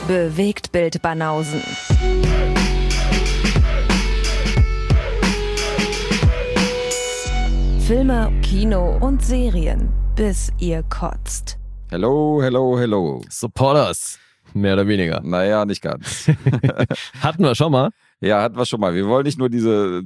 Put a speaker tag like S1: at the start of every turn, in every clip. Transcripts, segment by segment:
S1: Bewegtbild Banausen. Filme, Kino und Serien, bis ihr kotzt.
S2: Hello, hello, hello.
S3: Supporters, mehr oder weniger.
S2: Naja, nicht ganz.
S3: Hatten wir schon mal.
S2: Ja, hatten wir schon mal. Wir wollen nicht nur diese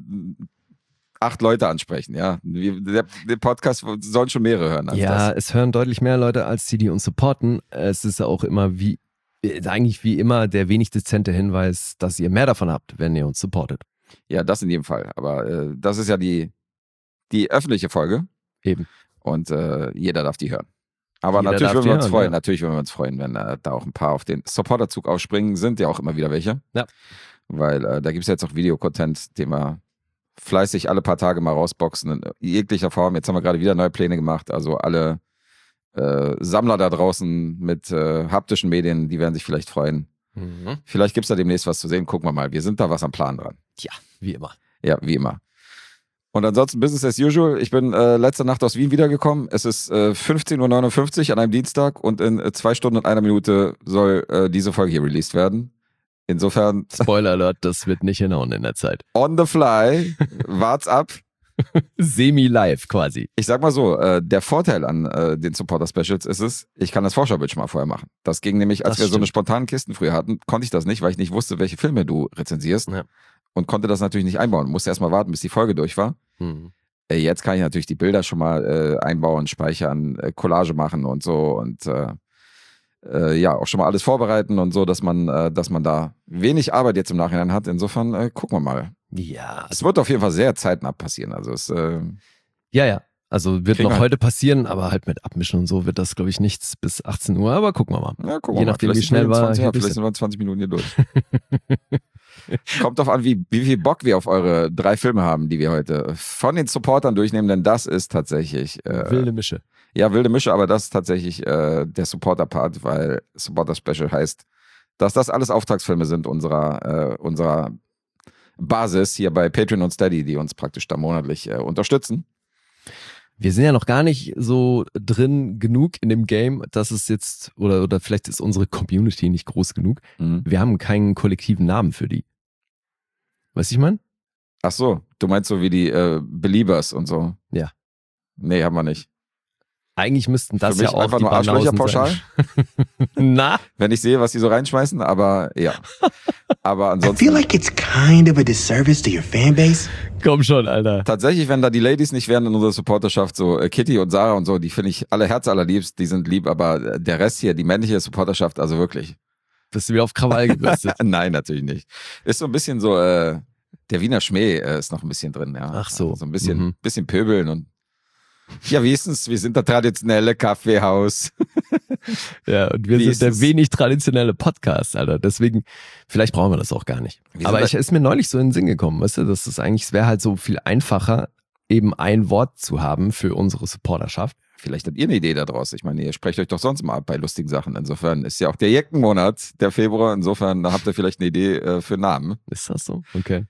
S2: 8 Leute ansprechen, ja. Der Podcast sollen schon mehrere hören als
S3: ja,
S2: das.
S3: es hören deutlich mehr Leute als die uns supporten. Es ist auch immer eigentlich wie immer der wenig dezente Hinweis, dass ihr mehr davon habt, wenn ihr uns supportet.
S2: Ja, das in jedem Fall. Aber das ist ja die öffentliche Folge.
S3: Eben.
S2: Und jeder darf die hören. Aber
S3: Jeder
S2: natürlich
S3: darf
S2: würden wir
S3: die
S2: uns
S3: hören,
S2: freuen.
S3: ja.
S2: Natürlich würden wir uns freuen, wenn da auch ein paar auf den Supporterzug aufspringen. Sind ja auch immer wieder welche.
S3: Ja.
S2: Weil da gibt es jetzt auch Videocontent, den wir fleißig alle paar Tage mal rausboxen in jeglicher Form. Jetzt haben wir gerade wieder neue Pläne gemacht. Also alle Sammler da draußen mit haptischen Medien, die werden sich vielleicht freuen.
S3: Mhm.
S2: Vielleicht gibt es da demnächst was zu sehen. Gucken wir mal. Wir sind da was am Plan dran.
S3: Ja, wie immer.
S2: Ja, wie immer. Und ansonsten Business as usual. Ich bin letzte Nacht aus Wien wiedergekommen. Es ist 15:59 Uhr an einem Dienstag und in 2 Stunden und 1 Minute soll diese Folge hier released werden. Insofern
S3: Spoiler Alert, das wird nicht hinhauen in der Zeit.
S2: on the fly, wart's ab.
S3: Semi-live quasi.
S2: Ich sag mal so, der Vorteil an den Supporter-Specials ist es, ich kann das Vorschaubild schon mal vorher machen. Das ging nämlich, als
S3: Das
S2: wir so eine
S3: stimmt.
S2: spontanen Kisten früher hatten, konnte ich das nicht, weil ich nicht wusste, welche Filme du rezensierst.
S3: Ja.
S2: Und konnte das natürlich nicht einbauen. Musste erstmal warten, bis die Folge durch war.
S3: Mhm.
S2: Jetzt kann ich natürlich die Bilder schon mal einbauen, speichern, Collage machen und so und ja, auch schon mal alles vorbereiten und so, dass man da wenig Arbeit jetzt im Nachhinein hat. Insofern gucken wir mal.
S3: Ja,
S2: Es wird auf jeden Fall sehr zeitnah passieren. Also es
S3: ja. Also wird
S2: Kriegen
S3: noch
S2: wir.
S3: heute passieren, aber halt mit Abmischen und so wird das, glaube ich, nichts bis 18 Uhr. Aber gucken wir mal.
S2: ja, gucken
S3: Je
S2: wir mal.
S3: nachdem, wie
S2: Vielleicht
S3: schnell
S2: sind wir in
S3: wir
S2: 20,
S3: hier
S2: vielleicht sind wir in 20 Minuten hier durch. Kommt drauf an, wie viel Bock wir auf eure 3 Filme haben, die wir heute von den Supportern durchnehmen, denn das ist tatsächlich
S3: Wilde Mische.
S2: ja, wilde Mische, aber das ist tatsächlich der Supporter-Part, weil Supporter-Special heißt, dass das alles Auftragsfilme sind unserer Basis hier bei Patreon und Steady, die uns praktisch da monatlich unterstützen.
S3: Wir sind ja noch gar nicht so drin genug in dem Game, dass es jetzt, oder vielleicht ist unsere Community nicht groß genug.
S2: Mhm.
S3: Wir haben keinen kollektiven Namen für die. Weißt du, ich meine?
S2: Ach so, du meinst so wie die Beliebers und so?
S3: Ja.
S2: Nee, haben wir nicht.
S3: Eigentlich müssten das
S2: Für mich
S3: ja auch
S2: einfach
S3: die
S2: nur Arschlöcher
S3: Banausen
S2: pauschal,
S3: sein. Na?
S2: wenn ich sehe, was die so reinschmeißen, aber ja. Aber
S4: I
S2: ansonsten,
S4: feel like it's kind of a disservice to your fan base.
S3: Komm schon, Alter.
S2: tatsächlich, wenn da die Ladies nicht wären in unserer Supporterschaft, so Kitty und Sarah und so, die finde ich alle herzallerliebst, die sind lieb, aber der Rest hier, die männliche Supporterschaft, also wirklich.
S3: Bist du wieder auf Krawall gebürstet?
S2: Nein, natürlich nicht. Ist so ein bisschen so, der Wiener Schmäh ist noch ein bisschen drin, ja.
S3: Ach so.
S2: Also so ein bisschen,
S3: Mhm.
S2: bisschen pöbeln und ja, wie ist es? Wir sind der traditionelle Kaffeehaus.
S3: Ja, und wir
S2: Wie
S3: sind
S2: ist
S3: der
S2: es?
S3: wenig traditionelle Podcast, Alter. Deswegen, vielleicht brauchen wir das auch gar nicht.
S2: Wir
S3: Aber
S2: sind
S3: ist mir neulich so in den Sinn gekommen, weißt du, dass es wäre halt so viel einfacher, eben ein Wort zu haben für unsere Supporterschaft.
S2: Vielleicht habt ihr eine Idee daraus. Ich meine, ihr sprecht euch doch sonst mal ab bei lustigen Sachen. Insofern ist ja auch der Jeckenmonat, der Februar. Insofern habt ihr vielleicht eine Idee für Namen.
S3: Ist das so? Okay.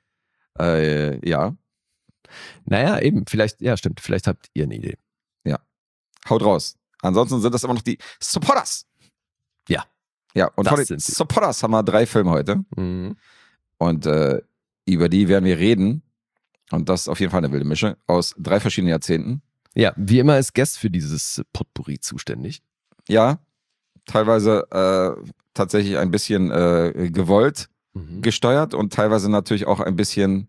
S2: Ja,
S3: Naja, eben, vielleicht, ja, stimmt, vielleicht habt ihr eine Idee.
S2: haut raus. Ansonsten sind das immer noch die Supporters.
S3: Ja.
S2: Ja, und
S3: Das
S2: von den
S3: sind sie.
S2: Supporters haben wir 3 Filme heute.
S3: Mhm.
S2: Und über die werden wir reden. Und das ist auf jeden Fall eine wilde Mische aus 3 verschiedenen Jahrzehnten.
S3: Ja, wie immer ist Guest für dieses Potpourri zuständig.
S2: Ja, teilweise tatsächlich ein bisschen gewollt
S3: Mhm.
S2: gesteuert und teilweise natürlich auch ein bisschen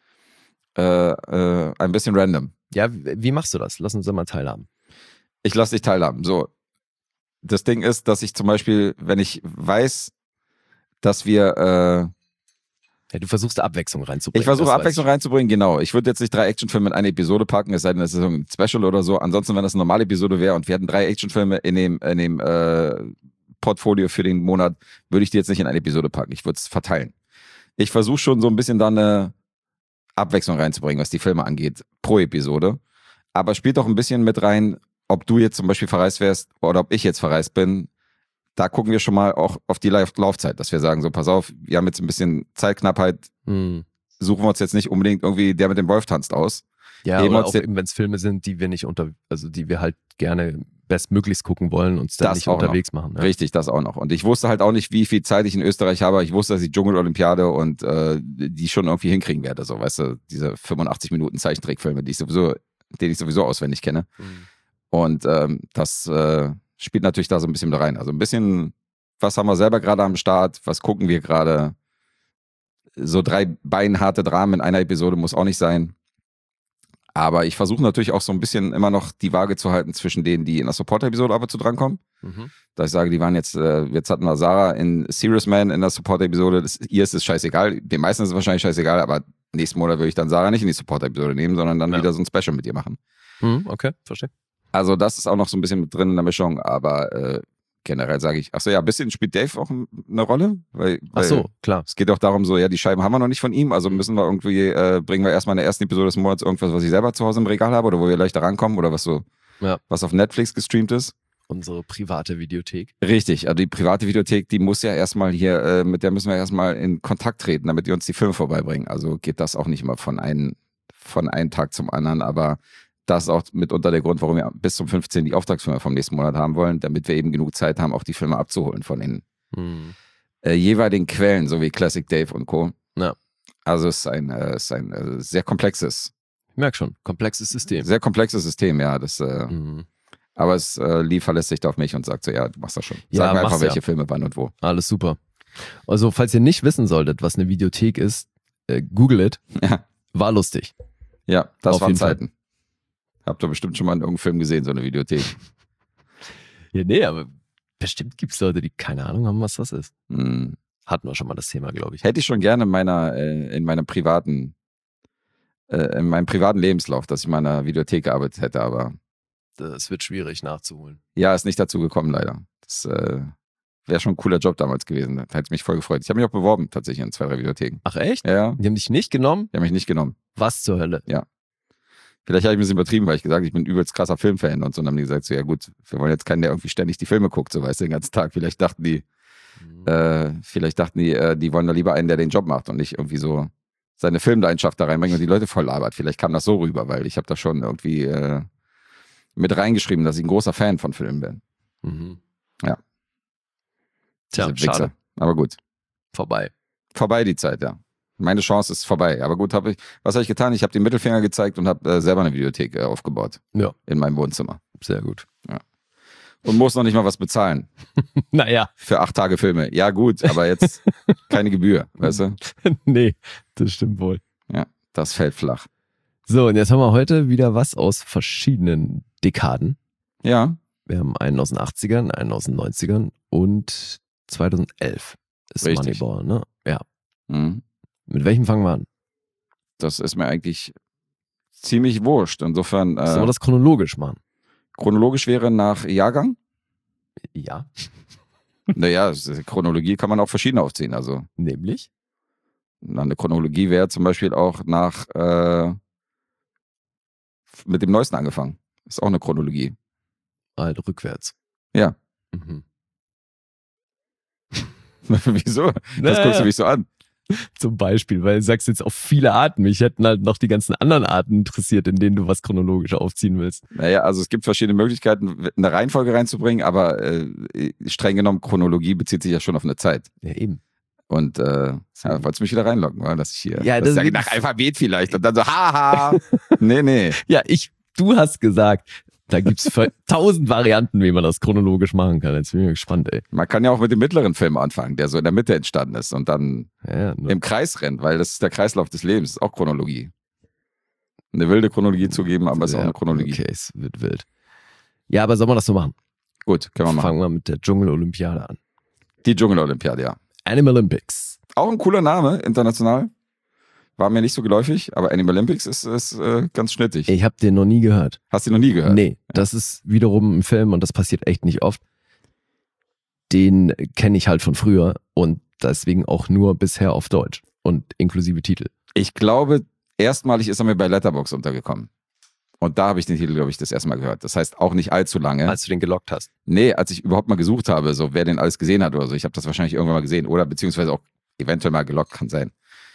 S2: random.
S3: Ja, wie machst du das? Lass uns da mal teilhaben.
S2: Ich lasse dich teilhaben. So, das Ding ist, dass ich zum Beispiel, wenn ich weiß, dass wir
S3: Ja, du versuchst Abwechslung reinzubringen.
S2: ich versuche
S3: das weiß
S2: Abwechslung reinzubringen, genau. Ich würde jetzt nicht 3 Actionfilme in eine Episode packen, es sei denn, das ist ein Special oder so. Ansonsten, wenn das eine normale Episode wäre und wir hätten 3 Actionfilme in dem Portfolio für den Monat, würde ich die jetzt nicht in eine Episode packen. Ich würde es verteilen. Ich versuche schon so ein bisschen dann eine Abwechslung reinzubringen, was die Filme angeht, pro Episode. Aber spielt auch ein bisschen mit rein, ob du jetzt zum Beispiel verreist wärst oder ob ich jetzt verreist bin. Da gucken wir schon mal auch auf die Laufzeit, dass wir sagen, so pass auf, wir haben jetzt ein bisschen Zeitknappheit,
S3: Mhm.
S2: suchen wir uns jetzt nicht unbedingt irgendwie der mit dem Wolf tanzt aus.
S3: Ja, oder auch eben, wenn es Filme sind, die wir nicht die wir halt gerne bestmöglichst gucken wollen und uns dann nicht unterwegs machen. Ja.
S2: Richtig, das auch noch. Und ich wusste halt auch nicht, wie viel Zeit ich in Österreich habe. Ich wusste, dass ich Dschungel-Olympiade und die schon irgendwie hinkriegen werde. So, weißt du, diese 85 Minuten Zeichentrickfilme, den ich sowieso auswendig kenne. Und das spielt natürlich da so ein bisschen mit rein. Also ein bisschen, was haben wir selber gerade am Start? Was gucken wir gerade? So 3 beinharte Dramen in einer Episode muss auch nicht sein. Aber ich versuche natürlich auch so ein bisschen immer noch die Waage zu halten zwischen denen, die in der Supporter-Episode ab und zu drankommen. Da ich sage, die waren jetzt hatten wir Sarah in Serious Man in der Supporter-Episode. Ihr ist es scheißegal. Den meisten ist es wahrscheinlich scheißegal, aber nächsten Monat würde ich dann Sarah nicht in die Supporter-Episode nehmen, sondern dann wieder so ein Special mit ihr machen.
S3: Okay, verstehe.
S2: Also das ist auch noch so ein bisschen mit drin in der Mischung, aber generell sage ich, ein bisschen spielt Dave auch eine Rolle, weil
S3: klar.
S2: Es geht auch darum, so, ja, die Scheiben haben wir noch nicht von ihm, also müssen wir irgendwie, bringen wir erstmal in der ersten Episode des Monats irgendwas, was ich selber zu Hause im Regal habe oder wo wir leichter rankommen oder was was auf Netflix gestreamt ist.
S3: Unsere private Videothek.
S2: Richtig, also die private Videothek, die muss ja erstmal hier, mit der müssen wir erstmal in Kontakt treten, damit die uns die Filme vorbeibringen. Also geht das auch nicht immer von einem Tag zum anderen, aber das ist auch mitunter der Grund, warum wir bis zum 15. die Auftragsfilme vom nächsten Monat haben wollen, damit wir eben genug Zeit haben, auch die Filme abzuholen von den jeweiligen Quellen, so wie Classic Dave und Co.
S3: Ja.
S2: Also es ist ein sehr komplexes.
S3: Ich merke schon, komplexes System.
S2: Sehr komplexes System, ja. Aber es verlässt sich da auf mich und sagt so, ja, du machst das schon. Sag mir einfach, welche Filme, wann und wo.
S3: Alles super. Also, falls ihr nicht wissen solltet, was eine Videothek ist, google it.
S2: Ja.
S3: War lustig.
S2: Ja, das
S3: Auf
S2: waren
S3: jeden
S2: Zeiten.
S3: Fall.
S2: Habt ihr bestimmt schon mal in irgendeinem Film gesehen, so eine Videothek.
S3: Ja, nee, aber bestimmt gibt es Leute, die keine Ahnung haben, was das ist. Hatten wir schon mal das Thema, glaube ich.
S2: Hätte ich schon gerne in meinem privaten Lebenslauf, dass ich mal in einer Videothek gearbeitet hätte, aber
S3: das wird schwierig nachzuholen.
S2: ja, ist nicht dazu gekommen, leider. Das wäre schon ein cooler Job damals gewesen. Da hätte ich mich voll gefreut. Ich habe mich auch beworben, tatsächlich in 2, 3 Videotheken.
S3: Ach echt?
S2: Ja.
S3: Die haben dich nicht genommen?
S2: Die haben mich nicht genommen.
S3: Was zur Hölle?
S2: Ja. Vielleicht habe ich ein bisschen übertrieben, weil ich gesagt habe, ich bin ein übelst krasser Filmfan und so. Und dann haben die gesagt, so, ja gut, wir wollen jetzt keinen, der irgendwie ständig die Filme guckt, so weißt du, den ganzen Tag. Vielleicht dachten die, die wollen da lieber einen, der den Job macht und nicht irgendwie so seine Filmleidenschaft da reinbringen und die Leute voll labert. Vielleicht kam das so rüber, weil ich habe da schon irgendwie mit reingeschrieben, dass ich ein großer Fan von Filmen bin. Ja.
S3: Tja, schade.
S2: Aber gut.
S3: Vorbei
S2: Die Zeit, ja. Meine Chance ist vorbei. Aber gut, was habe ich getan? Ich habe den Mittelfinger gezeigt und habe selber eine Videothek aufgebaut.
S3: Ja.
S2: In meinem Wohnzimmer.
S3: Sehr gut.
S2: Ja. Und muss noch nicht mal was bezahlen.
S3: Naja.
S2: Für 8 Tage Filme. Ja gut, aber jetzt keine Gebühr, weißt du?
S3: Nee, das stimmt wohl.
S2: Ja, das fällt flach.
S3: So, und jetzt haben wir heute wieder was aus verschiedenen Dekaden.
S2: Ja.
S3: Wir haben einen aus den 80ern, einen aus den 90ern und 2011 ist
S2: Richtig.
S3: Moneyball, ne? Ja.
S2: Mhm.
S3: Mit welchem fangen wir an?
S2: Das ist mir eigentlich ziemlich wurscht. Insofern.
S3: Sollen wir das chronologisch machen?
S2: Chronologisch wäre nach Jahrgang?
S3: Ja.
S2: Naja, Chronologie kann man auch verschieden aufziehen. Also
S3: Nämlich?
S2: eine Chronologie wäre zum Beispiel auch nach mit dem Neuesten angefangen. Ist auch eine Chronologie.
S3: Halt rückwärts.
S2: Ja. Wieso? Das guckst du mich so an.
S3: Zum Beispiel, weil du sagst jetzt auf viele Arten. Mich hätten halt noch die ganzen anderen Arten interessiert, in denen du was chronologisch aufziehen willst.
S2: Naja, also es gibt verschiedene Möglichkeiten, eine Reihenfolge reinzubringen, aber streng genommen, Chronologie bezieht sich ja schon auf eine Zeit.
S3: Ja, eben.
S2: Und wolltest du mich wieder reinlocken, oder? Dass ich hier.
S3: Ja,
S2: das ist nach Alphabet vielleicht. Und dann so, haha. Nee.
S3: Ja, du hast gesagt, da gibt's 1000 Varianten, wie man das chronologisch machen kann. Jetzt bin ich gespannt, ey.
S2: Man kann ja auch mit dem mittleren Film anfangen, der so in der Mitte entstanden ist und dann im Kreis rennt, weil das ist der Kreislauf des Lebens. Das ist auch Chronologie. Eine wilde Chronologie zugeben, aber es ist auch eine Chronologie.
S3: Okay, es wird wild. Ja, aber sollen wir das so machen?
S2: Gut, können wir machen.
S3: Fangen wir mit der Dschungel-Olympiade an.
S2: Die Dschungel-Olympiade, ja.
S3: Animal Olympics.
S2: Auch ein cooler Name, international. War mir nicht so geläufig, aber Animal Olympics ist ganz schnittig.
S3: Ich habe den noch nie gehört.
S2: Hast du den noch nie gehört?
S3: Nee, das ist wiederum ein Film und das passiert echt nicht oft. Den kenne ich halt von früher und deswegen auch nur bisher auf Deutsch und inklusive Titel.
S2: Ich glaube, erstmalig ist er mir bei Letterboxd untergekommen. Und da habe ich den Titel, glaube ich, das erste Mal gehört. Das heißt auch nicht allzu lange.
S3: Als du den gelockt hast?
S2: Nee, als ich überhaupt mal gesucht habe, so wer den alles gesehen hat oder so. Ich habe das wahrscheinlich irgendwann mal gesehen oder beziehungsweise auch eventuell mal gelockt, kann sein.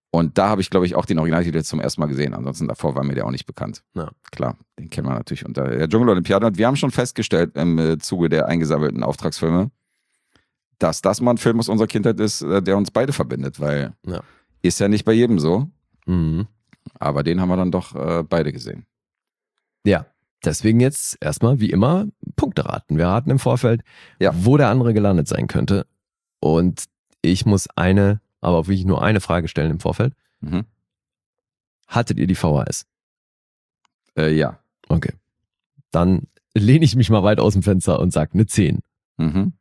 S2: Und da habe ich, glaube ich, auch den Originaltitel jetzt zum ersten Mal gesehen. Ansonsten davor war mir der auch nicht bekannt.
S3: Ja.
S2: Klar, den kennen wir natürlich unter der Dschungel-Olympiade. Und wir haben schon festgestellt im Zuge der eingesammelten Auftragsfilme, dass das mal ein Film aus unserer Kindheit ist, der uns beide verbindet, weil ist ja nicht bei jedem so.
S3: Mhm.
S2: Aber den haben wir dann doch beide gesehen.
S3: Ja, deswegen jetzt erstmal wie immer Punkte raten. Wir raten im Vorfeld,
S2: Ja.
S3: wo der andere gelandet sein könnte. Und ich muss aber auch wirklich nur eine Frage stellen im Vorfeld.
S2: Mhm.
S3: Hattet ihr die VHS?
S2: Ja.
S3: Okay. Dann lehne ich mich mal weit aus dem Fenster und sage eine 10.
S2: Mhm.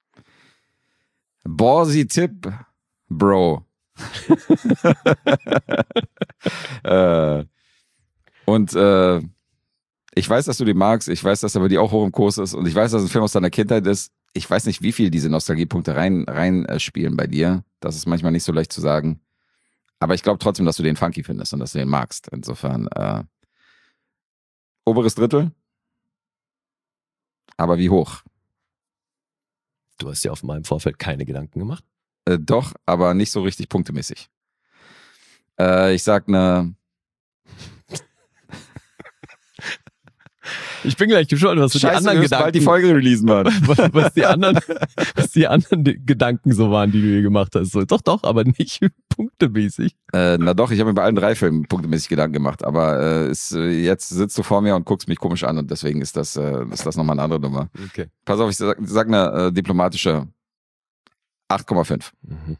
S2: Ballsy Tipp, Bro. Und ich weiß, dass du die magst. Ich weiß, dass er bei dir auch hoch im Kurs ist. Und ich weiß, dass es ein Film aus deiner Kindheit ist. Ich weiß nicht, wie viel diese Nostalgiepunkte reinspielen bei dir. Das ist manchmal nicht so leicht zu sagen. Aber ich glaube trotzdem, dass du den funky findest und dass du den magst. Insofern oberes Drittel. Aber wie hoch?
S3: Du hast ja auf meinem Vorfeld keine Gedanken gemacht.
S2: Doch, aber nicht so richtig punktemäßig. Ich sag eine...
S3: Ich bin gleich gespannt, was so die anderen Gedanken...
S2: bald die Folge releasen, Mann.
S3: was die anderen Gedanken so waren, die du hier gemacht hast. So, doch, aber nicht punktemäßig.
S2: Na doch, ich habe mir bei allen 3 Filmen punktemäßig Gedanken gemacht, aber jetzt sitzt du vor mir und guckst mich komisch an und deswegen ist das nochmal eine andere Nummer.
S3: Okay.
S2: Pass auf, ich sag eine diplomatische 8,5.
S3: Mhm.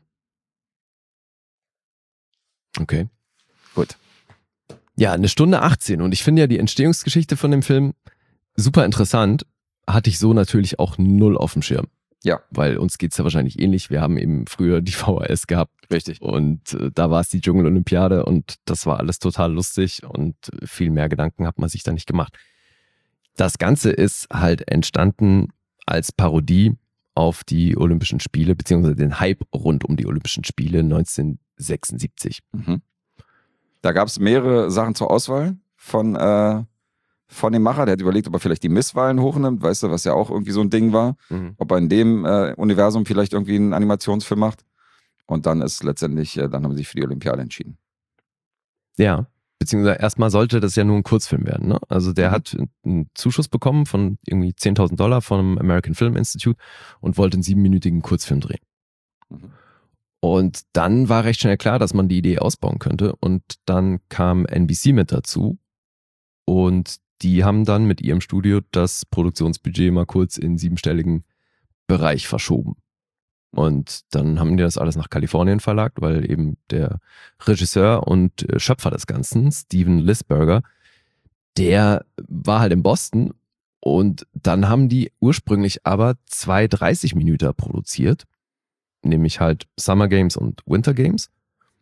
S3: Okay.
S2: Gut.
S3: Ja, 1 Stunde 18 und ich finde ja die Entstehungsgeschichte von dem Film super interessant. Hatte ich so natürlich auch null auf dem Schirm.
S2: Ja.
S3: Weil uns geht's ja wahrscheinlich ähnlich. Wir haben eben früher die VHS gehabt.
S2: Richtig.
S3: Und da war es die Dschungel-Olympiade und das war alles total lustig und viel mehr Gedanken hat man sich da nicht gemacht. Das Ganze ist halt entstanden als Parodie auf die Olympischen Spiele, beziehungsweise den Hype rund um die Olympischen Spiele 1976.
S2: Mhm. Da gab es mehrere Sachen zur Auswahl von dem Macher. Der hat überlegt, ob er vielleicht die Misswahlen hochnimmt, weißt du, was ja auch irgendwie so ein Ding war.
S3: Mhm.
S2: Ob er in dem Universum vielleicht irgendwie einen Animationsfilm macht. Und dann ist letztendlich, dann haben sie sich für die Olympiade entschieden.
S3: Ja, beziehungsweise erstmal sollte das ja nur ein Kurzfilm werden. Ne? Also der hat einen Zuschuss bekommen von irgendwie $10.000 vom American Film Institute und wollte einen 7-minütigen Kurzfilm drehen.
S2: Mhm.
S3: Und dann war recht schnell klar, dass man die Idee ausbauen könnte. Und dann kam NBC mit dazu. Und die haben dann mit ihrem Studio das Produktionsbudget mal kurz in 7-stelligen Bereich verschoben. Und dann haben die das alles nach Kalifornien verlagt, weil eben der Regisseur und Schöpfer des Ganzen, Steven Lisberger, der war halt in Boston. Und dann haben die ursprünglich aber 2 30-Minüter produziert. Nämlich halt Summer Games und Winter Games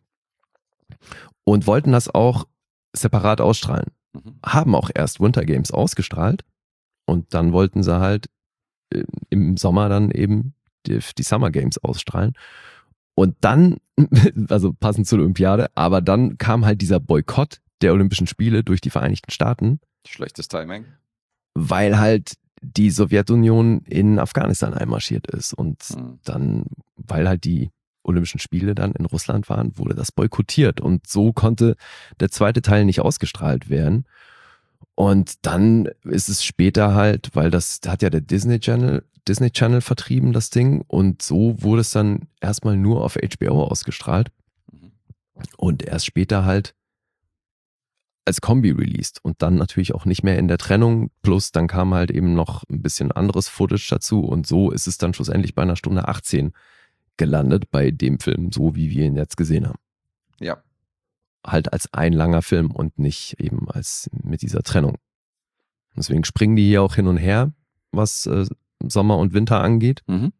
S3: und wollten das auch separat ausstrahlen. Haben auch erst Winter Games ausgestrahlt und dann wollten sie halt im Sommer dann eben die Summer Games ausstrahlen und dann, also passend zur Olympiade, aber dann kam halt dieser Boykott der Olympischen Spiele durch die Vereinigten Staaten.
S2: Schlechtes Timing.
S3: Weil halt die Sowjetunion in Afghanistan einmarschiert ist und dann, weil halt die Olympischen Spiele dann in Russland waren, wurde das boykottiert und so konnte der zweite Teil nicht ausgestrahlt werden und dann ist es später halt, weil das hat ja der Disney Channel vertrieben, das Ding, und so wurde es dann erstmal nur auf HBO ausgestrahlt und erst später halt als Kombi released und dann natürlich auch nicht mehr in der Trennung, plus dann kam halt eben noch ein bisschen anderes Footage dazu und so ist es dann schlussendlich bei 1 Stunde 18 gelandet bei dem Film, so wie wir ihn jetzt gesehen haben.
S2: Ja.
S3: Halt als ein langer Film und nicht eben als mit dieser Trennung. Deswegen springen die hier auch hin und her, was Sommer und Winter angeht.
S2: Mhm.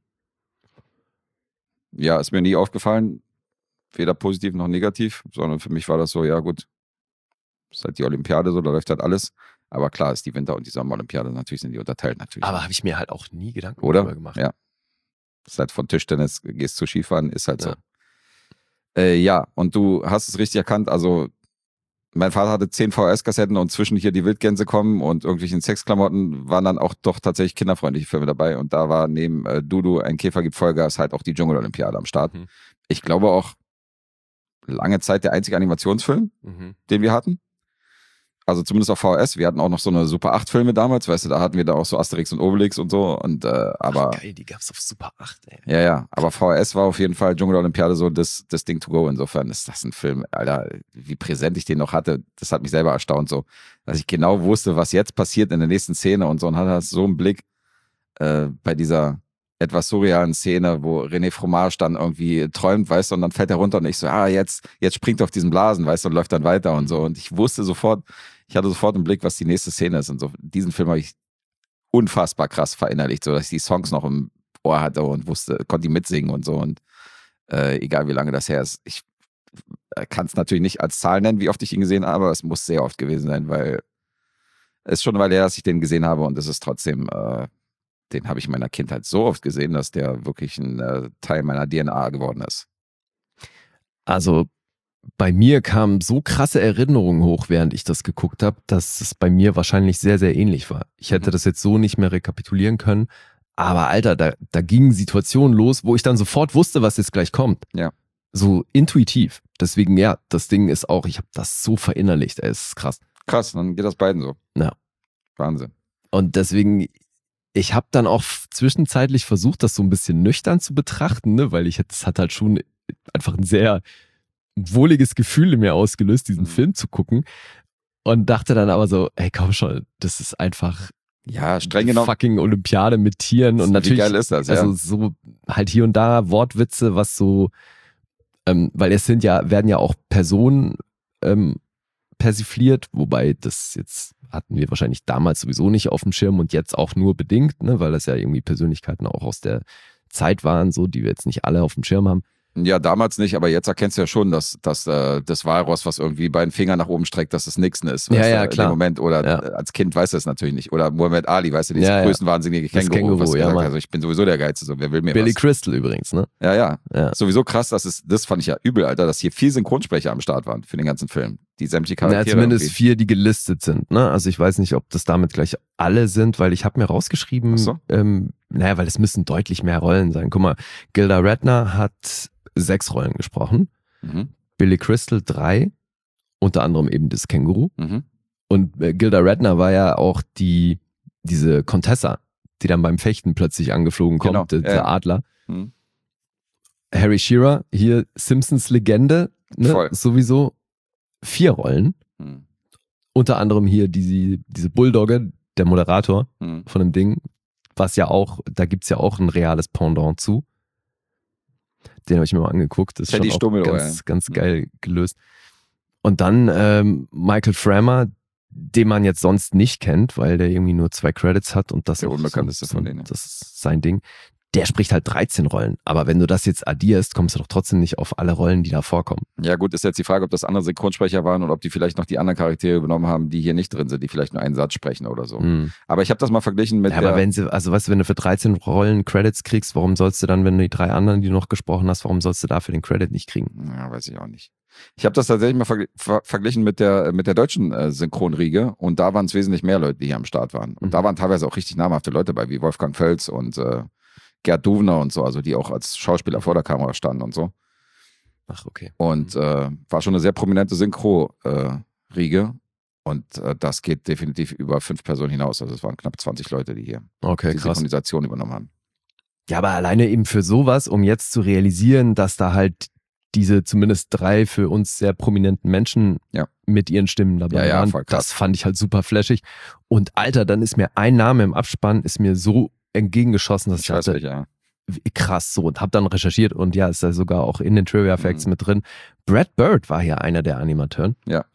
S2: Ja, ist mir nie aufgefallen, weder positiv noch negativ, sondern für mich war das so, ja gut, ist halt die Olympiade so, da läuft halt alles. Aber klar ist die Winter- und die Sommerolympiade, natürlich sind die unterteilt natürlich.
S3: Aber habe ich mir halt auch nie Gedanken
S2: Oder?
S3: darüber gemacht.
S2: Ja. Das ist halt von Tischtennis, gehst zu Skifahren, ist halt so. Ja, und du hast es richtig erkannt, also mein Vater hatte 10 VHS-Kassetten und zwischen hier die Wildgänse kommen und irgendwelchen Sexklamotten waren dann auch doch tatsächlich kinderfreundliche Filme dabei und da war neben Dudu, ein Käfer gibt Vollgas halt auch die Dschungel-Olympiade am Start. Ich glaube auch, lange Zeit der einzige Animationsfilm, den wir hatten. Also zumindest auf VHS. Wir hatten auch noch so eine Super 8 Filme damals, weißt du, da hatten wir da auch so Asterix und Obelix und so. Und aber
S3: Ach, geil, die gab's auf Super 8, ey.
S2: Ja, aber VHS war auf jeden Fall Dschungel der Olympiade so das Ding to go. Insofern ist das ein Film, Alter, wie präsent ich den noch hatte, das hat mich selber erstaunt so, dass ich genau wusste, was jetzt passiert in der nächsten Szene und so, und hatte so einen Blick bei dieser etwas surrealen Szene, wo René Fromage dann irgendwie träumt, weißt du, und dann fällt er runter und ich so, jetzt springt er auf diesen Blasen, weißt du, und läuft dann weiter und so. Und ich wusste sofort, ich hatte sofort im Blick, was die nächste Szene ist. Und so, diesen Film habe ich unfassbar krass verinnerlicht, so dass ich die Songs noch im Ohr hatte und konnte die mitsingen und so. Und egal wie lange das her ist, ich kann es natürlich nicht als Zahl nennen, wie oft ich ihn gesehen habe, aber es muss sehr oft gewesen sein, weil es ist schon eine Weile her, dass ich den gesehen habe, und es ist trotzdem, den habe ich in meiner Kindheit so oft gesehen, dass der wirklich ein Teil meiner DNA geworden ist.
S3: Also bei mir kamen so krasse Erinnerungen hoch, während ich das geguckt habe, dass es bei mir wahrscheinlich sehr, sehr ähnlich war. Ich hätte das jetzt so nicht mehr rekapitulieren können, aber Alter, da gingen Situationen los, wo ich dann sofort wusste, was jetzt gleich kommt.
S2: Ja.
S3: So intuitiv. Deswegen, ja, das Ding ist auch, ich habe das so verinnerlicht, ey, es ist krass.
S2: Krass, dann geht das beiden so.
S3: Ja.
S2: Wahnsinn.
S3: Und deswegen, ich habe dann auch zwischenzeitlich versucht, das so ein bisschen nüchtern zu betrachten, ne, weil es hat halt schon einfach ein sehr wohliges Gefühl in mir ausgelöst, diesen Film zu gucken, und dachte dann aber so, ey, komm schon, das ist einfach
S2: streng genommen
S3: fucking Olympiade mit Tieren, und natürlich,
S2: wie geil ist das, ja?
S3: Also so halt hier und da Wortwitze, was so, weil es werden ja auch Personen persifliert, wobei das jetzt hatten wir wahrscheinlich damals sowieso nicht auf dem Schirm und jetzt auch nur bedingt, ne, weil das ja irgendwie Persönlichkeiten auch aus der Zeit waren, so, die wir jetzt nicht alle auf dem Schirm haben.
S2: Ja, damals nicht, aber jetzt erkennst du ja schon, dass das Walross, was irgendwie beiden Finger nach oben streckt, dass das Nixon ist.
S3: Ja,
S2: in
S3: klar.
S2: dem Moment. Oder als Kind weißt du es natürlich nicht. Oder Muhammad Ali, weißt du, dieses größenwahnsinnige Känguru, was gesagt hat, also ich bin sowieso der Geilste, so, wer will mir
S3: Billy
S2: was?
S3: Crystal übrigens, ne?
S2: Ja. Sowieso krass, das fand ich ja übel, Alter, dass hier 4 Synchronsprecher am Start waren für den ganzen Film. Die sämtliche Charaktere.
S3: Ja, zumindest 4, die gelistet sind, ne? Also ich weiß nicht, ob das damit gleich alle sind, weil ich habe mir rausgeschrieben, weil es müssen deutlich mehr Rollen sein. Guck mal, Gilda Radner hat 6 Rollen gesprochen. Billy Crystal 3, unter anderem eben das Känguru. Und Gilda Radner war ja auch diese Contessa, die dann beim Fechten plötzlich angeflogen kommt, der Adler. Harry Shearer, hier Simpsons Legende, ne? Sowieso 4 Rollen. Unter anderem hier diese Bulldogge, der Moderator von dem Ding, was ja auch, da gibt's ja auch ein reales Pendant zu. Den habe ich mir mal angeguckt. Das ist schon auch ganz geil gelöst. Und dann Michael Frammer, den man jetzt sonst nicht kennt, weil der irgendwie nur 2 Credits hat und das
S2: der unbekannteste von denen.
S3: Das ist sein Ding. Der spricht halt 13 Rollen. Aber wenn du das jetzt addierst, kommst du doch trotzdem nicht auf alle Rollen, die da vorkommen.
S2: Ja gut, ist jetzt die Frage, ob das andere Synchronsprecher waren oder ob die vielleicht noch die anderen Charaktere übernommen haben, die hier nicht drin sind, die vielleicht nur einen Satz sprechen oder so. Aber ich habe das mal verglichen mit
S3: aber wenn du für 13 Rollen Credits kriegst, warum sollst du dann, wenn du die 3 anderen, die du noch gesprochen hast, warum sollst du dafür den Credit nicht kriegen?
S2: Ja, weiß ich auch nicht. Ich habe das tatsächlich mal verglichen mit der deutschen Synchronriege, und da waren es wesentlich mehr Leute, die hier am Start waren. Und da waren teilweise auch richtig namhafte Leute bei, wie Wolfgang Völz und Gerd Duvner und so, also die auch als Schauspieler vor der Kamera standen und so.
S3: Ach, okay.
S2: Und war schon eine sehr prominente Synchro-Riege. Und das geht definitiv über 5 Personen hinaus. Also es waren knapp 20 Leute, die hier die Synchronisation übernommen haben.
S3: Ja, aber alleine eben für sowas, um jetzt zu realisieren, dass da halt diese zumindest 3 für uns sehr prominenten Menschen mit ihren Stimmen dabei waren,
S2: voll krass.
S3: Das fand ich halt super flashig. Und Alter, dann ist mir ein Name im Abspann, ist mir so entgegengeschossen, dass ich dachte, krass, so, und hab dann recherchiert und ist da sogar auch in den Trivia Facts mit drin. Brad Bird war hier einer der Animatoren.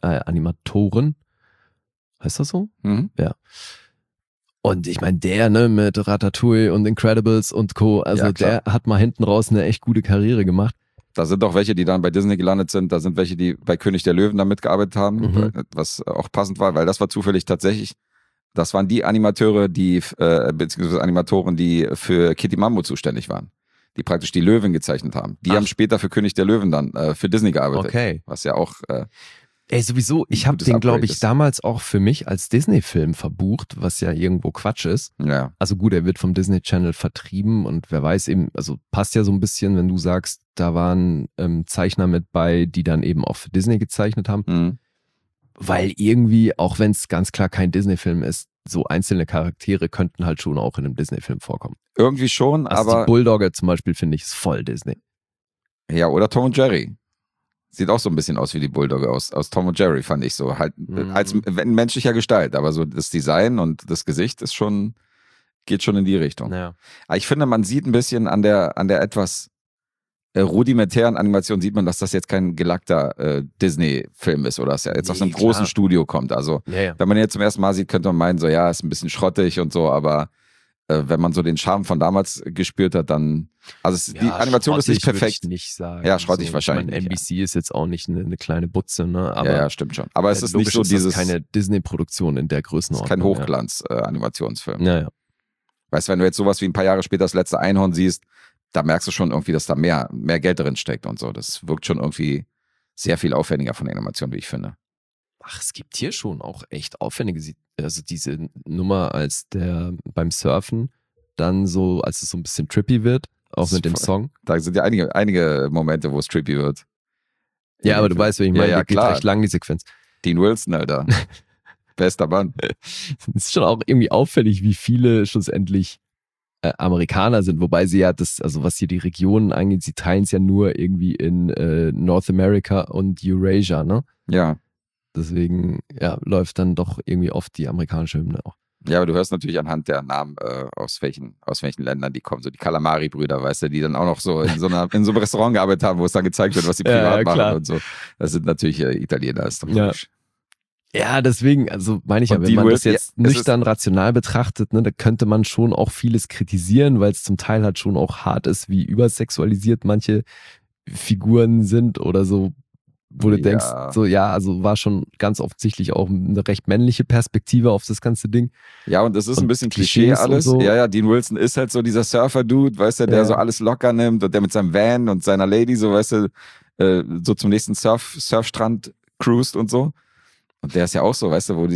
S3: Heißt das so? Ja. Und ich meine, der, ne, mit Ratatouille und Incredibles und Co., also der hat mal hinten raus eine echt gute Karriere gemacht.
S2: Da sind auch welche, die dann bei Disney gelandet sind, da sind welche, die bei König der Löwen da mitgearbeitet haben, was auch passend war, weil das war zufällig tatsächlich, das waren die Animateure, beziehungsweise Animatoren, die für Kitty Mambo zuständig waren, die praktisch die Löwen gezeichnet haben. Die haben später für König der Löwen dann für Disney gearbeitet.
S3: Okay.
S2: Was ja auch
S3: Ey, sowieso, ich habe
S2: gutes
S3: den,
S2: Upgrade
S3: glaube ich,
S2: ist.
S3: damals auch für mich als Disney-Film verbucht, was ja irgendwo Quatsch ist.
S2: Ja.
S3: Also gut, er wird vom Disney Channel vertrieben und wer weiß eben, also passt ja so ein bisschen, wenn du sagst, da waren Zeichner mit bei, die dann eben auch für Disney gezeichnet haben.
S2: Mhm.
S3: Weil irgendwie, auch wenn es ganz klar kein Disney-Film ist, so einzelne Charaktere könnten halt schon auch in einem Disney-Film vorkommen.
S2: Irgendwie schon,
S3: Also
S2: aber
S3: die Bulldogge zum Beispiel, finde ich, ist voll Disney.
S2: ja, oder Tom und Jerry. Sieht auch so ein bisschen aus wie die Bulldogge aus Tom und Jerry, fand ich so. Halt als in menschlicher Gestalt, aber so das Design und das Gesicht ist schon, geht schon in die Richtung.
S3: Ja.
S2: Aber ich finde, man sieht ein bisschen an der etwas rudimentären Animation, sieht man, dass das jetzt kein gelackter Disney-Film ist oder dass er jetzt aus einem großen Studio kommt. Also, wenn man ihn jetzt zum ersten Mal sieht, könnte man meinen, so, ja, ist ein bisschen schrottig und so, aber wenn man so den Charme von damals gespürt hat, dann, also die Animation ist nicht perfekt.
S3: Ich nicht sagen.
S2: Ja, schrottig
S3: so,
S2: wahrscheinlich.
S3: Ich meine, NBC ist jetzt auch nicht eine kleine Butze, ne? Aber
S2: ja, stimmt schon. Aber es ist nicht so dieses.
S3: Ist keine Disney-Produktion in der Größenordnung.
S2: Es ist kein Hochglanz-Animationsfilm.
S3: Ja.
S2: Weißt du, wenn du jetzt sowas wie ein paar Jahre später das letzte Einhorn siehst, da merkst du schon irgendwie, dass da mehr Geld drin steckt und so. Das wirkt schon irgendwie sehr viel aufwendiger von der Animation, wie ich finde.
S3: Ach, es gibt hier schon auch echt aufwendige, also diese Nummer, als der beim Surfen dann so, als es so ein bisschen trippy wird, auch mit dem Song.
S2: Da sind ja einige Momente, wo es trippy wird.
S3: Ja, aber du weißt, wie ich meine,
S2: ja,
S3: geht
S2: klar.
S3: recht lang, die Sequenz.
S2: Dean Wilson, Alter. Bester Mann.
S3: Es ist schon auch irgendwie auffällig, wie viele schlussendlich Amerikaner sind, wobei sie ja das, also was hier die Regionen angeht, sie teilen es ja nur irgendwie in North America und Eurasia, ne?
S2: Ja.
S3: Deswegen, ja, läuft dann doch irgendwie oft die amerikanische Hymne auch.
S2: Ja, aber du hörst natürlich anhand der Namen, aus welchen Ländern die kommen. So die Calamari-Brüder, weißt du, die dann auch noch so in so einem Restaurant gearbeitet haben, wo es dann gezeigt wird, was sie privat machen und so. Das sind natürlich Italiener, ist doch logisch.
S3: Ja, deswegen, also meine ich ja, wenn man das jetzt nüchtern rational betrachtet, ne, da könnte man schon auch vieles kritisieren, weil es zum Teil halt schon auch hart ist, wie übersexualisiert manche Figuren sind oder so, wo du denkst, so ja, also war schon ganz offensichtlich auch eine recht männliche Perspektive auf das ganze Ding.
S2: Ja, und das ist ein bisschen Klischee alles. So. Ja, Dean Wilson ist halt so dieser Surfer-Dude, weißt du, der so alles locker nimmt und der mit seinem Van und seiner Lady so, weißt du, so zum nächsten Surfstrand cruist und so. Und der ist ja auch so, weißt du,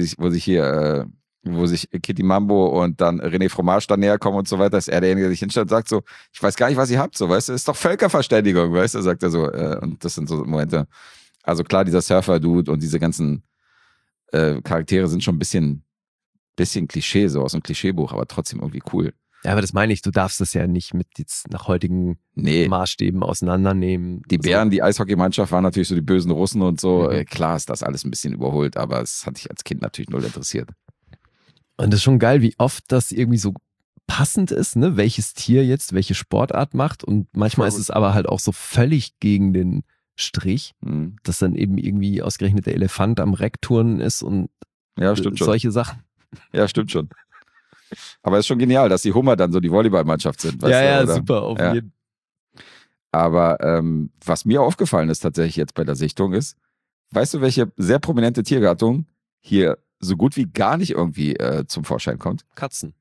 S2: wo sich Kitty Mambo und dann René Fromage dann näher kommen und so weiter, ist er derjenige, der sich hinstellt und sagt so, ich weiß gar nicht, was ihr habt, so, weißt du, ist doch Völkerverständigung, weißt du, sagt er so. Und das sind so Momente. Also klar, dieser Surfer-Dude und diese ganzen Charaktere sind schon ein bisschen Klischee, so aus einem Klischeebuch, aber trotzdem irgendwie cool.
S3: Ja, aber das meine ich, du darfst das ja nicht mit jetzt nach heutigen Maßstäben auseinandernehmen.
S2: Die Bären, die Eishockeymannschaft waren natürlich so die bösen Russen und so. Klar ist das alles ein bisschen überholt, aber es hat dich als Kind natürlich null interessiert.
S3: Und das ist schon geil, wie oft das irgendwie so passend ist, ne? Welches Tier jetzt welche Sportart macht. Und manchmal ist es aber halt auch so völlig gegen den Strich, dass dann eben irgendwie ausgerechnet der Elefant am Reckturnen ist und solche Sachen.
S2: Ja, stimmt schon. Aber es ist schon genial, dass die Hummer dann so die Volleyballmannschaft sind. Weißt du, oder?
S3: Super, auf jeden.
S2: Aber was mir aufgefallen ist tatsächlich jetzt bei der Sichtung ist, weißt du, welche sehr prominente Tiergattung hier so gut wie gar nicht irgendwie zum Vorschein kommt?
S3: Katzen.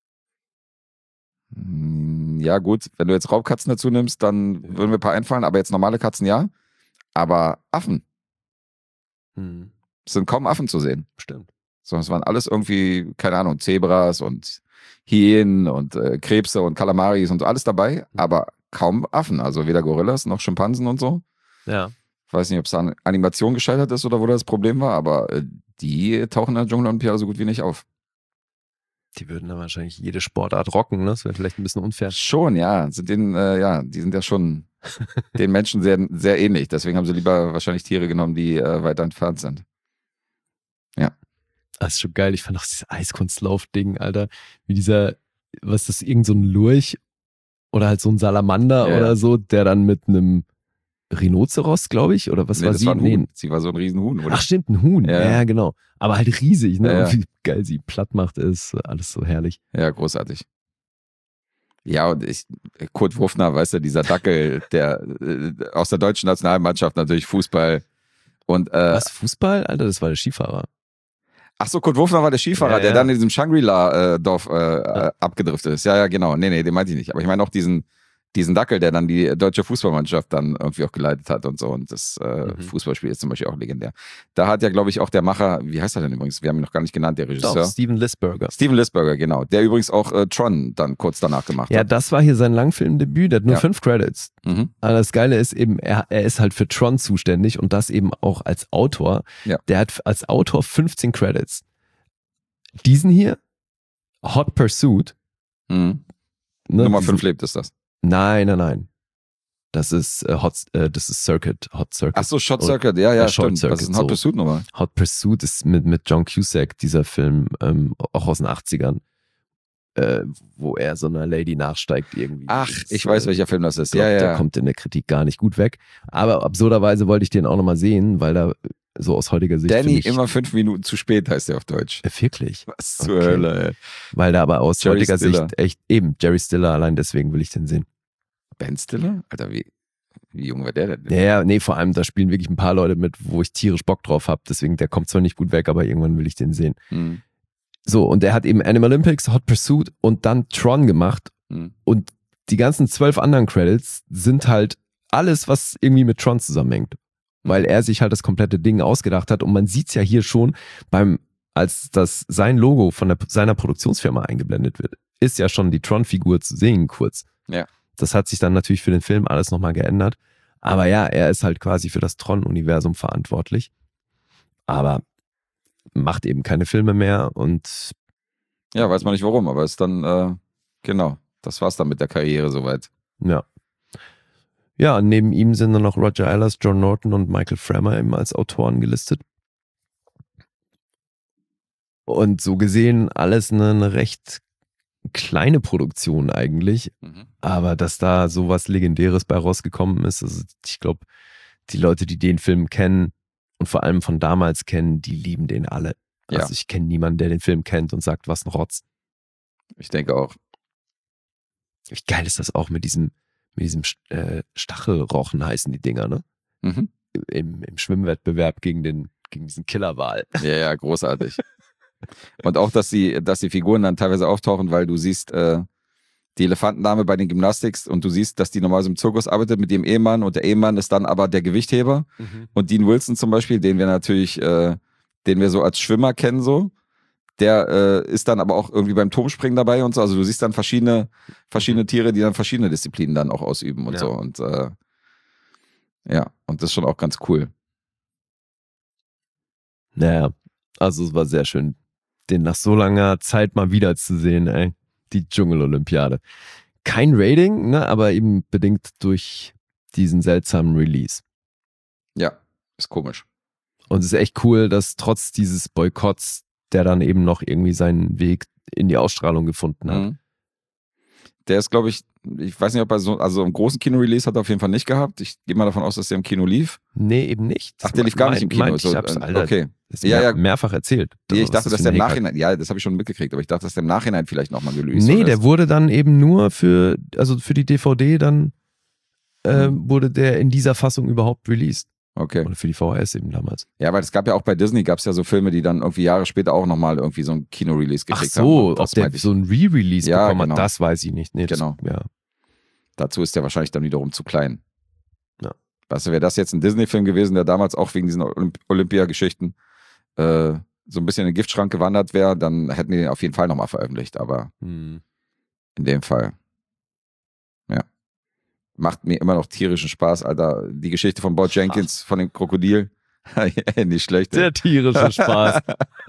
S2: Ja gut, wenn du jetzt Raubkatzen dazu nimmst, dann würden mir ein paar einfallen, aber jetzt normale Katzen ja. Aber Affen. Es sind kaum Affen zu sehen.
S3: Stimmt.
S2: Sondern es waren alles irgendwie, keine Ahnung, Zebras und Hyänen und Krebse und Kalamaris und alles dabei, aber kaum Affen. Also weder Gorillas noch Schimpansen und so.
S3: Ja.
S2: Ich weiß nicht, ob es an Animation gescheitert ist oder wo das Problem war, aber die tauchen in der Dschungelolympiade so gut wie nicht auf.
S3: Die würden dann wahrscheinlich jede Sportart rocken, ne? Das wäre vielleicht ein bisschen unfair.
S2: Schon, ja. Die sind ja schon den Menschen sehr, sehr ähnlich. Deswegen haben sie lieber wahrscheinlich Tiere genommen, die weiter entfernt sind. Ja.
S3: Das ist schon geil. Ich fand auch dieses Eiskunstlauf-Ding, Alter. Wie dieser, was ist das, irgend so ein Lurch oder halt so ein Salamander oder so, der dann mit einem Rhinoceros, glaube ich, oder was war sie?
S2: War ein Huhn. Sie war so ein Riesenhuhn, oder?
S3: Ach stimmt, ein Huhn. Ja, genau. Aber halt riesig, ne?
S2: Ja.
S3: Und wie geil sie platt macht, ist alles so herrlich.
S2: Ja, großartig. Ja, und Kurt Wurfner, weißt du, dieser Dackel, der aus der deutschen Nationalmannschaft natürlich Fußball und
S3: was, Fußball? Alter, das war der Skifahrer.
S2: Ach so, Kurt Wurfner war der Skifahrer, der dann in diesem Shangri-La-Dorf abgedriftet ist. Ja, genau. Nee, den meinte ich nicht. Aber ich meine auch diesen diesen Dackel, der dann die deutsche Fußballmannschaft dann irgendwie auch geleitet hat und so. Und das Fußballspiel ist zum Beispiel auch legendär. Da hat ja, glaube ich, auch der Macher, wie heißt er denn übrigens? Wir haben ihn noch gar nicht genannt, der Regisseur.
S3: Doch, Steven Lisberger.
S2: Steven Lisberger, genau. Der übrigens auch Tron dann kurz danach gemacht hat.
S3: Ja, das war hier sein Langfilmdebüt, der hat nur 5 Credits. Aber das Geile ist eben, er ist halt für Tron zuständig und das eben auch als Autor.
S2: Ja.
S3: Der hat als Autor 15 Credits. Diesen hier, Hot Pursuit. Ne,
S2: Nummer 5 lebt ist das.
S3: Nein. Das ist Hot Circuit.
S2: Ach so, Short Circuit, ja,
S3: Short
S2: stimmt.
S3: Circuit,
S2: Was ist ein Hot Pursuit nochmal?
S3: Hot Pursuit ist mit John Cusack, dieser Film, auch aus den 80ern, wo er so einer Lady nachsteigt irgendwie.
S2: Ach, ich weiß, welcher Film das ist.
S3: Glaub,
S2: Ja.
S3: Der kommt in der Kritik gar nicht gut weg. Aber absurderweise wollte ich den auch nochmal sehen, weil da so aus heutiger Sicht
S2: Danny
S3: ich,
S2: immer 5 Minuten zu spät, heißt der auf Deutsch.
S3: Wirklich?
S2: Was zur Hölle, ey.
S3: Weil da aber aus
S2: Jerry
S3: heutiger
S2: Stiller.
S3: Sicht echt, eben, Jerry Stiller, allein deswegen will ich den sehen.
S2: Ben Stiller? Alter, wie jung war der denn?
S3: Ja, nee, vor allem, da spielen wirklich ein paar Leute mit, wo ich tierisch Bock drauf habe. Deswegen, der kommt zwar nicht gut weg, aber irgendwann will ich den sehen. So, und der hat eben Animal Olympics, Hot Pursuit und dann Tron gemacht. Und die ganzen 12 anderen Credits sind halt alles, was irgendwie mit Tron zusammenhängt. Weil er sich halt das komplette Ding ausgedacht hat. Und man sieht's ja hier schon als sein Logo von seiner Produktionsfirma eingeblendet wird, ist ja schon die Tron-Figur zu sehen kurz.
S2: Ja.
S3: Das hat sich dann natürlich für den Film alles nochmal geändert. Aber ja, er ist halt quasi für das Tron-Universum verantwortlich. Aber macht eben keine Filme mehr und
S2: Ja, weiß man nicht warum, aber ist dann, genau, das war's dann mit der Karriere soweit.
S3: ja. Ja, neben ihm sind dann noch Roger Allers, John Norton und Michael Frammer eben als Autoren gelistet. Und so gesehen alles eine recht kleine Produktion eigentlich. Aber dass da sowas Legendäres bei rausgekommen ist, also ich glaube, die Leute, die den Film kennen und vor allem von damals kennen, die lieben den alle.
S2: Ja.
S3: Also ich kenne niemanden, der den Film kennt und sagt, was ein Rotz.
S2: Ich denke auch.
S3: Wie geil ist das auch mit diesem Stachelrochen heißen die Dinger, ne? Im Schwimmwettbewerb gegen diesen Killerwal.
S2: Ja, großartig. Und auch, dass die Figuren dann teilweise auftauchen, weil du siehst die Elefantendame bei den Gymnastics und du siehst, dass die normalerweise im Zirkus arbeitet mit dem Ehemann und der Ehemann ist dann aber der Gewichtheber. Und Dean Wilson zum Beispiel, den wir natürlich, den wir so als Schwimmer kennen so, der ist dann aber auch irgendwie beim Turmspringen dabei und so. Also du siehst dann verschiedene Tiere, die dann verschiedene Disziplinen dann auch ausüben und so. Und ja, und das ist schon auch ganz cool.
S3: Naja, also es war sehr schön, den nach so langer Zeit mal wieder zu sehen, ey. Die Dschungel-Olympiade. Kein Rating, ne, aber eben bedingt durch diesen seltsamen Release.
S2: Ja, ist komisch.
S3: Und es ist echt cool, dass trotz dieses Boykotts der dann eben noch irgendwie seinen Weg in die Ausstrahlung gefunden hat.
S2: Der ist, glaube ich weiß nicht, ob er also im großen Kino-Release hat er auf jeden Fall nicht gehabt. Ich gehe mal davon aus, dass der im Kino lief.
S3: Nee, eben nicht.
S2: Ach, der lief gar nicht im Kino.
S3: Ich hab's, Alter.
S2: Okay.
S3: Das ist mehrfach erzählt.
S2: Nee, ich dachte, dass der im Nachhinein, ja, das habe ich schon mitgekriegt, aber ich dachte, dass der im Nachhinein vielleicht nochmal gelöst
S3: Nee, der wurde dann eben nur für die DVD dann wurde der in dieser Fassung überhaupt released.
S2: Okay.
S3: Oder für die VHS eben damals.
S2: Ja, weil es gab ja auch bei Disney, gab es ja so Filme, die dann irgendwie Jahre später auch nochmal irgendwie so ein Kino-Release gekriegt haben.
S3: Ach so, ob der so ein Re-Release bekommen hat, das weiß ich nicht. Nee,
S2: genau.
S3: Ja.
S2: Dazu ist der wahrscheinlich dann wiederum zu klein.
S3: Ja.
S2: Weißt du, wäre das jetzt ein Disney-Film gewesen, der damals auch wegen diesen Olympia-Geschichten so ein bisschen in den Giftschrank gewandert wäre, dann hätten die den auf jeden Fall nochmal veröffentlicht. Aber in dem Fall, ja. Macht mir immer noch tierischen Spaß, Alter. Die Geschichte von Bo Jenkins, von dem Krokodil. Nicht schlecht.
S3: Sehr tierischer Spaß.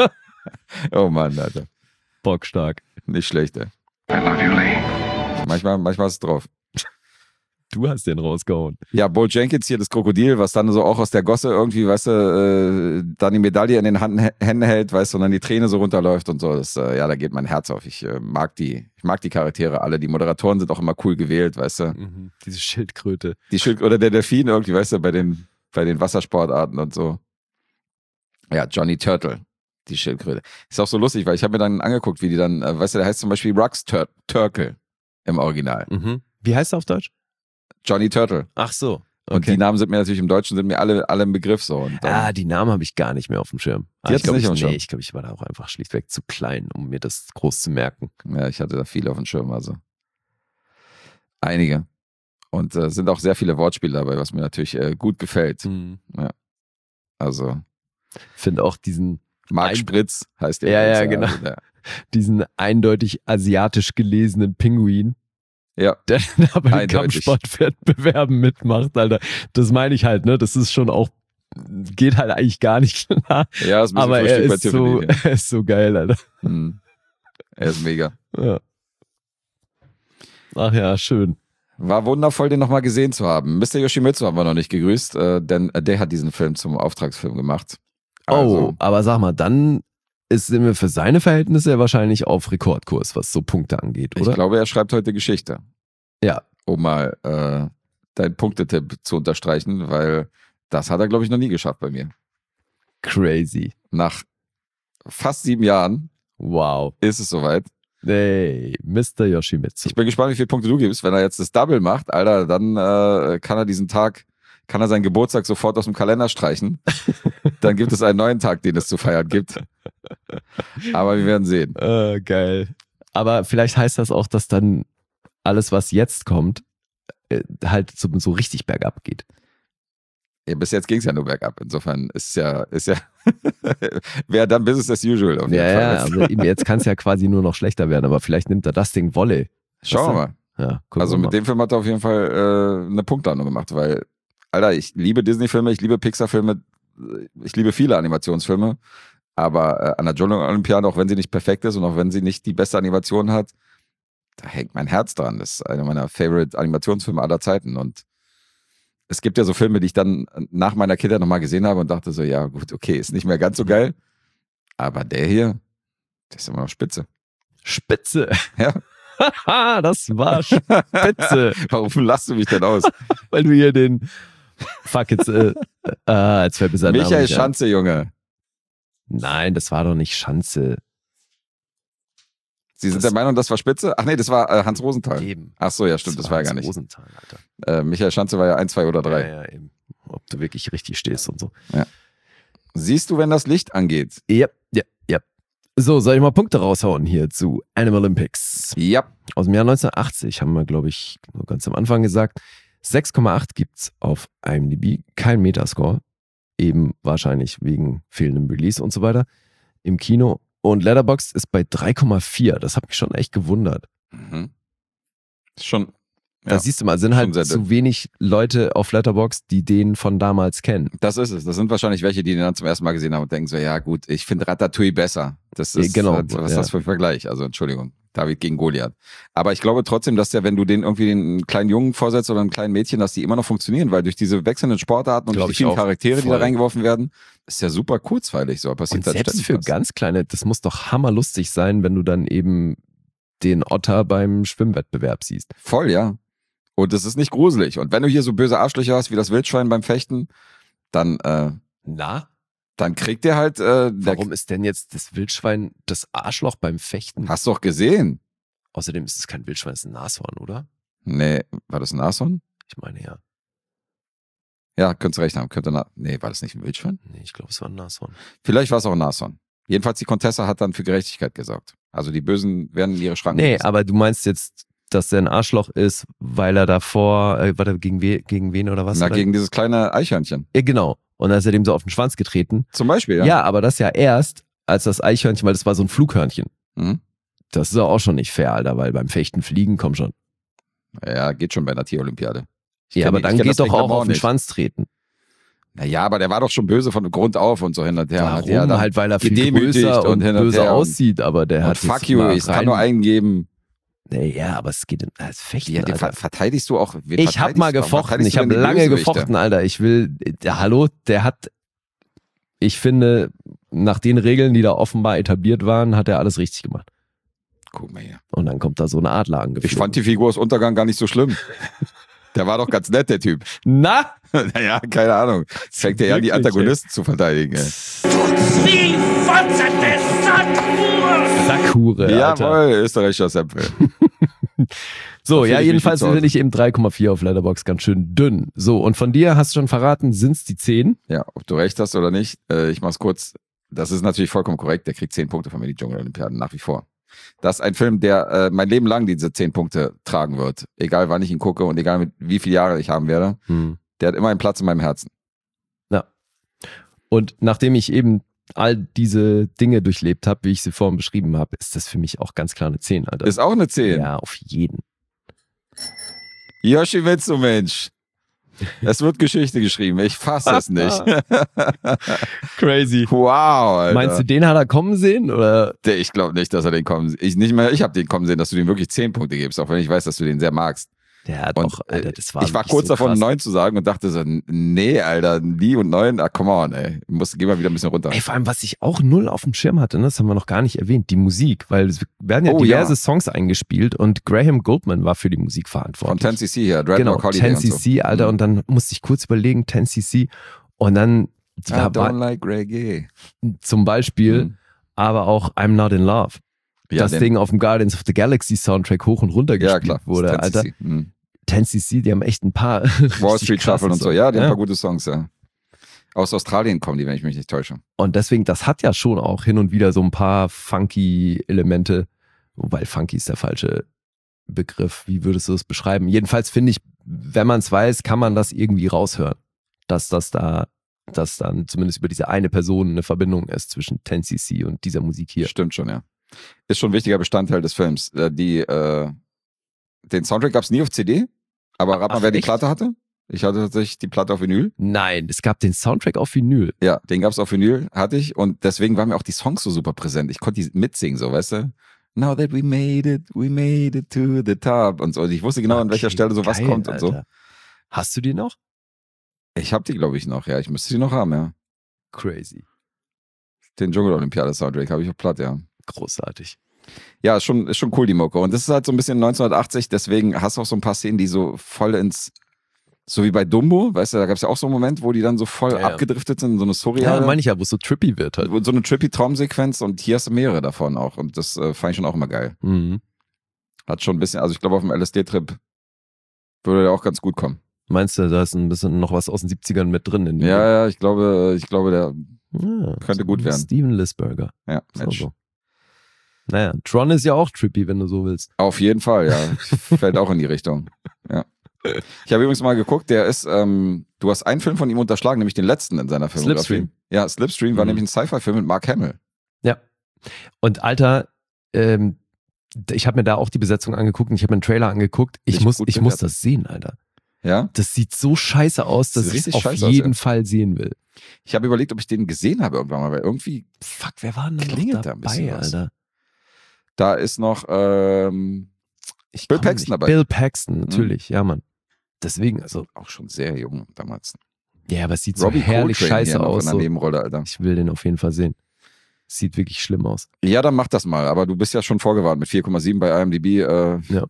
S2: Oh Mann, Alter.
S3: Bockstark.
S2: Nicht schlecht, ey. I love you, Lee. Manchmal ist es drauf.
S3: Du hast den rausgehauen.
S2: Ja, Bo Jenkins hier, das Krokodil, was dann so auch aus der Gosse irgendwie, weißt du, dann die Medaille in den Händen hält, weißt du, und dann die Träne so runterläuft und so. Das, ja, da geht mein Herz auf. Ich mag die Charaktere alle. Die Moderatoren sind auch immer cool gewählt, weißt du.
S3: Diese Schildkröte.
S2: Oder der Delfin irgendwie, weißt du, bei den Wassersportarten und so. Ja, Johnny Turtle, die Schildkröte. Ist auch so lustig, weil ich habe mir dann angeguckt, wie die dann, weißt du, der heißt zum Beispiel Rux Turkle im Original.
S3: Wie heißt er auf Deutsch?
S2: Johnny Turtle.
S3: Ach so.
S2: Okay. Und die Namen sind mir natürlich im Deutschen, sind mir alle im Begriff so. Und
S3: die Namen habe ich gar nicht mehr auf dem Schirm.
S2: Ich glaube,
S3: ich war da auch einfach schlichtweg zu klein, um mir das groß zu merken.
S2: Ja, ich hatte da viele auf dem Schirm, also. Einige. Und sind auch sehr viele Wortspiele dabei, was mir natürlich gut gefällt. Ja. Also.
S3: Finde auch diesen
S2: Marc Spritz heißt der.
S3: Ja, genau.
S2: Also
S3: diesen eindeutig asiatisch gelesenen Pinguin.
S2: Ja.
S3: Der da bei den
S2: Eindeutig.
S3: Kampfsportwettbewerben mitmacht, Alter. Das meine ich halt, ne? Das ist schon auch, geht halt eigentlich gar nicht klar.
S2: Ja, ist ein bisschen
S3: aber er
S2: Frühstück bei
S3: ist,
S2: Tiffany,
S3: er ist so geil, Alter.
S2: Er ist mega.
S3: Ja. Ach ja, schön.
S2: War wundervoll, den nochmal gesehen zu haben. Mr. Yoshimitsu haben wir noch nicht gegrüßt, denn der hat diesen Film zum Auftragsfilm gemacht. Also,
S3: aber sag mal, dann sind wir für seine Verhältnisse ja wahrscheinlich auf Rekordkurs, was so Punkte angeht, oder?
S2: ich glaube, er schreibt heute Geschichte.
S3: Ja.
S2: Um mal deinen Punktetipp zu unterstreichen, weil das hat er, glaube ich, noch nie geschafft bei mir.
S3: Crazy.
S2: Nach fast 7 Jahren
S3: Wow.
S2: ist es soweit.
S3: Nee, Mr. Yoshimitsu.
S2: Ich bin gespannt, wie viele Punkte du gibst. Wenn er jetzt das Double macht, Alter, dann kann er diesen Tag, kann er seinen Geburtstag sofort aus dem Kalender streichen. Dann gibt es einen neuen Tag, den es zu feiern gibt. Aber wir werden sehen.
S3: Geil. Aber vielleicht heißt das auch, dass dann alles, was jetzt kommt, halt so richtig bergab geht.
S2: Ja, bis jetzt ging es ja nur bergab. Insofern ist ja wäre dann Business as usual. Auf jeden Fall.
S3: Ja, aber jetzt kann es ja quasi nur noch schlechter werden, aber vielleicht nimmt er das Ding Wolle.
S2: Schauen wir mal.
S3: Ja,
S2: also mit dem Film hat er auf jeden Fall eine Punktlandung gemacht, weil, Alter, ich liebe Disney-Filme, ich liebe Pixar-Filme, ich liebe viele Animationsfilme, aber an der Dschungel-Olympiade, auch wenn sie nicht perfekt ist und auch wenn sie nicht die beste Animation hat, da hängt mein Herz dran. Das ist einer meiner Favorite-Animationsfilme aller Zeiten und es gibt ja so Filme, die ich dann nach meiner Kindheit nochmal gesehen habe und dachte so, ja gut, okay, ist nicht mehr ganz so geil, aber der hier, der ist immer noch spitze.
S3: Spitze.
S2: Ja.
S3: Das war spitze.
S2: Warum lachst du mich denn aus?
S3: Weil du hier den Fuck jetzt fällt mir sein Name
S2: Michael
S3: nicht ein.
S2: Schanze, Junge.
S3: Nein, das war doch nicht Schanze.
S2: Sie sind der Meinung, das war Spitze? Ach nee, das war Hans Rosenthal.
S3: Eben.
S2: Ach so, ja stimmt, das war ja gar nicht.
S3: Rosenthal, Alter.
S2: Michael Schanze war ja 1, 2 oder 3.
S3: Ja, eben. Ob du wirklich richtig stehst und so.
S2: Ja. Siehst du, wenn das Licht angeht?
S3: Ja. So, soll ich mal Punkte raushauen hier zu Animal Olympics?
S2: Ja.
S3: Aus dem Jahr 1980 haben wir, glaube ich, nur ganz am Anfang gesagt. 6,8 gibt's auf IMDb. Kein Metascore. Eben wahrscheinlich wegen fehlendem Release und so weiter. Im Kino. Und Letterboxd ist bei 3,4. Das hat mich schon echt gewundert.
S2: Mhm. Schon.
S3: Da siehst du mal, sind halt zu wenig Leute auf Letterboxd, die den von damals kennen.
S2: Das ist es. Das sind wahrscheinlich welche, die den dann zum ersten Mal gesehen haben und denken so, ja gut, ich finde Ratatouille besser. Das ist,
S3: genau,
S2: was ist das für ein Vergleich? Also Entschuldigung, David gegen Goliath. Aber ich glaube trotzdem, dass der, wenn du den irgendwie einen kleinen Jungen vorsetzt oder einem kleinen Mädchen, dass die immer noch funktionieren, weil durch diese wechselnden Sportarten und durch die vielen Charaktere, die da reingeworfen werden, ist ja super kurzweilig. So passiert
S3: und selbst für ganz kleine, das muss doch hammerlustig sein, wenn du dann eben den Otter beim Schwimmwettbewerb siehst.
S2: Voll, ja. Und es ist nicht gruselig. Und wenn du hier so böse Arschlöcher hast wie das Wildschwein beim Fechten, dann dann kriegt der halt...
S3: Warum ist denn jetzt das Wildschwein das Arschloch beim Fechten?
S2: Hast du doch gesehen.
S3: Außerdem ist es kein Wildschwein, es ist ein Nashorn, oder?
S2: Nee, war das ein Nashorn?
S3: Ich meine, ja.
S2: Ja, könntest recht haben. Nee, war das nicht ein Wildschwein?
S3: Nee, ich glaube, es war ein Nashorn.
S2: Vielleicht war es auch ein Nashorn. Jedenfalls die Contessa hat dann für Gerechtigkeit gesorgt. Also die Bösen werden in ihre Schranken
S3: Nee,
S2: gewiesen.
S3: aber du meinst jetzt, dass er ein Arschloch ist, weil er davor, warte, gegen wen oder was?
S2: Na,
S3: oder?
S2: gegen dieses kleine Eichhörnchen.
S3: Ja, genau. Und da ist er dem so auf den Schwanz getreten.
S2: Zum Beispiel, ja.
S3: Ja, aber das ja erst, als das Eichhörnchen, weil das war so ein Flughörnchen.
S2: Mhm.
S3: Das ist auch schon nicht fair, Alter, weil beim Fechten fliegen, komm schon.
S2: Ja, geht schon bei einer Tierolympiade.
S3: Ja, aber dann geht doch auch auf den Schwanz treten.
S2: Naja, aber der war doch schon böse von Grund auf und so hin und her.
S3: Warum?
S2: Hat der dann
S3: halt, weil er viel
S2: gedemütigt
S3: größer und
S2: hin und
S3: böse
S2: her
S3: aussieht, aber der
S2: und
S3: hat
S2: fuck
S3: jetzt
S2: you,
S3: mal
S2: ich kann nur eingeben.
S3: Naja, aber es geht als Fechten,
S2: Ja, den
S3: Alter.
S2: verteidigst du auch.
S3: Ich hab mal gefochten, ich habe lange gefochten, Alter. Hallo, der hat, ich finde, nach den Regeln, die da offenbar etabliert waren, hat er alles richtig gemacht.
S2: Guck mal hier.
S3: Und dann kommt da so eine Adler angeflogen.
S2: Ich fand die Figur aus Untergang gar nicht so schlimm. Der war doch ganz nett, der Typ.
S3: Na?
S2: Naja, keine Ahnung. Fängt er an, die Antagonisten zu verteidigen. Ey.
S3: Sackhure, Alter.
S2: Jawohl, österreichischer Sämpel.
S3: So, ja, jedenfalls
S2: sind
S3: finde ich eben 3,4 auf Letterboxd ganz schön dünn. So, und von dir hast du schon verraten, sind's die 10?
S2: Ja, ob du recht hast oder nicht, ich mach's kurz. Das ist natürlich vollkommen korrekt. Der kriegt 10 Punkte von mir, die Dschungel-Olympiaden, nach wie vor. Das ist ein Film, der mein Leben lang diese 10 Punkte tragen wird. Egal wann ich ihn gucke und egal mit wie viele Jahre ich haben werde. Der hat immer einen Platz in meinem Herzen.
S3: Ja. Und nachdem ich eben all diese Dinge durchlebt habe, wie ich sie vorhin beschrieben habe, ist das für mich auch ganz klar eine 10, Alter.
S2: Ist auch eine 10.
S3: Ja, auf jeden.
S2: Yoshimitsu, Mensch. Es wird Geschichte geschrieben. Ich fasse es nicht.
S3: Crazy.
S2: Wow, Alter.
S3: Meinst du, den hat er kommen sehen? Oder?
S2: Ich glaube nicht, dass er den kommen sieht. Ich habe den kommen sehen, dass du dem wirklich 10 Punkte gibst, auch wenn ich weiß, dass du den sehr magst.
S3: Ja,
S2: Und,
S3: doch, Alter, das war
S2: ich war
S3: wirklich
S2: kurz
S3: so
S2: davon,
S3: krass.
S2: 9 zu sagen und dachte so, nee, Alter, die und 9, come on, ey. Geh mal wieder ein bisschen runter.
S3: Ey, vor allem, was ich auch null auf dem Schirm hatte, ne, das haben wir noch gar nicht erwähnt, die Musik, weil es werden ja diverse Songs eingespielt und Graham Goldman war für die Musik
S2: Von
S3: verantwortlich.
S2: 10cc hier, Dreadnought
S3: Genau,
S2: Holiday
S3: 10cc,
S2: und so.
S3: Alter, und dann musste ich kurz überlegen, 10cc und dann
S2: I don't like Reggae.
S3: zum Beispiel, aber auch I'm Not in Love.
S2: Ja,
S3: das Ding auf dem Guardians of the Galaxy Soundtrack hoch und runter
S2: ja,
S3: gespielt
S2: klar,
S3: wurde,
S2: 10cc.
S3: Alter. 10cc, die haben echt ein paar
S2: Wall
S3: richtig
S2: Street
S3: krasse
S2: Shuffle und so.
S3: Songs.
S2: Ja, die haben ein paar gute Songs, ja. Aus Australien kommen die, wenn ich mich nicht täusche.
S3: Und deswegen, das hat ja schon auch hin und wieder so ein paar funky Elemente, wobei funky ist der falsche Begriff. Wie würdest du das beschreiben? Jedenfalls finde ich, wenn man es weiß, kann man das irgendwie raushören, dass dann zumindest über diese eine Person eine Verbindung ist zwischen 10cc und dieser Musik hier.
S2: Stimmt schon, ja. Ist schon ein wichtiger Bestandteil des Films. Den Soundtrack gab es nie auf CD, aber rat mal, wer die
S3: echt?
S2: Platte hatte? Ich hatte tatsächlich die Platte auf Vinyl.
S3: Nein, es gab den Soundtrack auf Vinyl.
S2: Ja, den gab's auf Vinyl, hatte ich. Und deswegen waren mir auch die Songs so super präsent. Ich konnte die mitsingen, so, weißt du? Now that we made it to the top und so. Und ich wusste genau, an welcher
S3: Okay,
S2: Stelle so was
S3: geil,
S2: kommt und so.
S3: Alter. Hast du die noch?
S2: Ich habe die, glaube ich, noch, ja. Ich müsste die noch haben, ja.
S3: Crazy.
S2: Den Dschungel-Olympiade-Soundtrack habe ich auf Platte, ja.
S3: Großartig.
S2: Ja, ist schon cool, die Mucke. Und das ist halt so ein bisschen 1980, deswegen hast du auch so ein paar Szenen, die so voll so wie bei Dumbo, weißt du, da gab es ja auch so einen Moment, wo die dann so voll
S3: Ja.
S2: abgedriftet sind, so eine
S3: Ja,
S2: surreale,
S3: meine ich ja, wo es so trippy wird halt.
S2: so eine trippy Traumsequenz und hier hast du mehrere davon auch und das fand ich schon auch immer geil.
S3: Mhm.
S2: Hat schon ein bisschen, also ich glaube auf dem LSD-Trip würde der auch ganz gut kommen.
S3: Meinst du, da ist ein bisschen noch was aus den 70ern mit drin? In dem
S2: Ja, ich glaube, der,
S3: Ding? Ja,
S2: könnte gut werden.
S3: Steven Lisberger.
S2: ja,
S3: So,
S2: Mensch.
S3: so. Naja, Tron ist ja auch trippy, wenn du so willst.
S2: Auf jeden Fall, ja. Fällt auch in die Richtung. Ja. Ich habe übrigens mal geguckt, der ist, du hast einen Film von ihm unterschlagen, nämlich den letzten in seiner Filmografie.
S3: Slipstream.
S2: Ja, Slipstream war nämlich ein Sci-Fi-Film mit Mark Hamill.
S3: Ja. Und Alter, ich habe mir da auch die Besetzung angeguckt und ich habe mir einen Trailer angeguckt. Ich
S2: Nicht
S3: muss
S2: gut
S3: das
S2: bewertet.
S3: sehen, Alter.
S2: Ja?
S3: Das sieht so scheiße aus, dass
S2: Sieht
S3: ich es
S2: richtig
S3: auf
S2: scheiße aus,
S3: jeden
S2: ja.
S3: Fall sehen will.
S2: Ich habe überlegt, ob ich den gesehen habe irgendwann mal, weil irgendwie,
S3: Fuck, wer war denn noch
S2: Klingelt da ein bisschen
S3: dabei,
S2: was.
S3: Alter?
S2: da ist noch,
S3: Ich
S2: Bill
S3: komm
S2: Paxton
S3: nicht.
S2: dabei.
S3: Bill Paxton, natürlich, ja, Mann. Deswegen, also,
S2: auch schon sehr jung damals.
S3: ja, aber es sieht so
S2: Robbie
S3: herrlich
S2: Coltrane
S3: scheiße
S2: hier noch
S3: aus.
S2: in der
S3: So.
S2: Nebenrolle, Alter.
S3: Ich will den auf jeden Fall sehen. Sieht wirklich schlimm aus.
S2: Ja, dann mach das mal, aber du bist ja schon vorgewarnt mit 4,7 bei IMDb.
S3: Ja.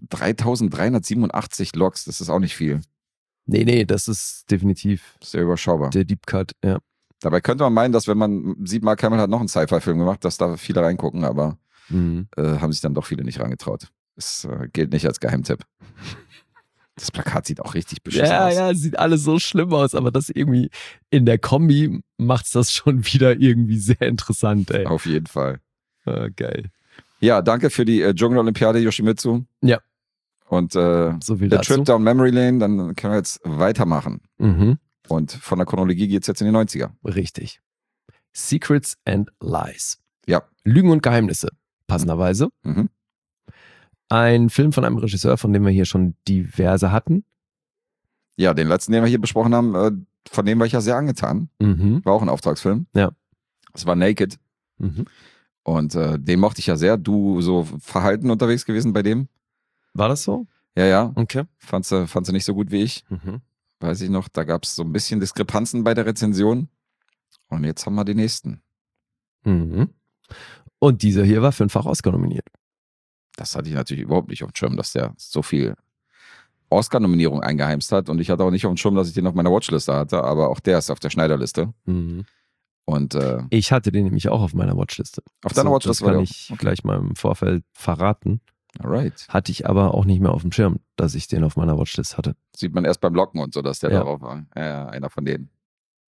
S2: 3387 Logs, das ist auch nicht viel.
S3: Nee, das ist definitiv
S2: Das ist ja überschaubar.
S3: der Deep Cut, ja.
S2: Dabei könnte man meinen, dass wenn man sieht, Mark Hamill hat noch einen Sci-Fi-Film gemacht, dass da viele reingucken, aber
S3: Mhm.
S2: haben sich dann doch viele nicht rangetraut. Das gilt nicht als Geheimtipp. Das Plakat sieht auch richtig beschissen aus.
S3: Ja, sieht alles so schlimm aus, aber das irgendwie in der Kombi macht's das schon wieder irgendwie sehr interessant, ey.
S2: Auf jeden Fall.
S3: Geil.
S2: Ja, danke für die Dschungel-Olympiade, Yoshimitsu.
S3: Ja.
S2: Und
S3: So viel
S2: der
S3: dazu.
S2: Trip down Memory Lane, dann können wir jetzt weitermachen.
S3: Mhm.
S2: Und von der Chronologie geht's jetzt in die 90er.
S3: Richtig. Secrets and Lies.
S2: Ja.
S3: Lügen und Geheimnisse, passenderweise.
S2: Mhm.
S3: Ein Film von einem Regisseur, von dem wir hier schon diverse hatten.
S2: Ja, den letzten, den wir hier besprochen haben, von dem war ich ja sehr angetan.
S3: Mhm.
S2: War auch ein Auftragsfilm.
S3: Ja.
S2: Es war Naked.
S3: Mhm.
S2: Und den mochte ich ja sehr. Du so verhalten unterwegs gewesen bei dem?
S3: War das so?
S2: Ja.
S3: Okay.
S2: Fandst du nicht so gut wie ich?
S3: Mhm.
S2: Weiß ich noch. Da gab es so ein bisschen Diskrepanzen bei der Rezension. Und jetzt haben wir den nächsten.
S3: Mhm. Und dieser hier war 5-fach Oscar nominiert.
S2: Das hatte ich natürlich überhaupt nicht auf dem Schirm, dass der so viel Oscar-Nominierung eingeheimst hat. Und ich hatte auch nicht auf dem Schirm, dass ich den auf meiner Watchliste hatte. Aber auch der ist auf der Schneiderliste.
S3: Mhm.
S2: Und
S3: Ich hatte den nämlich auch auf meiner Watchliste.
S2: auf deiner Watchliste
S3: Das kann
S2: war der
S3: ich
S2: auch. Okay.
S3: gleich mal im Vorfeld verraten.
S2: Alright.
S3: Hatte ich aber auch nicht mehr auf dem Schirm, dass ich den auf meiner Watchlist hatte.
S2: Sieht man erst beim Locken und so, dass der
S3: Ja.
S2: darauf war. Ja, einer von denen.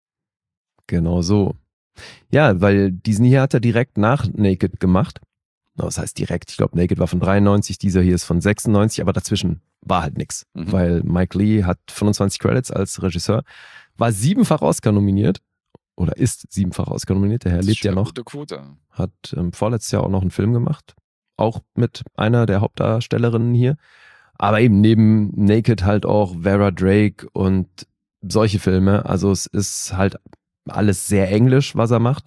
S3: Genau so. Ja, weil diesen hier hat er direkt nach Naked gemacht. Das heißt direkt, ich glaube, Naked war von 93, dieser hier ist von 96, aber dazwischen war halt nichts. Weil Mike Leigh hat 25 Credits als Regisseur, war 7-fach Oscar nominiert oder ist 7-fach Oscar nominiert, der Herr lebt ja noch.
S2: Gute Quote.
S3: Hat vorletztes Jahr auch noch einen Film gemacht, auch mit einer der Hauptdarstellerinnen hier. Aber eben neben Naked halt auch Vera Drake und solche Filme. Also es ist halt alles sehr englisch, was er macht.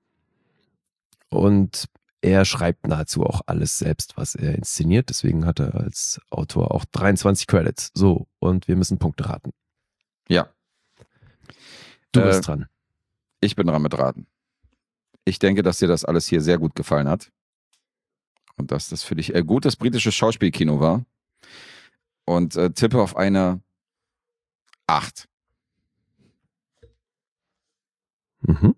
S3: Und er schreibt nahezu auch alles selbst, was er inszeniert. Deswegen hat er als Autor auch 23 Credits. So, und wir müssen Punkte raten.
S2: Ja.
S3: Du bist dran.
S2: Ich bin dran mit Raten. Ich denke, dass dir das alles hier sehr gut gefallen hat. Und dass das für dich gutes britisches Schauspielkino war. Und tippe auf eine 8.
S3: Mhm.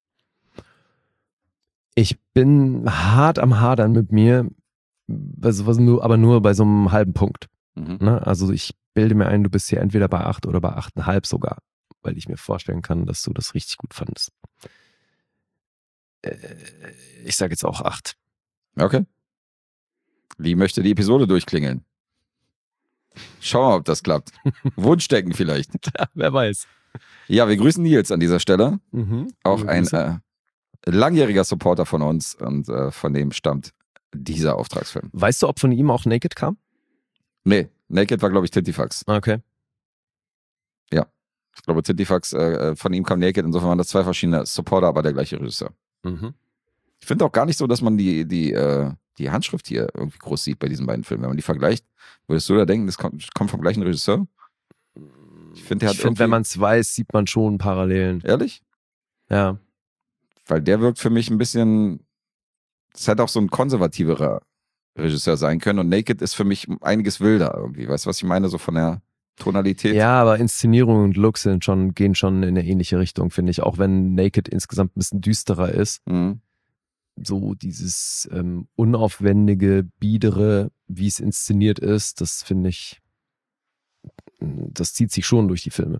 S3: Ich bin hart am Hadern mit mir, aber nur bei so einem halben Punkt. Ne? Also ich bilde mir ein, du bist hier entweder bei 8 oder bei 8,5 sogar, weil ich mir vorstellen kann, dass du das richtig gut fandest. Ich sage jetzt auch 8.
S2: Okay. Lee möchte die Episode durchklingeln. Schauen wir mal, ob das klappt. Wunschdenken vielleicht.
S3: Ja, wer weiß.
S2: Ja, wir grüßen Nils an dieser Stelle. Auch ein langjähriger Supporter von uns und von dem stammt dieser Auftragsfilm.
S3: Weißt du, ob von ihm auch Naked kam?
S2: Nee, Naked war, glaube ich, Tintifax.
S3: Okay.
S2: Ja, ich glaube, Tintifax, von ihm kam Naked, insofern waren das 2 verschiedene Supporter, aber der gleiche Regisseur. Ich finde auch gar nicht so, dass man die Handschrift hier irgendwie groß sieht bei diesen beiden Filmen. Wenn man die vergleicht, würdest du da denken, das kommt vom gleichen Regisseur? Ich finde,
S3: wenn man es weiß, sieht man schon Parallelen.
S2: Ehrlich?
S3: Ja.
S2: Weil der wirkt für mich ein bisschen, das hätte auch so ein konservativerer Regisseur sein können und Naked ist für mich einiges wilder irgendwie. Weißt du, was ich meine? So von der Tonalität.
S3: Ja, aber Inszenierung und Looks gehen schon in eine ähnliche Richtung, finde ich. Auch wenn Naked insgesamt ein bisschen düsterer ist. So dieses unaufwendige, biedere, wie es inszeniert ist, das finde ich, das zieht sich schon durch die Filme.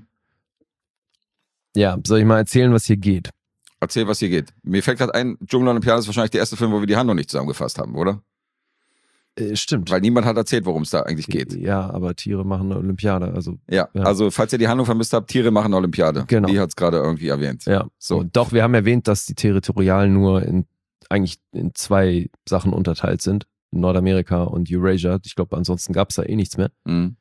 S3: Ja, soll ich mal erzählen, was hier geht?
S2: Erzähl, was hier geht. Mir fällt gerade ein, Dschungelolympiade ist wahrscheinlich der erste Film, wo wir die Handlung nicht zusammengefasst haben, oder?
S3: Stimmt.
S2: Weil niemand hat erzählt, worum es da eigentlich geht.
S3: Ja, aber Tiere machen eine Olympiade. Also,
S2: ja, also falls ihr die Handlung vermisst habt, Tiere machen eine Olympiade.
S3: Genau.
S2: Die hat es gerade irgendwie erwähnt.
S3: Ja, so. Und doch, wir haben erwähnt, dass die Territorialen nur eigentlich in 2 Sachen unterteilt sind. Nordamerika und Eurasia. Ich glaube, ansonsten gab es da nichts mehr.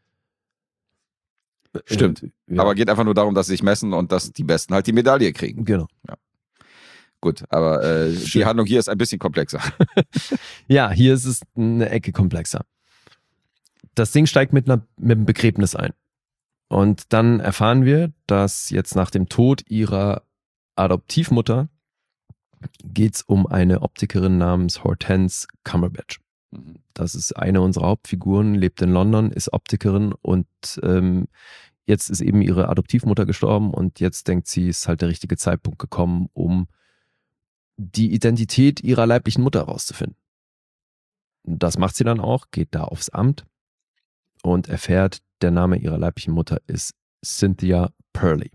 S2: Stimmt.
S3: Ja.
S2: Aber geht einfach nur darum, dass sie sich messen und dass die Besten halt die Medaille kriegen.
S3: Genau.
S2: Ja. Gut, aber die Handlung hier ist ein bisschen komplexer.
S3: Ja, hier ist es eine Ecke komplexer. Das Ding steigt mit einem Begräbnis ein. Und dann erfahren wir, dass jetzt nach dem Tod ihrer Adoptivmutter geht es um eine Optikerin namens Hortense Cumberbatch. Das ist eine unserer Hauptfiguren, lebt in London, ist Optikerin und jetzt ist eben ihre Adoptivmutter gestorben und jetzt denkt sie, es ist halt der richtige Zeitpunkt gekommen, um die Identität ihrer leiblichen Mutter herauszufinden. Das macht sie dann auch, geht da aufs Amt und erfährt, der Name ihrer leiblichen Mutter ist Cynthia Purley.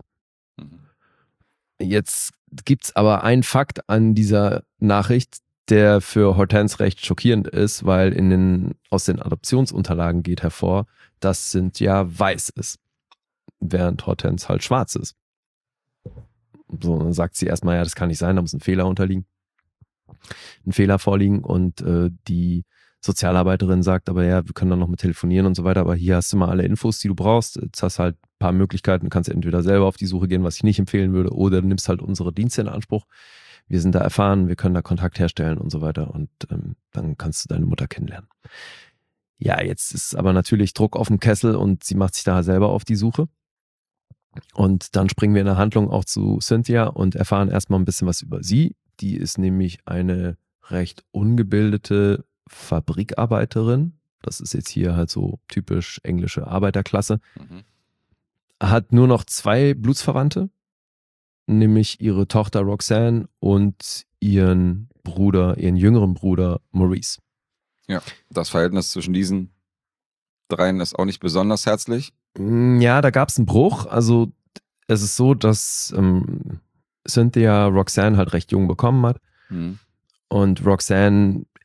S3: Jetzt gibt's aber einen Fakt an dieser Nachricht, der für Hortense recht schockierend ist, weil aus den Adoptionsunterlagen geht hervor, dass Cynthia weiß ist, während Hortense halt schwarz ist. So, dann sagt sie erstmal, ja, das kann nicht sein, da muss ein Fehler vorliegen und die Sozialarbeiterin sagt aber, ja, wir können dann noch mal telefonieren und so weiter, aber hier hast du mal alle Infos, die du brauchst, jetzt hast halt ein paar Möglichkeiten, du kannst entweder selber auf die Suche gehen, was ich nicht empfehlen würde, oder du nimmst halt unsere Dienste in Anspruch, wir sind da erfahren, wir können da Kontakt herstellen und so weiter und dann kannst du deine Mutter kennenlernen. Ja, jetzt ist aber natürlich Druck auf dem Kessel und sie macht sich da selber auf die Suche. Und dann springen wir in der Handlung auch zu Cynthia und erfahren erstmal ein bisschen was über sie. Die ist nämlich eine recht ungebildete Fabrikarbeiterin. Das ist jetzt hier halt so typisch englische Arbeiterklasse. Hat nur noch 2 Blutsverwandte, nämlich ihre Tochter Roxanne und ihren jüngeren Bruder Maurice.
S2: Ja, das Verhältnis zwischen diesen 3 ist auch nicht besonders herzlich.
S3: Ja, da gab es einen Bruch. Also es ist so, dass Cynthia Roxanne halt recht jung bekommen hat. Und Roxanne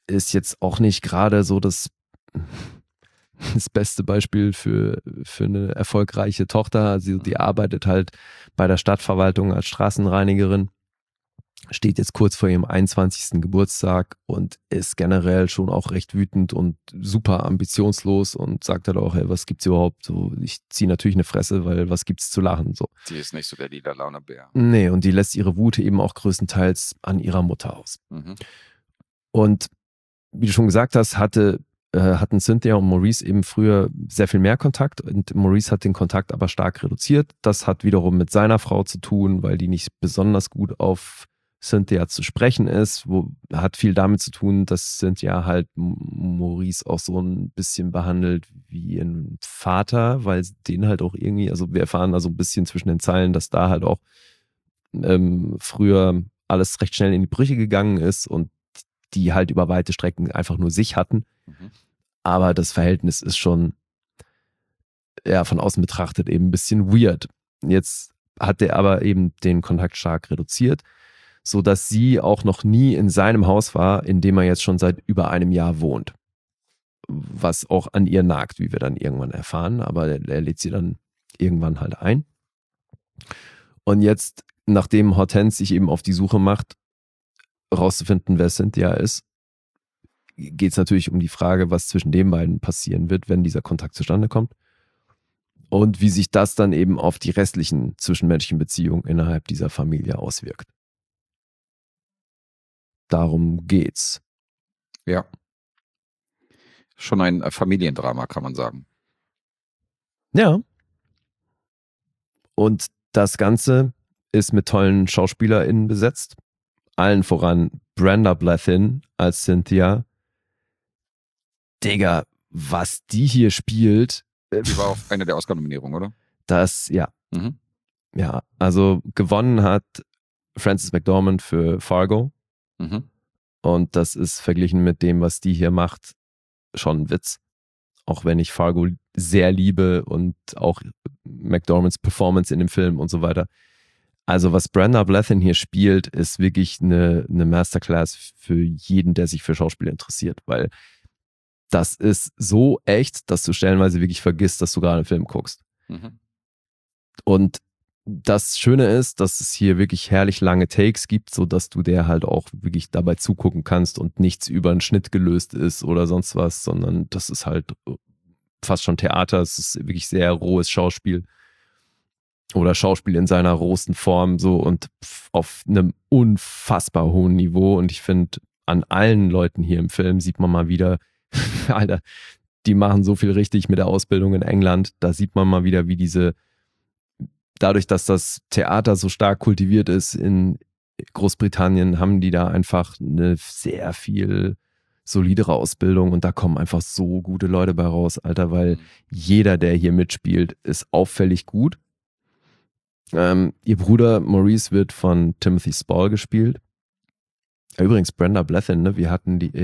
S3: ist jetzt auch nicht gerade so das beste Beispiel für eine erfolgreiche Tochter. Also die arbeitet halt bei der Stadtverwaltung als Straßenreinigerin, steht jetzt kurz vor ihrem 21. Geburtstag und ist generell schon auch recht wütend und super ambitionslos und sagt halt auch, hey, was gibt's überhaupt? So, ich ziehe natürlich eine Fresse, weil was gibt's zu lachen? So.
S2: Die ist nicht so der lila Launebär.
S3: Nee, und die lässt ihre Wut eben auch größtenteils an ihrer Mutter aus. Und wie du schon gesagt hast, hatten Cynthia und Maurice eben früher sehr viel mehr Kontakt und Maurice hat den Kontakt aber stark reduziert. Das hat wiederum mit seiner Frau zu tun, weil die nicht besonders gut auf Cynthia zu sprechen ist, hat viel damit zu tun, dass Cynthia halt Maurice auch so ein bisschen behandelt wie ein Vater, weil den halt auch irgendwie, also wir erfahren da so ein bisschen zwischen den Zeilen, dass da halt auch früher alles recht schnell in die Brüche gegangen ist und die halt über weite Strecken einfach nur sich hatten. Aber das Verhältnis ist schon von außen betrachtet eben ein bisschen weird. Jetzt hat er aber eben den Kontakt stark reduziert, sodass sie auch noch nie in seinem Haus war, in dem er jetzt schon seit über einem Jahr wohnt. Was auch an ihr nagt, wie wir dann irgendwann erfahren, aber er lädt sie dann irgendwann halt ein. Und jetzt, nachdem Hortense sich eben auf die Suche macht, rauszufinden, wer Cynthia ist, geht es natürlich um die Frage, was zwischen den beiden passieren wird, wenn dieser Kontakt zustande kommt. Und wie sich das dann eben auf die restlichen zwischenmenschlichen Beziehungen innerhalb dieser Familie auswirkt. Darum geht's.
S2: Ja. Schon ein Familiendrama, kann man sagen.
S3: Ja. Und das Ganze ist mit tollen SchauspielerInnen besetzt. Allen voran Brenda Blethyn als Cynthia. Digga, was die hier spielt.
S2: Die war auch eine der Oscar-Nominierungen, oder?
S3: Das, ja. Ja, also gewonnen hat Frances McDormand für Fargo. Und das ist verglichen mit dem, was die hier macht, schon ein Witz. Auch wenn ich Fargo sehr liebe und auch McDormands Performance in dem Film und so weiter. Also was Brenda Blethyn hier spielt, ist wirklich eine Masterclass für jeden, der sich für Schauspiel interessiert, weil das ist so echt, dass du stellenweise wirklich vergisst, dass du gerade einen Film guckst. Und das Schöne ist, dass es hier wirklich herrlich lange Takes gibt, sodass du der halt auch wirklich dabei zugucken kannst und nichts über einen Schnitt gelöst ist oder sonst was, sondern das ist halt fast schon Theater. Es ist wirklich sehr rohes Schauspiel oder Schauspiel in seiner rohesten Form so und auf einem unfassbar hohen Niveau. Und ich finde, an allen Leuten hier im Film sieht man mal wieder, Alter, die machen so viel richtig mit der Ausbildung in England. Da sieht man mal wieder, wie dadurch, dass das Theater so stark kultiviert ist in Großbritannien, haben die da einfach eine sehr viel solidere Ausbildung und da kommen einfach so gute Leute bei raus, Alter, weil jeder, der hier mitspielt, ist auffällig gut. Ihr Bruder Maurice wird von Timothy Spall gespielt. Übrigens Brenda Blethyn, ne? Wir hatten die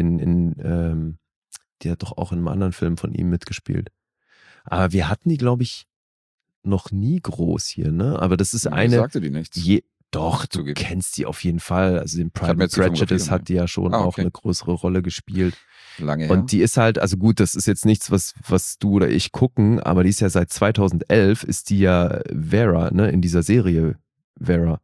S3: die hat doch auch in einem anderen Film von ihm mitgespielt. Aber wir hatten die, glaube ich, noch nie groß hier, ne? Aber das ist eine.
S2: Sagte die nichts.
S3: Doch, du kennst die auf jeden Fall. Also den Private Prejudice hat die ja schon auch eine größere Rolle gespielt.
S2: Lange her.
S3: Und die ist halt, also gut, das ist jetzt nichts, was du oder ich gucken, aber die ist ja seit 2011, ist die ja Vera, ne? In dieser Serie Vera.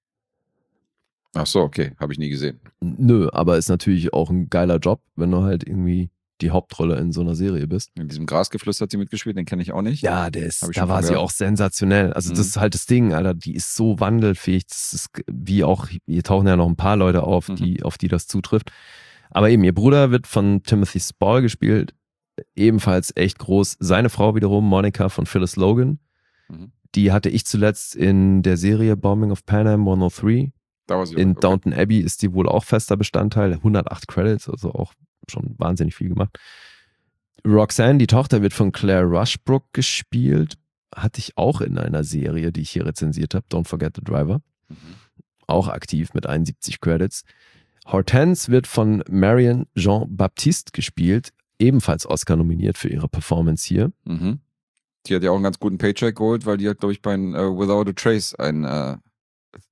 S2: Ach so, okay. Habe ich nie gesehen.
S3: Nö, aber ist natürlich auch ein geiler Job, wenn du halt irgendwie die Hauptrolle in so einer Serie bist.
S2: In diesem Grasgeflüster hat sie mitgespielt, den kenne ich auch nicht.
S3: Ja, da war sie auch sensationell. Also das ist halt das Ding, Alter, die ist so wandelfähig. Das ist wie auch, hier tauchen ja noch ein paar Leute auf, auf die das zutrifft. Aber eben, ihr Bruder wird von Timothy Spall gespielt, ebenfalls echt groß. Seine Frau wiederum, Monica von Phyllis Logan, die hatte ich zuletzt in der Serie Bombing of Pan Am 103. In Downton Abbey ist die wohl auch fester Bestandteil. 108 Credits, also auch schon wahnsinnig viel gemacht. Roxanne, die Tochter, wird von Claire Rushbrook gespielt. Hatte ich auch in einer Serie, die ich hier rezensiert habe, Don't Forget the Driver. Auch aktiv mit 71 Credits. Hortense wird von Marion Jean-Baptiste gespielt, ebenfalls Oscar nominiert für ihre Performance hier.
S2: Die hat ja auch einen ganz guten Paycheck geholt, weil die hat, glaube ich, bei Without a Trace einen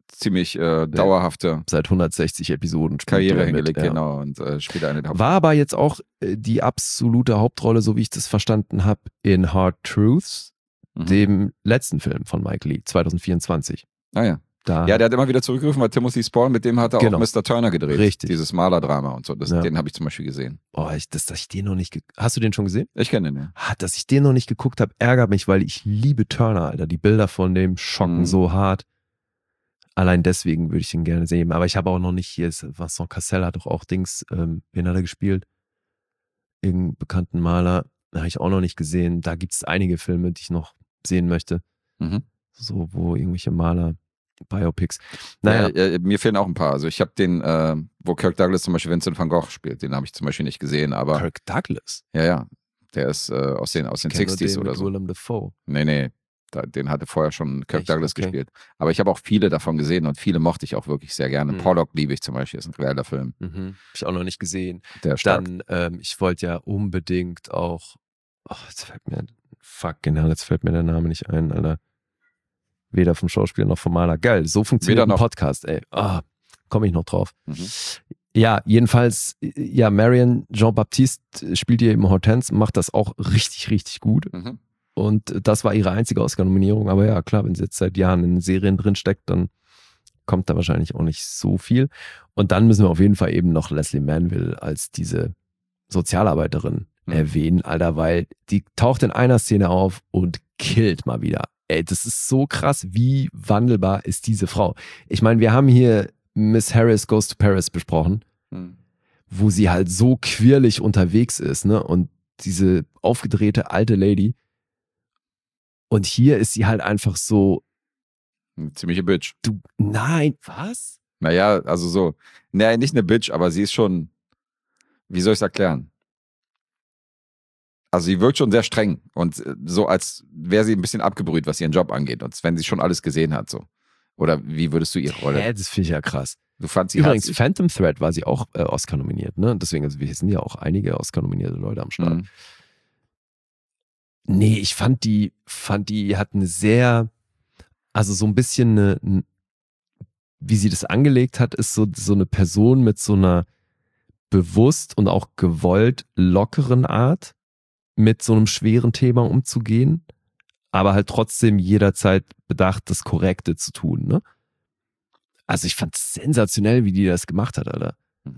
S2: ziemlich dauerhafte
S3: seit 160 Episoden
S2: Karriere hingelegt, genau, und später eine der
S3: War aber jetzt auch die absolute Hauptrolle, so wie ich das verstanden habe, in Hard Truths, dem letzten Film von Mike Leigh, 2024.
S2: Ah ja. Ja, der hat immer wieder zurückgerufen, weil Timothy Spall, mit dem hat er auch Mr. Turner gedreht.
S3: Richtig.
S2: Dieses Malerdrama und so. Den habe ich zum Beispiel gesehen.
S3: Oh, dass ich den noch nicht hast du den schon gesehen?
S2: Ich kenne den, ja.
S3: Dass ich den noch nicht geguckt habe, ärgert mich, weil ich liebe Turner, Alter. Die Bilder von dem schocken so hart. Allein deswegen würde ich den gerne sehen. Aber ich habe auch noch nicht hier, Vincent Cassel hat doch auch Dings, wen hat er gespielt? Irgendeinen bekannten Maler. Habe ich auch noch nicht gesehen. Da gibt es einige Filme, die ich noch sehen möchte. So, wo irgendwelche Maler, Biopics. Naja.
S2: Ja, mir fehlen auch ein paar. Also ich habe den, wo Kirk Douglas zum Beispiel Vincent van Gogh spielt, den habe ich zum Beispiel nicht gesehen. Aber
S3: Kirk Douglas?
S2: Ja. Der ist aus den 60s oder so.
S3: Willem Dafoe.
S2: Nee. Den hatte vorher schon Kirk Douglas gespielt. Aber ich habe auch viele davon gesehen und viele mochte ich auch wirklich sehr gerne. Pollock liebe ich zum Beispiel, ist ein geiler Film.
S3: Habe ich auch noch nicht gesehen.
S2: Der ist stark.
S3: Dann, ich wollte ja unbedingt auch, jetzt fällt mir der Name nicht ein, Alter. Weder vom Schauspieler noch vom Maler. Geil, so funktioniert ein Podcast, ey. Komme ich noch drauf. Ja, jedenfalls, Marion Jean-Baptiste spielt hier eben Hortense, macht das auch richtig, richtig gut. Und das war ihre einzige Oscar-Nominierung. Aber ja, klar, wenn sie jetzt seit Jahren in Serien drin steckt, dann kommt da wahrscheinlich auch nicht so viel. Und dann müssen wir auf jeden Fall eben noch Leslie Manville als diese Sozialarbeiterin erwähnen, Alter, weil die taucht in einer Szene auf und killt mal wieder. Ey, das ist so krass, wie wandelbar ist diese Frau. Ich meine, wir haben hier Miss Harris Goes to Paris besprochen, wo sie halt so quirlig unterwegs ist, ne? Und diese aufgedrehte alte Lady. Und hier ist sie halt einfach so.
S2: Eine ziemliche Bitch.
S3: Nein, was?
S2: Naja, also so. Naja, nicht eine Bitch, aber sie ist schon. Wie soll ich es erklären? Also sie wirkt schon sehr streng und so, als wäre sie ein bisschen abgebrüht, was ihren Job angeht. Und wenn sie schon alles gesehen hat, so. Oder wie würdest du ihre Rolle?
S3: Das finde ich ja krass.
S2: Du fandst sie
S3: übrigens, Phantom Thread war sie auch Oscar nominiert, ne? Deswegen, also wir sind ja auch einige Oscar nominierte Leute am Start. Nee, ich fand die hat eine sehr, also so ein bisschen wie sie das angelegt hat, ist so eine Person mit so einer bewusst und auch gewollt lockeren Art, mit so einem schweren Thema umzugehen, aber halt trotzdem jederzeit bedacht, das Korrekte zu tun, ne? Also ich fand es sensationell, wie die das gemacht hat, Alter.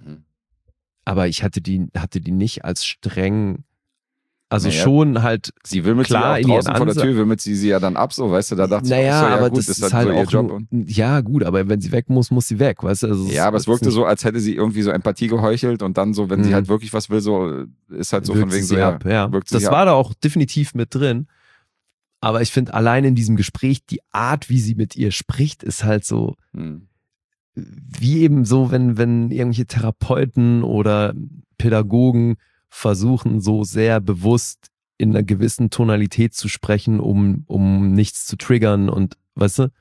S3: Aber ich hatte die nicht als streng, also schon halt
S2: sie will mit klar sie auch draußen vor der Tür, will mit sie ja dann ab, so, weißt du, da dachte ich,
S3: aber
S2: gut,
S3: das ist halt so ihr Job. Ja gut, aber wenn sie weg muss sie weg, weißt du. Also
S2: ja, aber es wirkte so, als hätte sie irgendwie so Empathie geheuchelt und dann so, wenn sie halt wirklich was will, so, ist halt so
S3: wirkt
S2: von wegen
S3: so, das war da auch definitiv mit drin, aber ich finde allein in diesem Gespräch, die Art, wie sie mit ihr spricht, ist halt so, wie eben so, wenn irgendwelche Therapeuten oder Pädagogen versuchen, so sehr bewusst in einer gewissen Tonalität zu sprechen, um nichts zu triggern und, weißt du,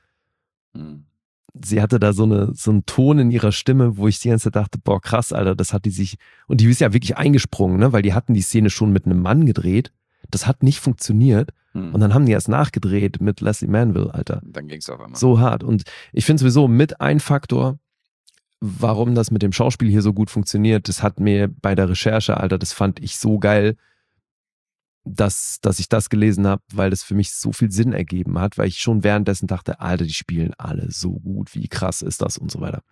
S3: sie hatte da so einen Ton in ihrer Stimme, wo ich die ganze Zeit dachte, boah, krass, Alter, das hat die sich, und die ist ja wirklich eingesprungen, ne, weil die hatten die Szene schon mit einem Mann gedreht, das hat nicht funktioniert und dann haben die erst nachgedreht mit Leslie Manville, Alter.
S2: Dann ging's auf einmal.
S3: So hart und ich finde sowieso mit ein Faktor, warum das mit dem Schauspiel hier so gut funktioniert, das hat mir bei der Recherche, Alter, das fand ich so geil, dass ich das gelesen habe, weil das für mich so viel Sinn ergeben hat, weil ich schon währenddessen dachte, Alter, die spielen alle so gut, wie krass ist das und so weiter.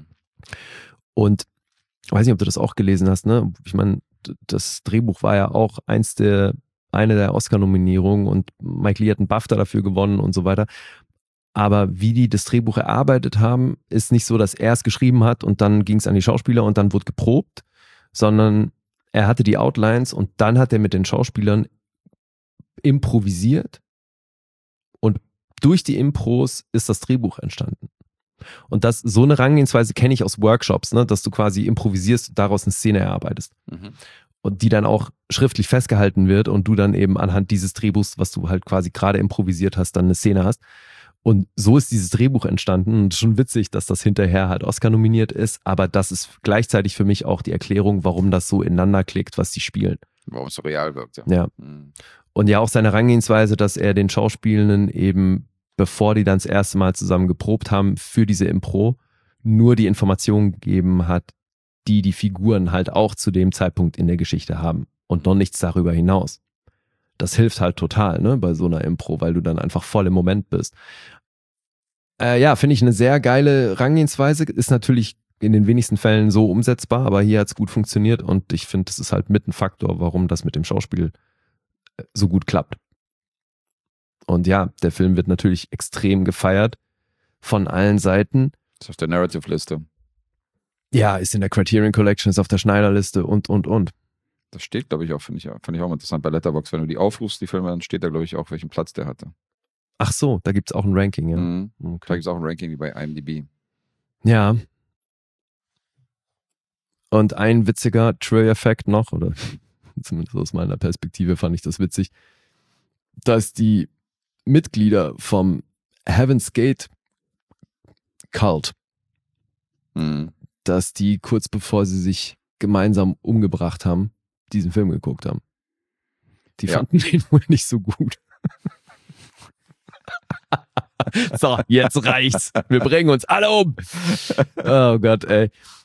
S3: Und ich weiß nicht, ob du das auch gelesen hast, ne? Ich meine, das Drehbuch war ja auch eine der Oscar-Nominierungen und Mike Leigh hat einen BAFTA dafür gewonnen und so weiter. Aber wie die das Drehbuch erarbeitet haben, ist nicht so, dass er es geschrieben hat und dann ging es an die Schauspieler und dann wurde geprobt, sondern er hatte die Outlines und dann hat er mit den Schauspielern improvisiert und durch die Impros ist das Drehbuch entstanden. Und so eine Herangehensweise kenne ich aus Workshops, ne, dass du quasi improvisierst und daraus eine Szene erarbeitest. Und die dann auch schriftlich festgehalten wird und du dann eben anhand dieses Drehbuchs, was du halt quasi gerade improvisiert hast, dann eine Szene hast. Und so ist dieses Drehbuch entstanden und schon witzig, dass das hinterher halt Oscar nominiert ist, aber das ist gleichzeitig für mich auch die Erklärung, warum das so ineinander klickt, was die spielen.
S2: Warum es so real wirkt,
S3: ja. Und ja auch seine Herangehensweise, dass er den Schauspielenden eben bevor die dann das erste Mal zusammen geprobt haben für diese Impro, nur die Informationen gegeben hat, die die Figuren halt auch zu dem Zeitpunkt in der Geschichte haben und noch nichts darüber hinaus. Das hilft halt total, ne, bei so einer Impro, weil du dann einfach voll im Moment bist. Ja, finde ich eine sehr geile Herangehensweise. Ist natürlich in den wenigsten Fällen so umsetzbar, aber hier hat es gut funktioniert und ich finde, das ist halt mit ein Faktor, warum das mit dem Schauspiel so gut klappt. Und ja, der Film wird natürlich extrem gefeiert von allen Seiten.
S2: Ist auf der Narrative-Liste.
S3: Ja, ist in der Criterion Collection, ist auf der Schneider-Liste und.
S2: Das steht, glaube ich, auch, fand ich auch mal interessant bei Letterboxd. Wenn du die aufrufst, die Filme, dann steht da, glaube ich, auch, welchen Platz der hatte.
S3: Ach so, da gibt es auch ein Ranking, ja.
S2: Mhm.
S3: Okay.
S2: Da gibt es auch ein Ranking wie bei IMDb.
S3: Ja. Und ein witziger Trailer-Fact noch, oder zumindest aus meiner Perspektive fand ich das witzig, dass die Mitglieder vom Heaven's Gate Cult, dass die kurz bevor sie sich gemeinsam umgebracht haben, diesen Film geguckt haben. Die fanden den wohl nicht so gut. So, jetzt reicht's. Wir bringen uns alle um. Oh Gott, ey.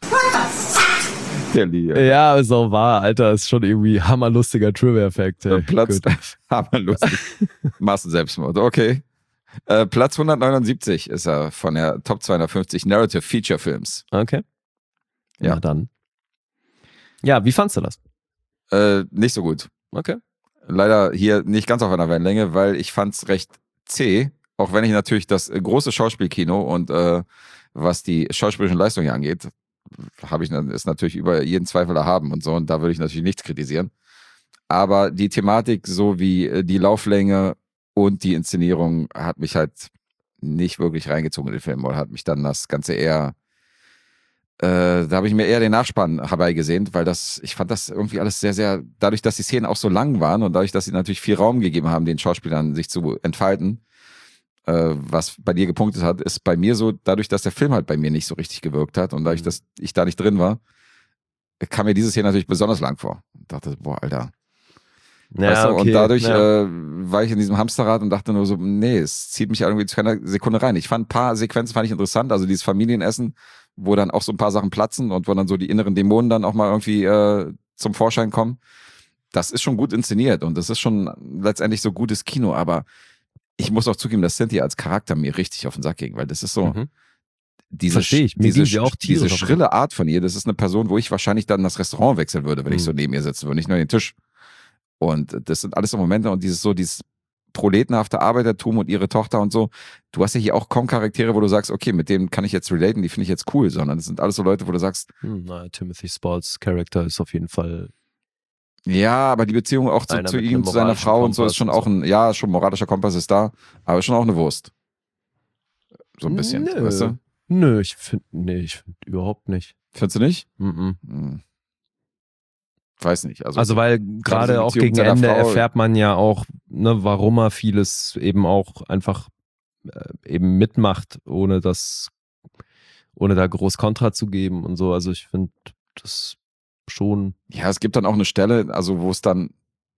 S3: Ja, so war, Alter, ist schon irgendwie hammerlustiger Trivia-Fact.
S2: Platz, hammerlustig. Massenselbstmord, okay. Platz 179 ist er von der Top 250 Narrative Feature Films.
S3: Okay.
S2: Ja.
S3: Na dann. Ja, wie fandst du das?
S2: Nicht so gut.
S3: Okay.
S2: Leider hier nicht ganz auf einer Wellenlänge, weil ich fand's recht zäh, auch wenn ich natürlich das große Schauspielkino und was die schauspielerischen Leistungen hier angeht, ist natürlich über jeden Zweifel erhaben und so, und da würde ich natürlich nichts kritisieren. Aber die Thematik sowie die Lauflänge und die Inszenierung hat mich halt nicht wirklich reingezogen in den Film, oder hat mich dann das Ganze eher, da habe ich mir eher den Nachspann herbeigesehnt, weil ich fand das irgendwie alles sehr, sehr, dadurch, dass die Szenen auch so lang waren und dadurch, dass sie natürlich viel Raum gegeben haben, den Schauspielern sich zu entfalten, was bei dir gepunktet hat, ist bei mir so, dadurch, dass der Film halt bei mir nicht so richtig gewirkt hat und dadurch, dass ich da nicht drin war, kam mir dieses hier natürlich besonders lang vor. Und dachte, boah, Alter.
S3: Ja,
S2: weißt du?
S3: okay,
S2: Und dadurch
S3: ja.
S2: war ich in diesem Hamsterrad und dachte nur so, nee, es zieht mich irgendwie zu keiner Sekunde rein. Ich fand ein paar Sequenzen fand ich interessant, also dieses Familienessen, wo dann auch so ein paar Sachen platzen und wo dann so die inneren Dämonen dann auch mal irgendwie zum Vorschein kommen. Das ist schon gut inszeniert und das ist schon letztendlich so gutes Kino, aber ich muss auch zugeben, dass Cynthia als Charakter mir richtig auf den Sack ging, weil das ist so diese schrille Art von ihr, das ist eine Person, wo ich wahrscheinlich dann das Restaurant wechseln würde, wenn ich so neben ihr sitzen würde, nicht nur den Tisch. Und das sind alles so Momente und dieses proletenhafte Arbeitertum und ihre Tochter und so. Du hast ja hier auch kaum Charaktere, wo du sagst, okay, mit denen kann ich jetzt relaten, die finde ich jetzt cool, sondern das sind alles so Leute, wo du sagst,
S3: Timothy Spall's Charakter ist auf jeden Fall.
S2: Ja, aber die Beziehung auch zu ihm, zu seiner Frau und so ist schon auch schon moralischer Kompass ist da, aber schon auch eine Wurst. So ein bisschen, weißt du?
S3: Nö, ich finde überhaupt nicht.
S2: Findest du nicht? Weiß nicht. Also
S3: weil gerade auch gegen Ende erfährt man ja auch, ne, warum er vieles eben auch einfach eben mitmacht, ohne da groß Kontra zu geben und so. Also ich finde das schon.
S2: Ja, es gibt dann auch eine Stelle, also wo es dann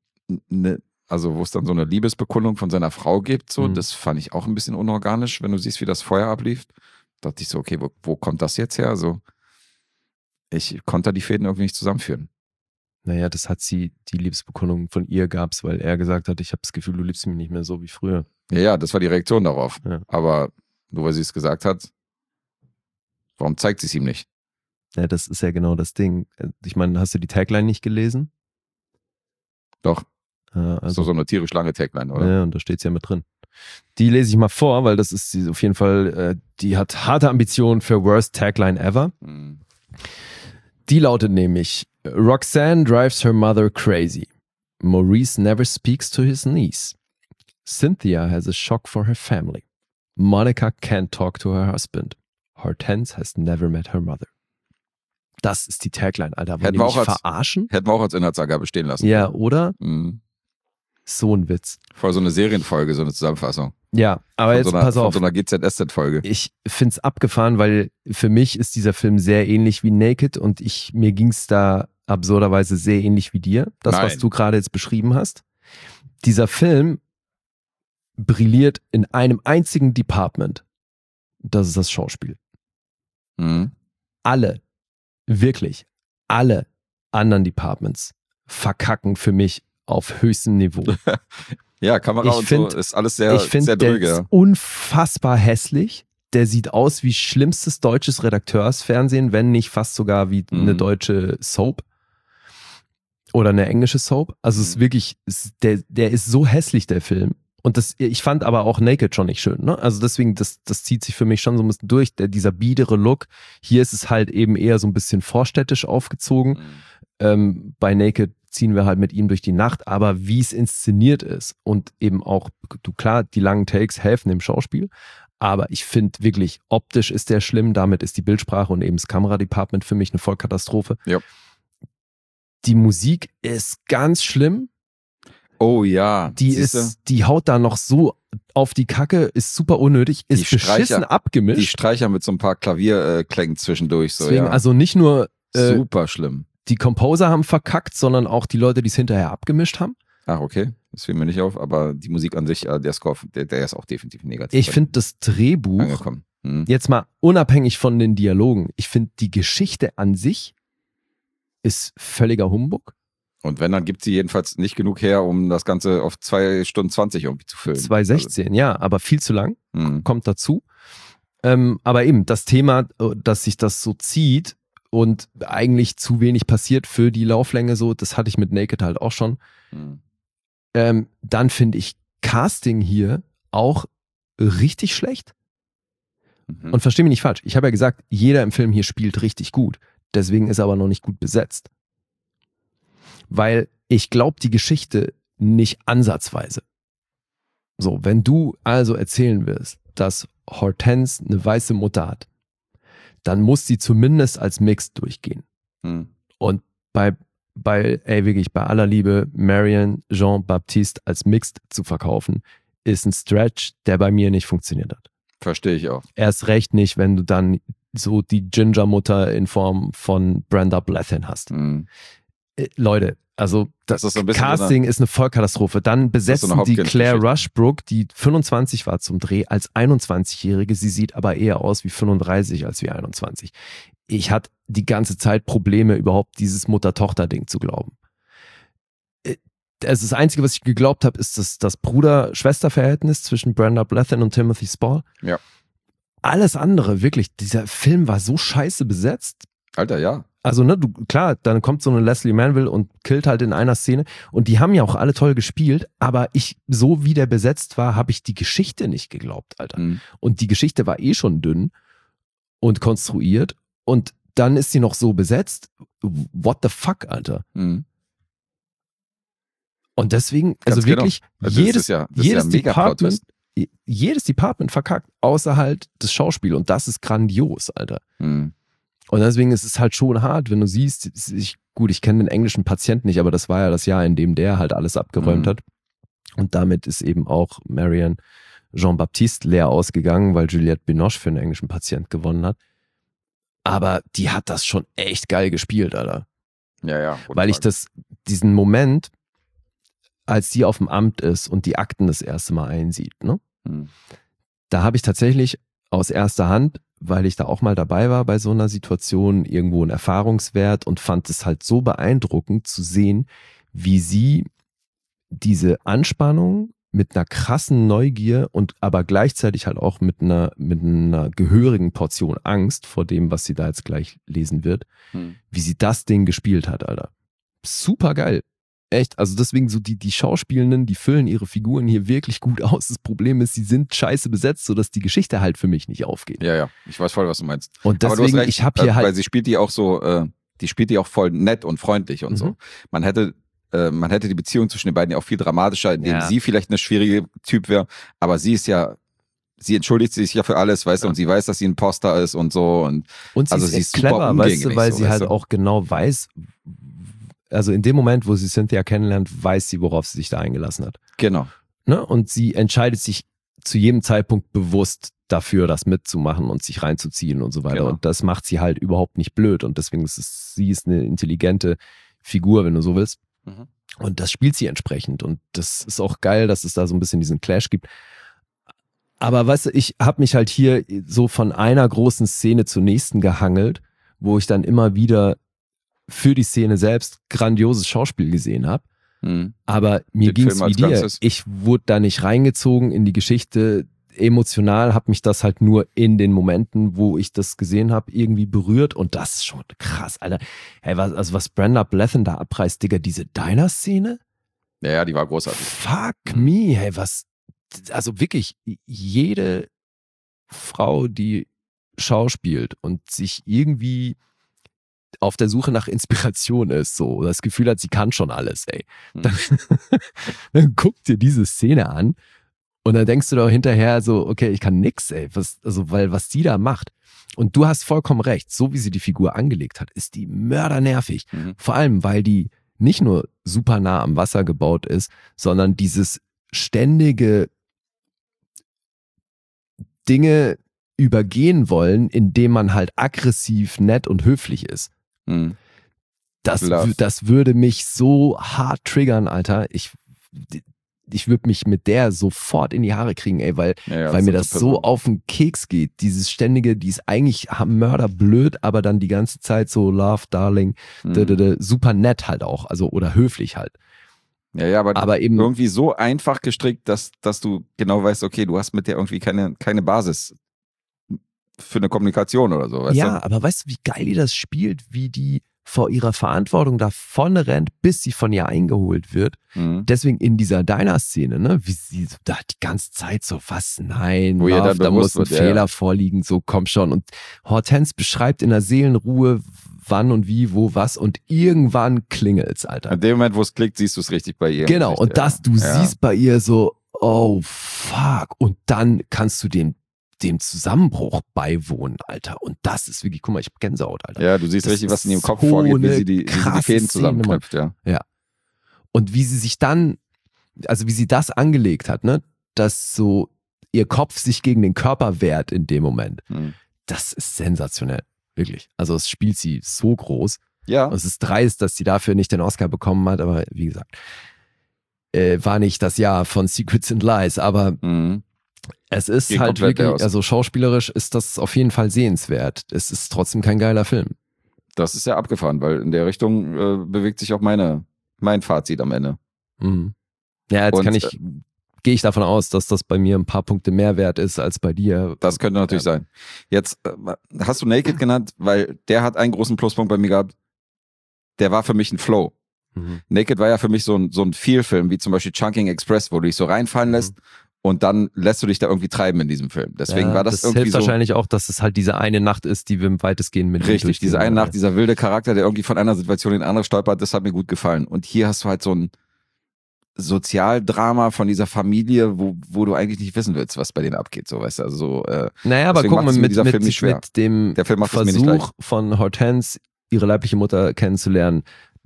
S2: so eine Liebesbekundung von seiner Frau gibt, so, das fand ich auch ein bisschen unorganisch, wenn du siehst, wie das Feuer ablief. Da dachte ich so, okay, wo kommt das jetzt her? Also ich konnte die Fäden irgendwie nicht zusammenführen.
S3: Naja, die Liebesbekundung von ihr gab's, weil er gesagt hat, ich habe das Gefühl, du liebst mich nicht mehr so wie früher.
S2: Ja, das war die Reaktion darauf.
S3: Ja.
S2: Aber nur weil sie es gesagt hat, warum zeigt sie es ihm nicht?
S3: Ja, das ist ja genau das Ding. Ich meine, hast du die Tagline nicht gelesen?
S2: Doch.
S3: Also
S2: so eine tierisch lange Tagline, oder?
S3: Ja, und da steht's ja mit drin. Die lese ich mal vor, weil das ist auf jeden Fall, die hat harte Ambitionen für Worst Tagline Ever. Die lautet nämlich: Roxanne drives her mother crazy. Maurice never speaks to his niece. Cynthia has a shock for her family. Monica can't talk to her husband. Hortense has never met her mother. Das ist die Tagline, Alter. Wollen die mich verarschen?
S2: Hätten wir auch als Inhaltsangabe stehen lassen.
S3: Ja, oder? So ein Witz.
S2: Voll so eine Serienfolge, so eine Zusammenfassung.
S3: Ja, aber jetzt pass auf.
S2: Von so einer GZSZ-Folge.
S3: Ich find's abgefahren, weil für mich ist dieser Film sehr ähnlich wie Naked und mir ging's da absurderweise sehr ähnlich wie dir. Das, was du gerade jetzt beschrieben hast. Dieser Film brilliert in einem einzigen Department. Das ist das Schauspiel.
S2: Mhm.
S3: Alle, wirklich, alle anderen Departments verkacken für mich auf höchstem Niveau.
S2: Ja, Kamera und so ist alles sehr, sehr dröge.
S3: Der ist unfassbar hässlich. Der sieht aus wie schlimmstes deutsches Redakteursfernsehen, wenn nicht fast sogar wie eine deutsche Soap oder eine englische Soap. Also es ist wirklich, der ist so hässlich, der Film. Und ich fand aber auch Naked schon nicht schön. Ne? Also deswegen, das zieht sich für mich schon so ein bisschen durch. Dieser biedere Look. Hier ist es halt eben eher so ein bisschen vorstädtisch aufgezogen. Bei Naked ziehen wir halt mit ihm durch die Nacht, aber wie es inszeniert ist und eben auch, klar, die langen Takes helfen dem Schauspiel, aber ich finde wirklich, optisch ist der schlimm, damit ist die Bildsprache und eben das Kameradepartment für mich eine Vollkatastrophe.
S2: Ja.
S3: Die Musik ist ganz schlimm.
S2: Oh ja.
S3: Die haut da noch so auf die Kacke, ist super unnötig, ist beschissen abgemischt.
S2: Die Streicher mit so ein paar Klavierklängen zwischendurch. So,
S3: deswegen,
S2: ja.
S3: also nicht nur
S2: super schlimm.
S3: Die Composer haben verkackt, sondern auch die Leute, die es hinterher abgemischt haben.
S2: Ach, okay. Das fiel mir nicht auf, aber die Musik an sich, der Score, der ist auch definitiv negativ.
S3: Ich finde das Drehbuch, jetzt mal unabhängig von den Dialogen, ich finde die Geschichte an sich ist völliger Humbug.
S2: Und wenn, dann gibt sie jedenfalls nicht genug her, um das Ganze auf 2 Stunden 20 irgendwie zu füllen.
S3: 2,16, ja, aber viel zu lang, kommt dazu. Aber eben, das Thema, dass sich das so zieht, und eigentlich zu wenig passiert für die Lauflänge so, das hatte ich mit Naked halt auch schon. Dann finde ich Casting hier auch richtig schlecht. Und versteh mich nicht falsch, ich habe ja gesagt, jeder im Film hier spielt richtig gut. Deswegen ist er aber noch nicht gut besetzt. Weil ich glaube die Geschichte nicht ansatzweise. So, wenn du also erzählen willst, dass Hortense eine weiße Mutter hat, dann muss sie zumindest als Mixed durchgehen. Und bei aller Liebe, Marion Jean-Baptiste als Mixed zu verkaufen, ist ein Stretch, der bei mir nicht funktioniert hat.
S2: Verstehe ich auch.
S3: Erst recht nicht, wenn du dann so die Ginger-Mutter in Form von Brenda Blethyn hast. Leute, also das ist so ein Casting ist eine Vollkatastrophe. Dann besetzen die Claire Rushbrook, die 25 war zum Dreh, als 21-Jährige. Sie sieht aber eher aus wie 35 als wie 21. Ich hatte die ganze Zeit Probleme, überhaupt dieses Mutter-Tochter-Ding zu glauben. Das Einzige, was ich geglaubt habe, ist das Bruder-Schwester-Verhältnis zwischen Brenda Blethyn und Timothy Spall.
S2: Ja.
S3: Alles andere, wirklich, dieser Film war so scheiße besetzt.
S2: Alter, ja.
S3: Also, ne, klar, dann kommt so eine Leslie Manville und killt halt in einer Szene. Und die haben ja auch alle toll gespielt, aber so wie der besetzt war, habe ich die Geschichte nicht geglaubt, Alter. Und die Geschichte war eh schon dünn und konstruiert. Und dann ist sie noch so besetzt. What the fuck, Alter? Und deswegen, also wirklich, also jedes Department verkackt, außer halt das Schauspiel. Und das ist grandios, Alter. Und deswegen ist es halt schon hart, wenn du siehst, ich kenne den englischen Patienten nicht, aber das war ja das Jahr, in dem der halt alles abgeräumt hat. Und damit ist eben auch Marion Jean-Baptiste leer ausgegangen, weil Juliette Binoche für einen englischen Patient gewonnen hat. Aber die hat das schon echt geil gespielt, Alter.
S2: Ja.
S3: Weil ich diesen Moment, als die auf dem Amt ist und die Akten das erste Mal einsieht, ne? Da habe ich tatsächlich aus erster Hand, weil ich da auch mal dabei war bei so einer Situation, irgendwo einen Erfahrungswert und fand es halt so beeindruckend zu sehen, wie sie diese Anspannung mit einer krassen Neugier und aber gleichzeitig halt auch mit einer gehörigen Portion Angst vor dem, was sie da jetzt gleich lesen wird, wie sie das Ding gespielt hat, Alter. Super geil. Echt, also deswegen so die Schauspielenden, die füllen ihre Figuren hier wirklich gut aus. Das Problem ist, sie sind scheiße besetzt, sodass die Geschichte halt für mich nicht aufgeht.
S2: Ja, ich weiß voll, was du meinst.
S3: Und deswegen, ich habe hier halt...
S2: Weil sie spielt die auch so, die spielt die auch voll nett und freundlich und so. Man hätte die Beziehung zwischen den beiden ja auch viel dramatischer, indem sie vielleicht eine schwierige Typ wäre, aber sie entschuldigt sich ja für alles, weißt du, und sie weiß, dass sie ein Imposter ist und so. Und sie
S3: also
S2: ist
S3: clever, weißt du, weil sie halt auch genau weiß, also in dem Moment, wo sie Cynthia kennenlernt, weiß sie, worauf sie sich da eingelassen hat.
S2: Genau.
S3: Ne? Und sie entscheidet sich zu jedem Zeitpunkt bewusst dafür, das mitzumachen und sich reinzuziehen und so weiter. Genau. Und das macht sie halt überhaupt nicht blöd. Und deswegen sie ist eine intelligente Figur, wenn du so willst. Und das spielt sie entsprechend. Und das ist auch geil, dass es da so ein bisschen diesen Clash gibt. Aber weißt du, ich habe mich halt hier so von einer großen Szene zur nächsten gehangelt, wo ich dann immer wieder für die Szene selbst grandioses Schauspiel gesehen habe. Aber mir ging es wie dir.
S2: Ganzes.
S3: Ich wurde da nicht reingezogen in die Geschichte. Emotional hat mich das halt nur in den Momenten, wo ich das gesehen habe, irgendwie berührt. Und das ist schon krass, Alter. Hey, was Brenda Blethyn da abreißt, Digga, diese Diner-Szene?
S2: Ja, die war großartig.
S3: Fuck me, hey, also wirklich, jede Frau, die schauspielt und sich irgendwie auf der Suche nach Inspiration ist, so das Gefühl hat, sie kann schon alles, ey. Dann guck dir diese Szene an und dann denkst du doch hinterher so, okay, ich kann nix, ey, weil was die da macht. Und du hast vollkommen recht, so wie sie die Figur angelegt hat, ist die mördernervig. Vor allem, weil die nicht nur super nah am Wasser gebaut ist, sondern dieses ständige Dinge übergehen wollen, indem man halt aggressiv, nett und höflich ist. Das würde mich so hart triggern, Alter. Ich würde mich mit der sofort in die Haare kriegen, ey, weil mir das so auf den Keks geht. Dieses ständige, die ist eigentlich mörderblöd, aber dann die ganze Zeit so Love, Darling, super nett halt auch, also oder höflich halt.
S2: Ja, aber
S3: eben
S2: irgendwie so einfach gestrickt, dass du genau weißt, okay, du hast mit der irgendwie keine Basis für eine Kommunikation oder so. Weißt du?
S3: Aber weißt du, wie geil die das spielt, wie die vor ihrer Verantwortung davon rennt, bis sie von ihr eingeholt wird. Deswegen in dieser Diner-Szene, ne, wie sie da die ganze Zeit so, was, nein,
S2: wo
S3: Love, da muss ein
S2: wird,
S3: Fehler vorliegen, so komm schon. Und Hortense beschreibt in der Seelenruhe, wann und wie, wo, was und irgendwann klingelt's, Alter.
S2: In dem Moment, wo es klickt, siehst du es richtig bei ihr.
S3: Genau, und du siehst bei ihr so, oh fuck, und dann kannst du dem Zusammenbruch beiwohnen, Alter. Und das ist wirklich, guck mal, ich hab Gänsehaut, Alter.
S2: Ja, du siehst
S3: das
S2: richtig, was in ihrem Kopf vorgeht, wie sie die Fäden zusammenknüpft, ja.
S3: Und wie sie sich dann, also wie sie das angelegt hat, ne, dass so ihr Kopf sich gegen den Körper wehrt in dem Moment. Das ist sensationell, wirklich. Also es spielt sie so groß.
S2: Ja.
S3: Und es ist dreist, dass sie dafür nicht den Oscar bekommen hat, aber wie gesagt, war nicht das Jahr von Secrets and Lies, aber es ist
S2: Geht
S3: halt
S2: komplett
S3: wirklich,
S2: aus.
S3: also schauspielerisch ist das auf jeden Fall sehenswert. Es ist trotzdem kein geiler Film.
S2: Das ist ja abgefahren, weil in der Richtung bewegt sich auch mein Fazit am Ende.
S3: Ja, jetzt gehe ich davon aus, dass das bei mir ein paar Punkte mehr wert ist als bei dir.
S2: Das könnte natürlich sein. Jetzt hast du Naked genannt, weil der hat einen großen Pluspunkt bei mir gehabt. Der war für mich ein Flow. Naked war ja für mich so ein Feel-Film, wie zum Beispiel Chunking Express, wo du dich so reinfallen lässt und dann lässt du dich da irgendwie treiben in diesem Film. Deswegen war das irgendwie
S3: hilft
S2: so.
S3: Wahrscheinlich auch, dass es halt diese eine Nacht ist, die wir im weitestgehend mit
S2: Richtig, diese eine Nacht, dieser wilde Charakter, der irgendwie von einer Situation in die andere stolpert, das hat mir gut gefallen. Und hier hast du halt so ein Sozialdrama von dieser Familie, wo du eigentlich nicht wissen willst, was bei denen abgeht, so, weißt du, also so,
S3: naja, aber guck mal, mit dem
S2: der Film macht
S3: Versuch von Hortense, ihre leibliche Mutter kennenzulernen,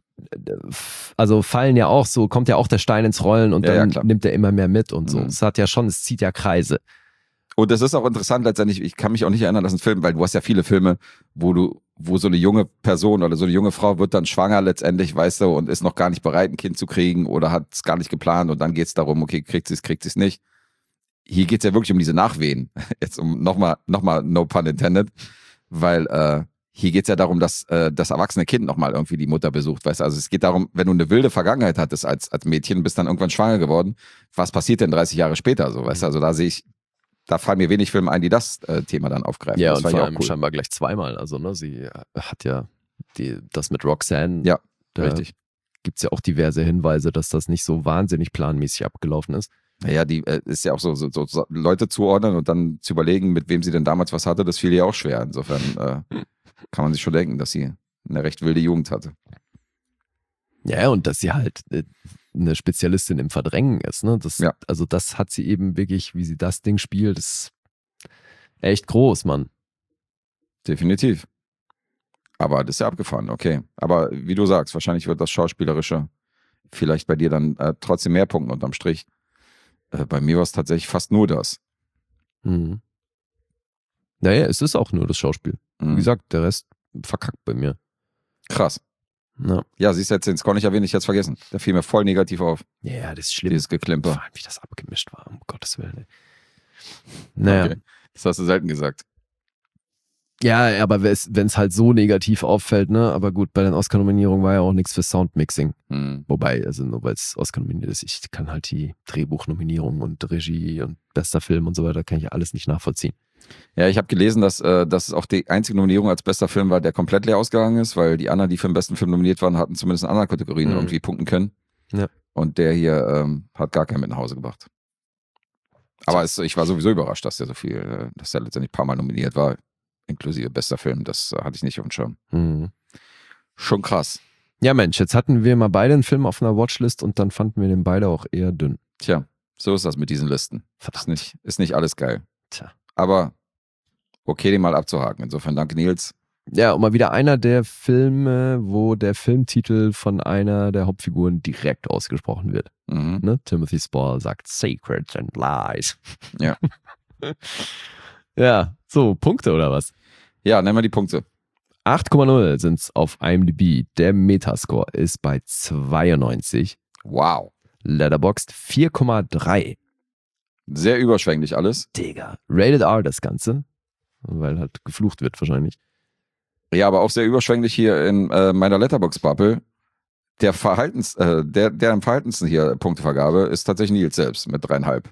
S3: also kommt ja auch der Stein ins Rollen und dann nimmt er immer mehr mit und so. Es zieht ja Kreise.
S2: Und das ist auch interessant letztendlich, ich kann mich auch nicht erinnern, dass ein Film, weil du hast ja viele Filme, wo so eine junge Person oder so eine junge Frau wird dann schwanger letztendlich, weißt du, und ist noch gar nicht bereit, ein Kind zu kriegen oder hat es gar nicht geplant und dann geht es darum, okay, kriegt sie es nicht. Hier geht es ja wirklich um diese Nachwehen. Jetzt nochmal, no pun intended, weil hier geht es ja darum, dass das erwachsene Kind nochmal irgendwie die Mutter besucht, weißt du, also es geht darum, wenn du eine wilde Vergangenheit hattest als Mädchen, bist dann irgendwann schwanger geworden, was passiert denn 30 Jahre später, so, weißt du, also da fallen mir wenig Filme ein, die das Thema dann aufgreifen.
S3: Ja,
S2: das
S3: und vor allem scheinbar gleich zweimal. Also, ne, sie hat ja das mit Roxanne.
S2: Ja, richtig.
S3: Gibt es ja auch diverse Hinweise, dass das nicht so wahnsinnig planmäßig abgelaufen ist.
S2: Naja, die ist ja auch so Leute zuordnen und dann zu überlegen, mit wem sie denn damals was hatte, das fiel ihr auch schwer. Insofern kann man sich schon denken, dass sie eine recht wilde Jugend hatte.
S3: Ja, und dass sie halt eine Spezialistin im Verdrängen ist. Ne? Also das hat sie eben wirklich, wie sie das Ding spielt, ist echt groß, Mann.
S2: Definitiv. Aber das ist ja abgefahren, okay. Aber wie du sagst, wahrscheinlich wird das Schauspielerische vielleicht bei dir dann trotzdem mehr punkten unterm Strich. Bei mir war es tatsächlich fast nur das.
S3: Naja, es ist auch nur das Schauspiel. Wie gesagt, der Rest verkackt bei mir.
S2: Krass.
S3: No.
S2: Ja, siehst du jetzt den Score nicht erwähnt, ich hätte es vergessen. Der fiel mir voll negativ auf.
S3: Ja, das ist schlimm.
S2: Dieses Geklimper.
S3: Vor allem, wie das abgemischt war, um Gottes Willen. Ey. Naja.
S2: Okay. Das hast du selten gesagt.
S3: Ja, aber wenn es halt so negativ auffällt, ne? Aber gut, bei den Oscar-Nominierungen war ja auch nichts für Soundmixing. Wobei, also nur weil es Oscar nominiert ist, ich kann halt die Drehbuchnominierung und Regie und bester Film und so weiter, kann ich alles nicht nachvollziehen.
S2: Ja, ich habe gelesen, dass es auch die einzige Nominierung als bester Film war, der komplett leer ausgegangen ist, weil die anderen, die für den besten Film nominiert waren, hatten zumindest in anderen Kategorien irgendwie punkten können.
S3: Ja.
S2: Und der hier hat gar keinen mit nach Hause gebracht. Aber ich war sowieso überrascht, dass der so viel, dass der letztendlich ein paar Mal nominiert war, inklusive bester Film. Das hatte ich nicht auf dem Schirm. Schon krass.
S3: Ja, Mensch, jetzt hatten wir mal beide einen Film auf einer Watchlist und dann fanden wir den beide auch eher dünn.
S2: Tja, so ist das mit diesen Listen.
S3: Verdammt.
S2: Ist nicht alles geil.
S3: Tja.
S2: Aber okay, den mal abzuhaken. Insofern danke, Nils.
S3: Ja, und mal wieder einer der Filme, wo der Filmtitel von einer der Hauptfiguren direkt ausgesprochen wird. Ne? Timothy Spall sagt Secrets and Lies.
S2: Ja.
S3: Ja, so, Punkte oder was?
S2: Ja, nennen wir die Punkte.
S3: 8,0 sind es auf IMDb. Der Metascore ist bei 92.
S2: Wow.
S3: Letterboxd 4,3.
S2: Sehr überschwänglich alles.
S3: Digga. Rated R das Ganze. Weil halt geflucht wird wahrscheinlich.
S2: Ja, aber auch sehr überschwänglich hier in meiner Letterboxd-Bubble. Der am verhaltensten hier Punktevergabe ist tatsächlich Nils selbst mit 3,5.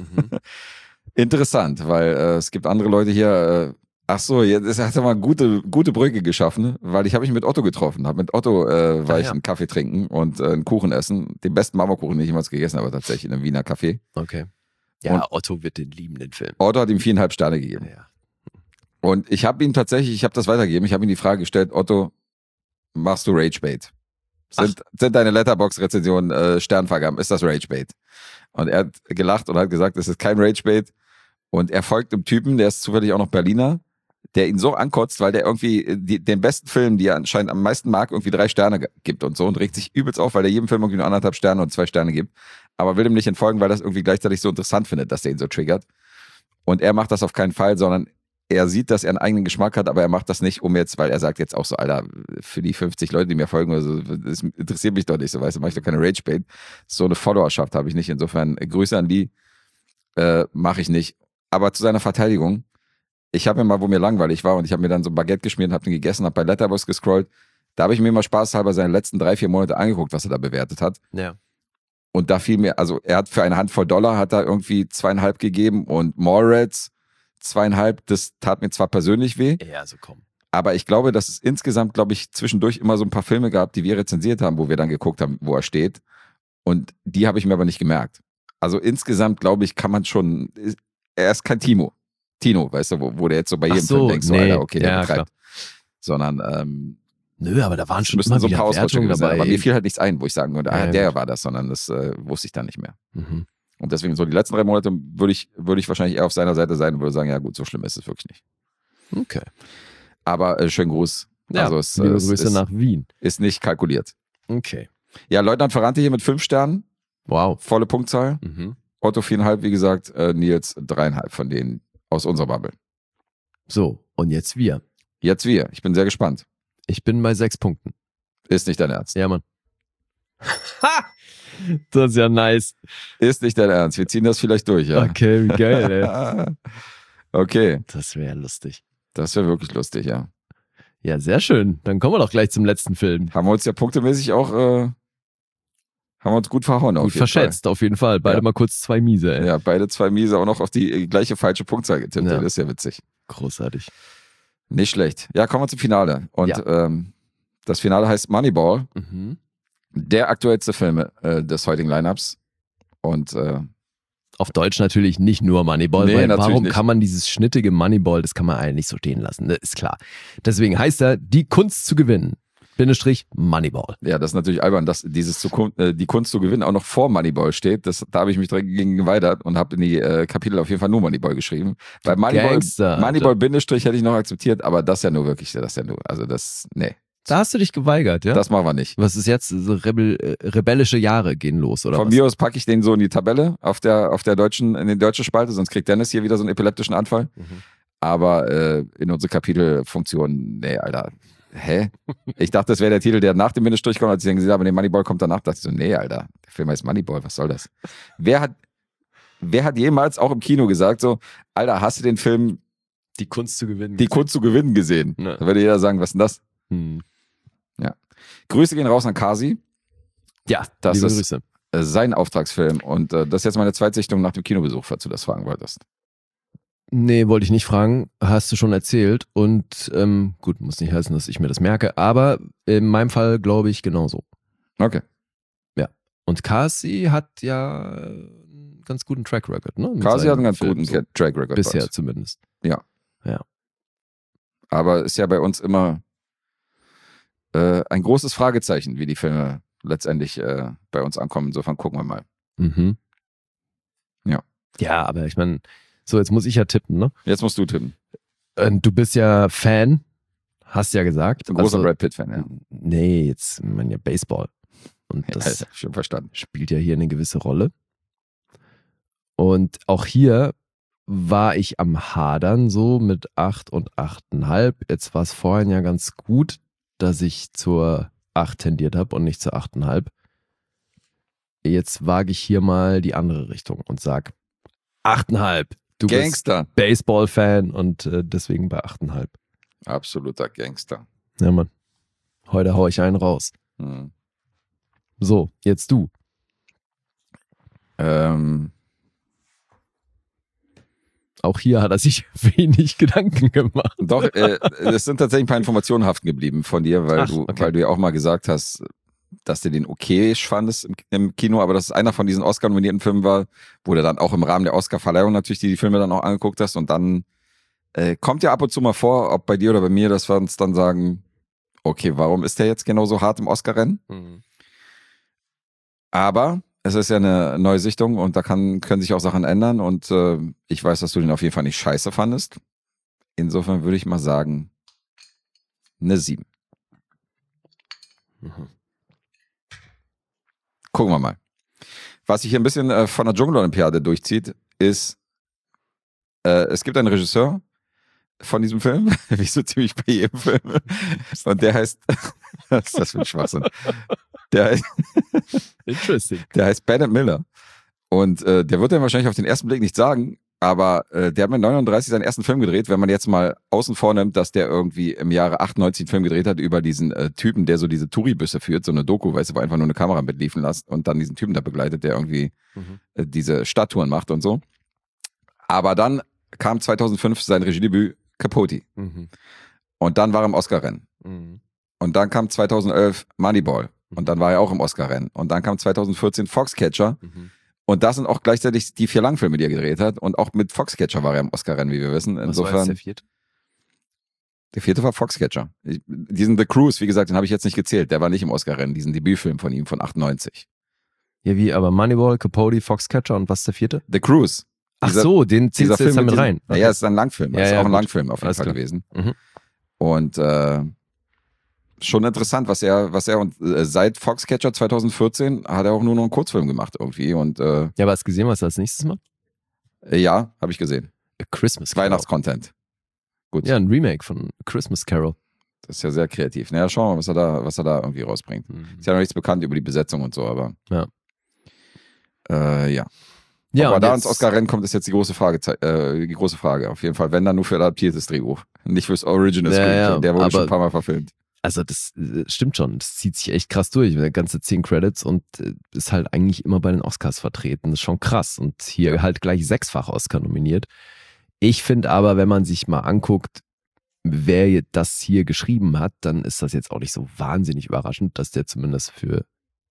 S2: Interessant, weil es gibt andere Leute hier. Jetzt hat er mal gute Brücke geschaffen, weil ich habe mich mit Otto getroffen. Mit Otto war ich einen Kaffee trinken und einen Kuchen essen. Den besten Marmorkuchen, den ich jemals gegessen habe, tatsächlich in einem Wiener Café.
S3: Okay. Ja,
S2: und
S3: Otto wird den lieben, den Film.
S2: Otto hat ihm 4,5 Sterne gegeben.
S3: Ja.
S2: Und ich habe ihm tatsächlich, ich habe das weitergegeben, ich habe ihm die Frage gestellt, Otto, machst du Ragebait? Sind deine Letterboxd-Rezensionen Sternvergaben? Ist das Ragebait? Und er hat gelacht und hat gesagt, es ist kein Ragebait. Und er folgt einem Typen, der ist zufällig auch noch Berliner, der ihn so ankotzt, weil der irgendwie den besten Film, die er anscheinend am meisten mag, irgendwie 3 Sterne gibt und so und regt sich übelst auf, weil er jedem Film irgendwie nur 1,5 Sterne und 2 Sterne gibt. Aber will ihm nicht entfolgen, weil das irgendwie gleichzeitig so interessant findet, dass der ihn so triggert. Und er macht das auf keinen Fall, sondern er sieht, dass er einen eigenen Geschmack hat, aber er macht das nicht, weil er sagt jetzt auch so, Alter, für die 50 Leute, die mir folgen, also, das interessiert mich doch nicht, so weißt du, mach ich doch keine Ragebait. So eine Followerschaft habe ich nicht, insofern Grüße an die, mache ich nicht. Aber zu seiner Verteidigung, ich habe mir mal, wo mir langweilig war und ich habe mir dann so ein Baguette geschmiert und habe den gegessen, habe bei Letterboxd gescrollt, da habe ich mir mal spaßhalber seine letzten 3-4 Monate angeguckt, was er da bewertet hat.
S3: Ja.
S2: Und da fiel mir, also er hat für eine Handvoll $, hat er irgendwie 2,5 gegeben und Mallrats 2,5, das tat mir zwar persönlich weh.
S3: Ja, also komm.
S2: Aber ich glaube, dass es insgesamt, zwischendurch immer so ein paar Filme gab, die wir rezensiert haben, wo wir dann geguckt haben, wo er steht. Und die habe ich mir aber nicht gemerkt. Also insgesamt, glaube ich, kann man schon, er ist kein Tino, weißt du, wo der jetzt so bei jedem Film denkst, so, Alter, okay, der betreibt. Sondern,
S3: nö, aber da waren schon
S2: müssen
S3: immer
S2: so ein paar Ausdrücke
S3: dabei.
S2: sein. Aber mir fiel halt nichts ein, wo ich sagen würde, der
S3: gut.
S2: war das, sondern das wusste ich dann nicht mehr. Und deswegen so die letzten 3 Monate würde ich wahrscheinlich eher auf seiner Seite sein und würde sagen, ja gut, so schlimm ist es wirklich nicht.
S3: Okay.
S2: Aber schönen Gruß.
S3: Ja,
S2: also
S3: liebe Grüße nach Wien.
S2: Ist nicht kalkuliert.
S3: Okay.
S2: Ja, Leutnant Ferrante hier mit 5 Sternen.
S3: Wow.
S2: Volle Punktzahl. Otto 4,5, wie gesagt, Nils 3,5 von denen aus unserer Bubble.
S3: So, und jetzt wir.
S2: Jetzt wir. Ich bin sehr gespannt.
S3: Ich bin bei 6 Punkten.
S2: Ist nicht dein Ernst.
S3: Ja, Mann. Ha! Das ist ja nice.
S2: Ist nicht dein Ernst. Wir ziehen das vielleicht durch, ja.
S3: Okay, wie geil, ey.
S2: Okay.
S3: Das wäre lustig.
S2: Das wäre wirklich lustig, ja.
S3: Ja, sehr schön. Dann kommen wir doch gleich zum letzten Film.
S2: Haben wir uns ja punktemäßig auch, haben wir uns gut verhauen.
S3: Gut verschätzt, auf jeden Fall. Beide mal kurz 2 Miese, ey.
S2: Ja, beide 2 Miese, auch noch auf die gleiche falsche Punktzahl getippt.
S3: Ja.
S2: Das ist ja witzig.
S3: Großartig.
S2: Nicht schlecht. Ja, kommen wir zum Finale. Und das Finale heißt Moneyball. Der aktuellste Film des heutigen Lineups. Und
S3: auf Deutsch natürlich nicht nur Moneyball,
S2: Nee,
S3: weil
S2: natürlich
S3: warum
S2: nicht.
S3: kann man dieses schnittige Moneyball, das kann man eigentlich nicht so stehen lassen, das ist klar. Deswegen heißt er Die Kunst zu gewinnen. Bindestrich Moneyball.
S2: ja, das ist natürlich albern, dass die Kunst zu gewinnen auch noch vor Moneyball steht. Da habe ich mich direkt gegen geweigert und habe in die Kapitel auf jeden Fall nur Moneyball geschrieben. Bei
S3: Gangster,
S2: Moneyball Bindestrich hätte ich noch akzeptiert, aber das ja nur wirklich, nee.
S3: Da hast du dich geweigert, ja?
S2: Das machen wir nicht.
S3: Was ist jetzt? So rebellische Jahre gehen los, oder
S2: Von
S3: was?
S2: mir aus packe ich den so in die Tabelle in die deutsche Spalte, sonst kriegt Dennis hier wieder so einen epileptischen Anfall. Aber in unsere Kapitelfunktion, nee, Alter, hä? Ich dachte, das wäre der Titel, der nach dem Bindestrich kommt, als ich dann gesehen habe, nee, Moneyball kommt danach, dachte ich so, nee, Alter, der Film heißt Moneyball, was soll das? Wer hat jemals auch im Kino gesagt so, Alter, hast du den Film
S3: Die Kunst zu gewinnen.
S2: Kunst zu gewinnen gesehen?
S3: Ja.
S2: Da würde jeder sagen, was ist denn das?
S3: Ja,
S2: Grüße gehen raus an Kasi. Das
S3: liebe
S2: ist
S3: Grüße.
S2: sein Auftragsfilm und das ist jetzt meine Zweitsichtung nach dem Kinobesuch, falls du das fragen wolltest.
S3: Nee, wollte ich nicht fragen. Hast du schon erzählt. Und gut, muss nicht heißen, dass ich mir das merke. Aber in meinem Fall glaube ich genauso.
S2: Okay.
S3: Ja. Und Kasi hat ja einen ganz guten Track Record, ne? Mit
S2: Kasi hat einen
S3: seinen
S2: ganz
S3: Filmen,
S2: guten Track Record.
S3: bisher
S2: bei uns.
S3: zumindest.
S2: Aber ist ja bei uns immer ein großes Fragezeichen, wie die Filme letztendlich bei uns ankommen. Insofern gucken wir mal.
S3: Mhm.
S2: Ja.
S3: Ja, aber ich meine, so, jetzt muss ich ja tippen, ne?
S2: Jetzt musst du tippen.
S3: Du bist ja Fan, hast ja gesagt.
S2: Ein großer
S3: Also,
S2: Brad Pitt-Fan, ja.
S3: Nee, jetzt, ich meine ja Baseball. Und das
S2: Ja, schon verstanden.
S3: spielt ja hier eine gewisse Rolle. Und auch hier war ich am Hadern so mit 8 und 8,5. Jetzt war es vorhin ja ganz gut, dass ich zur 8 tendiert habe und nicht zur 8,5. Jetzt wage ich hier mal die andere Richtung und sag 8,5. Du
S2: Gangster.
S3: bist Baseball-Fan und deswegen bei 8,5.
S2: Absoluter Gangster.
S3: Ja, Mann. Heute hau ich einen raus.
S2: Hm.
S3: So, jetzt du. Auch hier hat er sich wenig Gedanken gemacht.
S2: Doch, es sind tatsächlich ein paar Informationen haften geblieben von dir, weil du ja auch mal gesagt hast, dass du den okayisch fandest im Kino, aber dass es einer von diesen Oscar-nominierten Filmen war, wo du dann auch im Rahmen der Oscar-Verleihung natürlich die Filme dann auch angeguckt hast und dann kommt ja ab und zu mal vor, ob bei dir oder bei mir, dass wir uns dann sagen, okay, warum ist der jetzt genau so hart im Oscar-Rennen? Aber es ist ja eine Neusichtung und da können sich auch Sachen ändern und ich weiß, dass du den auf jeden Fall nicht scheiße fandest. Insofern würde ich mal sagen, eine 7. Gucken wir mal. Was sich hier ein bisschen von der Dschungelolympiade durchzieht, ist, es gibt einen Regisseur von diesem Film, wie so ziemlich bei jedem Film, und der heißt, was ist das für ein Schwachsinn?
S3: Interesting.
S2: Der heißt Bennett Miller. Und der wird dann wahrscheinlich auf den ersten Blick nicht sagen, aber der hat mit 39 seinen ersten Film gedreht, wenn man jetzt mal außen vor nimmt, dass der irgendwie im Jahre 98 einen Film gedreht hat über diesen Typen, der so diese Touribüsse führt, so eine Doku, weißt du, wo einfach nur eine Kamera mitliefen lässt und dann diesen Typen da begleitet, der irgendwie diese Stadttouren macht und so. Aber dann kam 2005 sein Regiedebüt Capote. Und dann war er im Oscar-Rennen. Und dann kam 2011 Moneyball. Und dann war er auch im Oscar-Rennen. Und dann kam 2014 Foxcatcher. Und das sind auch gleichzeitig die 4 Langfilme, die er gedreht hat. Und auch mit Foxcatcher war er im Oscar-Rennen, wie wir wissen. Insofern.
S3: Was war jetzt der 4.?
S2: Der 4. war Foxcatcher. Diesen The Cruise, wie gesagt, den habe ich jetzt nicht gezählt. Der war nicht im Oscar-Rennen, diesen Debütfilm von ihm von 98.
S3: Ja, wie, aber Moneyball, Capote, Foxcatcher und was ist der 4.?
S2: The Cruise.
S3: Ach so, den zählst du jetzt damit rein.
S2: Okay. Ja, es ist ein Langfilm. Es ist auch ein Langfilm auf jeden
S3: Alles
S2: Fall
S3: klar.
S2: gewesen.
S3: Mhm.
S2: Und schon interessant, was er und seit Foxcatcher 2014 hat er auch nur noch einen Kurzfilm gemacht irgendwie. Und
S3: Ja, aber hast du gesehen, was er als nächstes macht?
S2: ja, habe ich gesehen.
S3: A Christmas Carol.
S2: Weihnachtscontent. Gut.
S3: Ja, ein Remake von A Christmas Carol.
S2: Das ist ja sehr kreativ. Naja, schauen wir mal, was er da irgendwie rausbringt. Ist ja noch nichts bekannt über die Besetzung und so, aber
S3: Ja.
S2: Ja.
S3: Ja,
S2: aber
S3: und
S2: da
S3: jetzt-
S2: ins Oscar-Rennen kommt, ist jetzt die große Frage. Auf jeden Fall, wenn dann nur für adaptiertes Drehbuch. Nicht fürs Original
S3: Ja,
S2: Screenplay.
S3: ja,
S2: Der wurde schon
S3: aber-
S2: ein paar Mal verfilmt.
S3: Also das stimmt schon, das zieht sich echt krass durch, ganze 10 Credits und ist halt eigentlich immer bei den Oscars vertreten, das ist schon krass und hier halt gleich 6-fach Oscar nominiert. Ich finde aber, wenn man sich mal anguckt, wer das hier geschrieben hat, dann ist das jetzt auch nicht so wahnsinnig überraschend, dass der zumindest für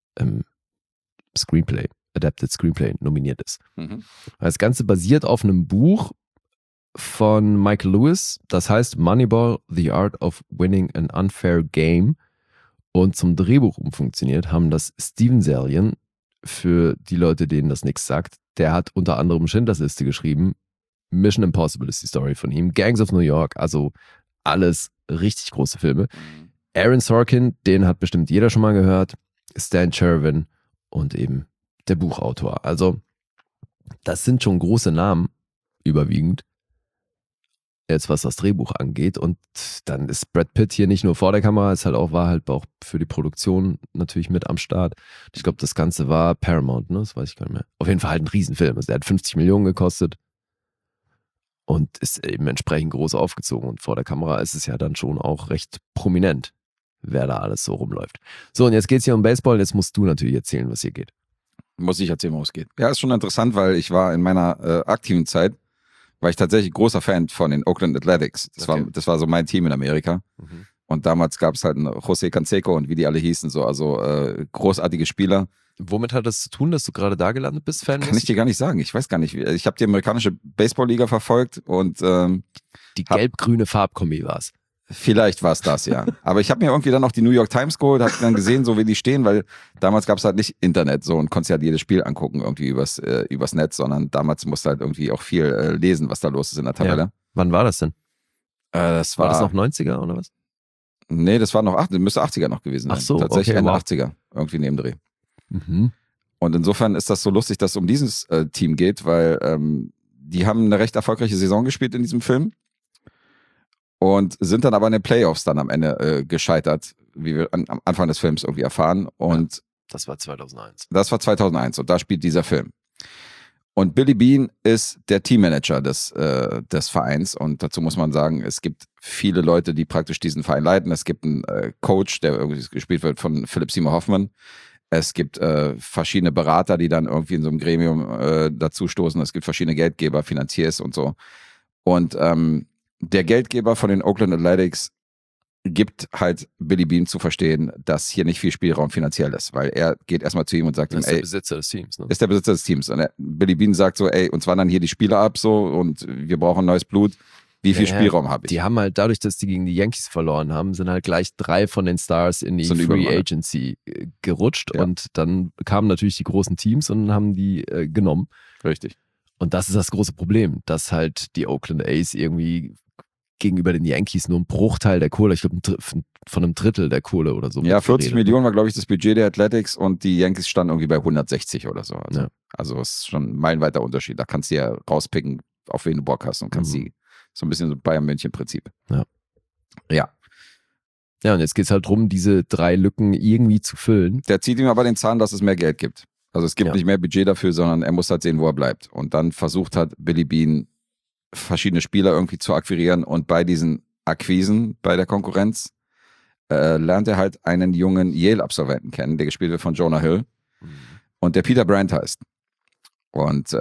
S3: Screenplay, Adapted Screenplay nominiert ist. Das Ganze basiert auf einem Buch von Michael Lewis, das heißt Moneyball, The Art of Winning an Unfair Game, und zum Drehbuch umfunktioniert haben das Steven Zalian, für die Leute, denen das nichts sagt. Der hat unter anderem Schindlers Liste geschrieben, Mission Impossible ist die Story von ihm, Gangs of New York, also alles richtig große Filme. Aaron Sorkin, den hat bestimmt jeder schon mal gehört, Stan Chervin und eben der Buchautor. Also das sind schon große Namen, überwiegend. jetzt was das Drehbuch angeht. Und dann ist Brad Pitt hier nicht nur vor der Kamera, es war halt auch für die Produktion natürlich mit am Start. Ich glaube, das Ganze war Paramount, ne? Das weiß ich gar nicht mehr. Auf jeden Fall halt ein Riesenfilm. Also er hat 50 Millionen gekostet und ist eben entsprechend groß aufgezogen. Und vor der Kamera ist es ja dann schon auch recht prominent, wer da alles so rumläuft. So, und jetzt geht es hier um Baseball. Jetzt musst du natürlich erzählen, was hier geht.
S2: Muss ich erzählen, worum es geht. Ja, ist schon interessant, weil ich war in meiner aktiven Zeit, war ich tatsächlich großer Fan von den Oakland Athletics. Das war so mein Team in Amerika. Mhm. Und damals gab es halt einen José Canseco und wie die alle hießen, so, also großartige Spieler.
S3: Womit hat das zu tun, dass du gerade da gelandet bist, Fan?
S2: Kann ich dir gar nicht sagen. Ich weiß gar nicht. Ich habe die amerikanische Baseballliga verfolgt und
S3: die gelb-grüne Farbkombi war es.
S2: Vielleicht war es das, ja. Aber ich habe mir irgendwie dann noch die New York Times geholt, habe dann gesehen, so wie die stehen, weil damals gab es halt nicht Internet so und konntest halt jedes Spiel angucken irgendwie übers Netz, sondern damals musst du halt irgendwie auch viel lesen, was da los ist in der Tabelle.
S3: Ja. Wann war das denn?
S2: War
S3: das noch 90er oder was?
S2: Nee, das war noch müsste 80er noch gewesen sein.
S3: Ach so,
S2: tatsächlich
S3: okay,
S2: Ende
S3: wow.
S2: 80er, irgendwie neben Dreh.
S3: Mhm.
S2: Und insofern ist das so lustig, dass es um dieses Team geht, weil die haben eine recht erfolgreiche Saison gespielt in diesem Film. Und sind dann aber in den Playoffs dann am Ende gescheitert, wie wir am Anfang des Films irgendwie erfahren. Und
S3: ja, das war 2001.
S2: Das war 2001 und da spielt dieser Film. Und Billy Beane ist der Teammanager des Vereins und dazu muss man sagen, es gibt viele Leute, die praktisch diesen Verein leiten. Es gibt einen Coach, der irgendwie gespielt wird von Philip Seymour Hoffman. Es gibt verschiedene Berater, die dann irgendwie in so einem Gremium dazustoßen. Es gibt verschiedene Geldgeber, Finanziers und so. Und der Geldgeber von den Oakland Athletics gibt halt Billy Beane zu verstehen, dass hier nicht viel Spielraum finanziell ist, weil er geht erstmal zu ihm und sagt ihm,
S3: ist der Besitzer des Teams, ne?
S2: Ist der Besitzer des Teams. Und Billy Beane sagt so, uns wandern hier die Spieler ab so und wir brauchen neues Blut. Wie viel Spielraum habe ich?
S3: Die haben halt dadurch, dass die gegen die Yankees verloren haben, sind halt gleich 3 von den Stars in die Free Agency gerutscht und dann kamen natürlich die großen Teams und haben die genommen.
S2: Richtig.
S3: Und das ist das große Problem, dass halt die Oakland A's irgendwie gegenüber den Yankees nur ein Bruchteil der Kohle, ich glaube von einem Drittel der Kohle oder so.
S2: Ja, 40 Millionen war, glaube ich, das Budget der Athletics und die Yankees standen irgendwie bei 160 oder so. Also es ist schon ein meilenweiter Unterschied. Da kannst du ja rauspicken, auf wen du Bock hast und kannst die so ein bisschen so Bayern-München-Prinzip. Ja.
S3: Ja, und jetzt geht es halt darum, diese 3 Lücken irgendwie zu füllen.
S2: Der zieht ihm aber den Zahn, dass es mehr Geld gibt. Also es gibt nicht mehr Budget dafür, sondern er muss halt sehen, wo er bleibt. Und dann versucht hat Billy Beane verschiedene Spieler irgendwie zu akquirieren und bei diesen Akquisen, bei der Konkurrenz, lernt er halt einen jungen Yale-Absolventen kennen, der gespielt wird von Jonah Hill und der Peter Brandt heißt. Und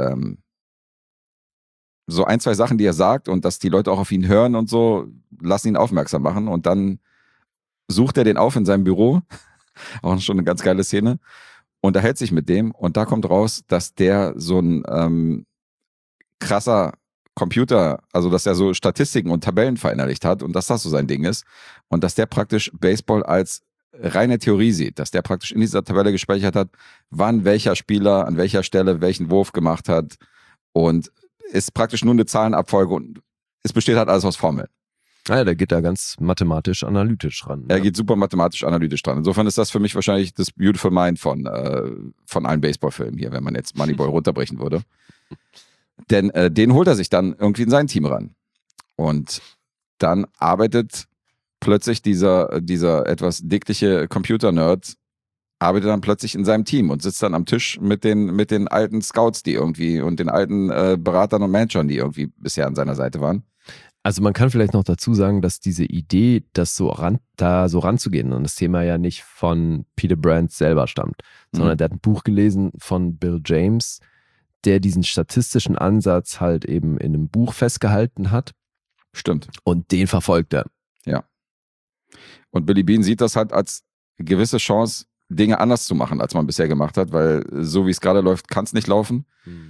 S2: so 1, 2 Sachen, die er sagt und dass die Leute auch auf ihn hören und so, lassen ihn aufmerksam machen und dann sucht er den auf in seinem Büro, auch schon eine ganz geile Szene, unterhält sich mit dem und da kommt raus, dass der so ein krasser Computer, also dass er so Statistiken und Tabellen verinnerlicht hat und dass das so sein Ding ist und dass der praktisch Baseball als reine Theorie sieht, dass der praktisch in dieser Tabelle gespeichert hat, wann welcher Spieler an welcher Stelle welchen Wurf gemacht hat und ist praktisch nur eine Zahlenabfolge und es besteht halt alles aus Formeln.
S3: Ja, der geht da ganz mathematisch-analytisch ran.
S2: Er geht super mathematisch-analytisch dran. Insofern ist das für mich wahrscheinlich das Beautiful Mind von allen Baseballfilmen hier, wenn man jetzt Moneyball runterbrechen würde. Denn den holt er sich dann irgendwie in sein Team ran. Und dann arbeitet plötzlich dieser etwas dickliche Computer-Nerd arbeitet dann plötzlich in seinem Team und sitzt dann am Tisch mit den alten Scouts, die irgendwie und den alten Beratern und Managern, die irgendwie bisher an seiner Seite waren.
S3: Also man kann vielleicht noch dazu sagen, dass diese Idee, das so ranzugehen und das Thema ja nicht von Peter Brandt selber stammt, sondern der hat ein Buch gelesen von Bill James, der diesen statistischen Ansatz halt eben in einem Buch festgehalten hat.
S2: Stimmt.
S3: Und den verfolgt er.
S2: Ja. Und Billy Beane sieht das halt als gewisse Chance, Dinge anders zu machen, als man bisher gemacht hat, weil so wie es gerade läuft, kann es nicht laufen.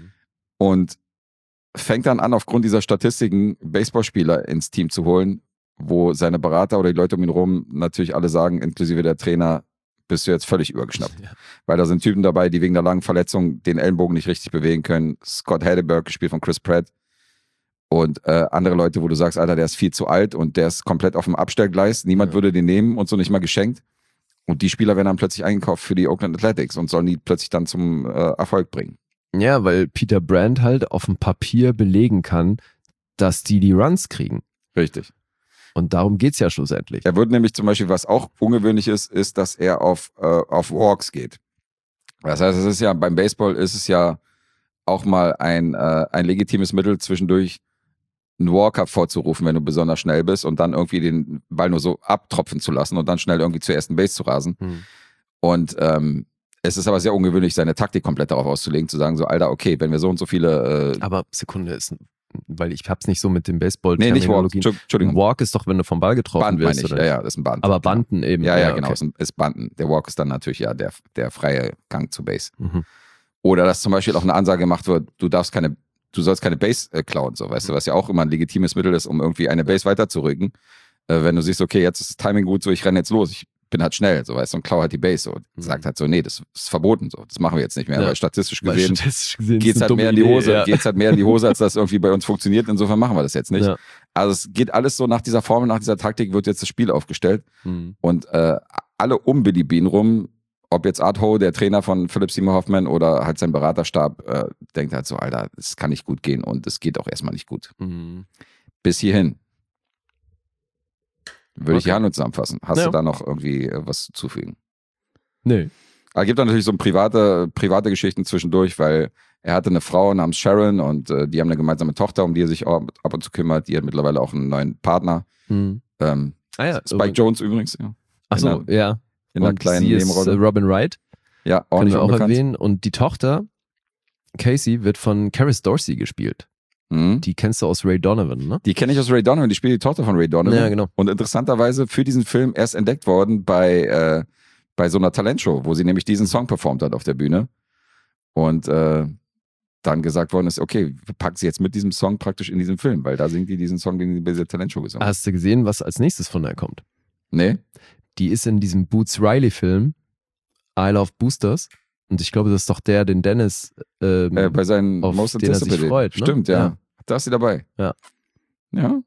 S2: Und fängt dann an, aufgrund dieser Statistiken Baseballspieler ins Team zu holen, wo seine Berater oder die Leute um ihn rum natürlich alle sagen, inklusive der Trainer, bist du jetzt völlig übergeschnappt. Ja. Weil da sind Typen dabei, die wegen der langen Verletzung den Ellenbogen nicht richtig bewegen können. Scott Hadeberg, gespielt von Chris Pratt. Und andere Leute, wo du sagst, Alter, der ist viel zu alt und der ist komplett auf dem Abstellgleis. Niemand würde den nehmen und so nicht mal geschenkt. Und die Spieler werden dann plötzlich eingekauft für die Oakland Athletics und sollen die plötzlich dann zum Erfolg bringen.
S3: Ja, weil Peter Brandt halt auf dem Papier belegen kann, dass die Runs kriegen.
S2: Richtig.
S3: Und darum geht's ja schlussendlich.
S2: Er wird nämlich zum Beispiel, was auch ungewöhnlich ist, dass er auf Walks geht. Das heißt, es ist ja, beim Baseball ist es ja auch mal ein legitimes Mittel, zwischendurch einen Walk-Up vorzurufen, wenn du besonders schnell bist und dann irgendwie den Ball nur so abtropfen zu lassen und dann schnell irgendwie zur ersten Base zu rasen. Und es ist aber sehr ungewöhnlich, seine Taktik komplett darauf auszulegen, zu sagen so, Alter, okay, wenn wir so und so viele...
S3: aber Sekunde ist, weil ich hab's nicht so mit dem Baseball.
S2: Nee, nicht Walk, Entschuldigung.
S3: Walk ist doch, wenn du vom Ball getroffen
S2: Band,
S3: wirst.
S2: meine ich. Ja, das ist ein Band.
S3: Aber Banden eben.
S2: Ja, genau, ist Banden. Der Walk ist dann natürlich ja der freie Gang zu Base.
S3: Mhm.
S2: Oder dass zum Beispiel auch eine Ansage gemacht wird, du sollst keine Base klauen, so, weißt du, was ja auch immer ein legitimes Mittel ist, um irgendwie eine Base weiterzurücken. Wenn du siehst, okay, jetzt ist das Timing gut, so, ich renne jetzt los, ich bin halt schnell, so, weißt du, und klau halt die Base, so. Sagt halt so, nee, das ist verboten, so, das machen wir jetzt nicht mehr, weil statistisch gesehen geht's halt mehr in die Hose, geht's halt mehr in die Hose, als das irgendwie bei uns funktioniert, insofern machen wir das jetzt nicht. Ja. Also es geht alles so nach dieser Formel, nach dieser Taktik wird jetzt das Spiel aufgestellt und alle um Billy Beane rum, ob jetzt Art Ho, der Trainer von Philip Seymour Hoffman oder halt sein Beraterstab, denkt halt so, Alter, es kann nicht gut gehen und es geht auch erstmal nicht gut. Bis hierhin. Würde ich die Handlung zusammenfassen. Hast du da noch irgendwie was zuzufügen?
S3: Nee.
S2: Aber es gibt dann natürlich so private Geschichten zwischendurch, weil er hatte eine Frau namens Sharon und die haben eine gemeinsame Tochter, um die er sich auch ab und zu kümmert. Die hat mittlerweile auch einen neuen Partner. Spike Jones übrigens. Ja.
S3: Achso, ja.
S2: In einer kleinen Nebenrolle.
S3: Robin Wright.
S2: Ja, auch
S3: können
S2: nicht
S3: wir auch
S2: unbekannt.
S3: erwähnen. Und die Tochter, Casey, wird von Karis Dorsey gespielt. Die kennst du aus Ray Donovan, ne?
S2: Die kenne ich aus Ray Donovan, die spielt die Tochter von Ray Donovan.
S3: Ja, genau.
S2: Und interessanterweise für diesen Film erst entdeckt worden bei so einer Talentshow, wo sie nämlich diesen Song performt hat auf der Bühne. Und dann gesagt worden ist, okay, wir packen sie jetzt mit diesem Song praktisch in diesem Film, weil da singt die diesen Song, den sie bei dieser Talentshow gesungen hat.
S3: Hast du gesehen, was als nächstes von der kommt?
S2: Nee.
S3: Die ist in diesem Boots Riley-Film I Love Boosters. Und ich glaube, das ist doch den Dennis
S2: bei seinen
S3: auf
S2: Most
S3: den er sich
S2: Anticipated.
S3: freut. Ne?
S2: Stimmt, ja. Da ist sie dabei.
S3: Ja.
S2: Ja.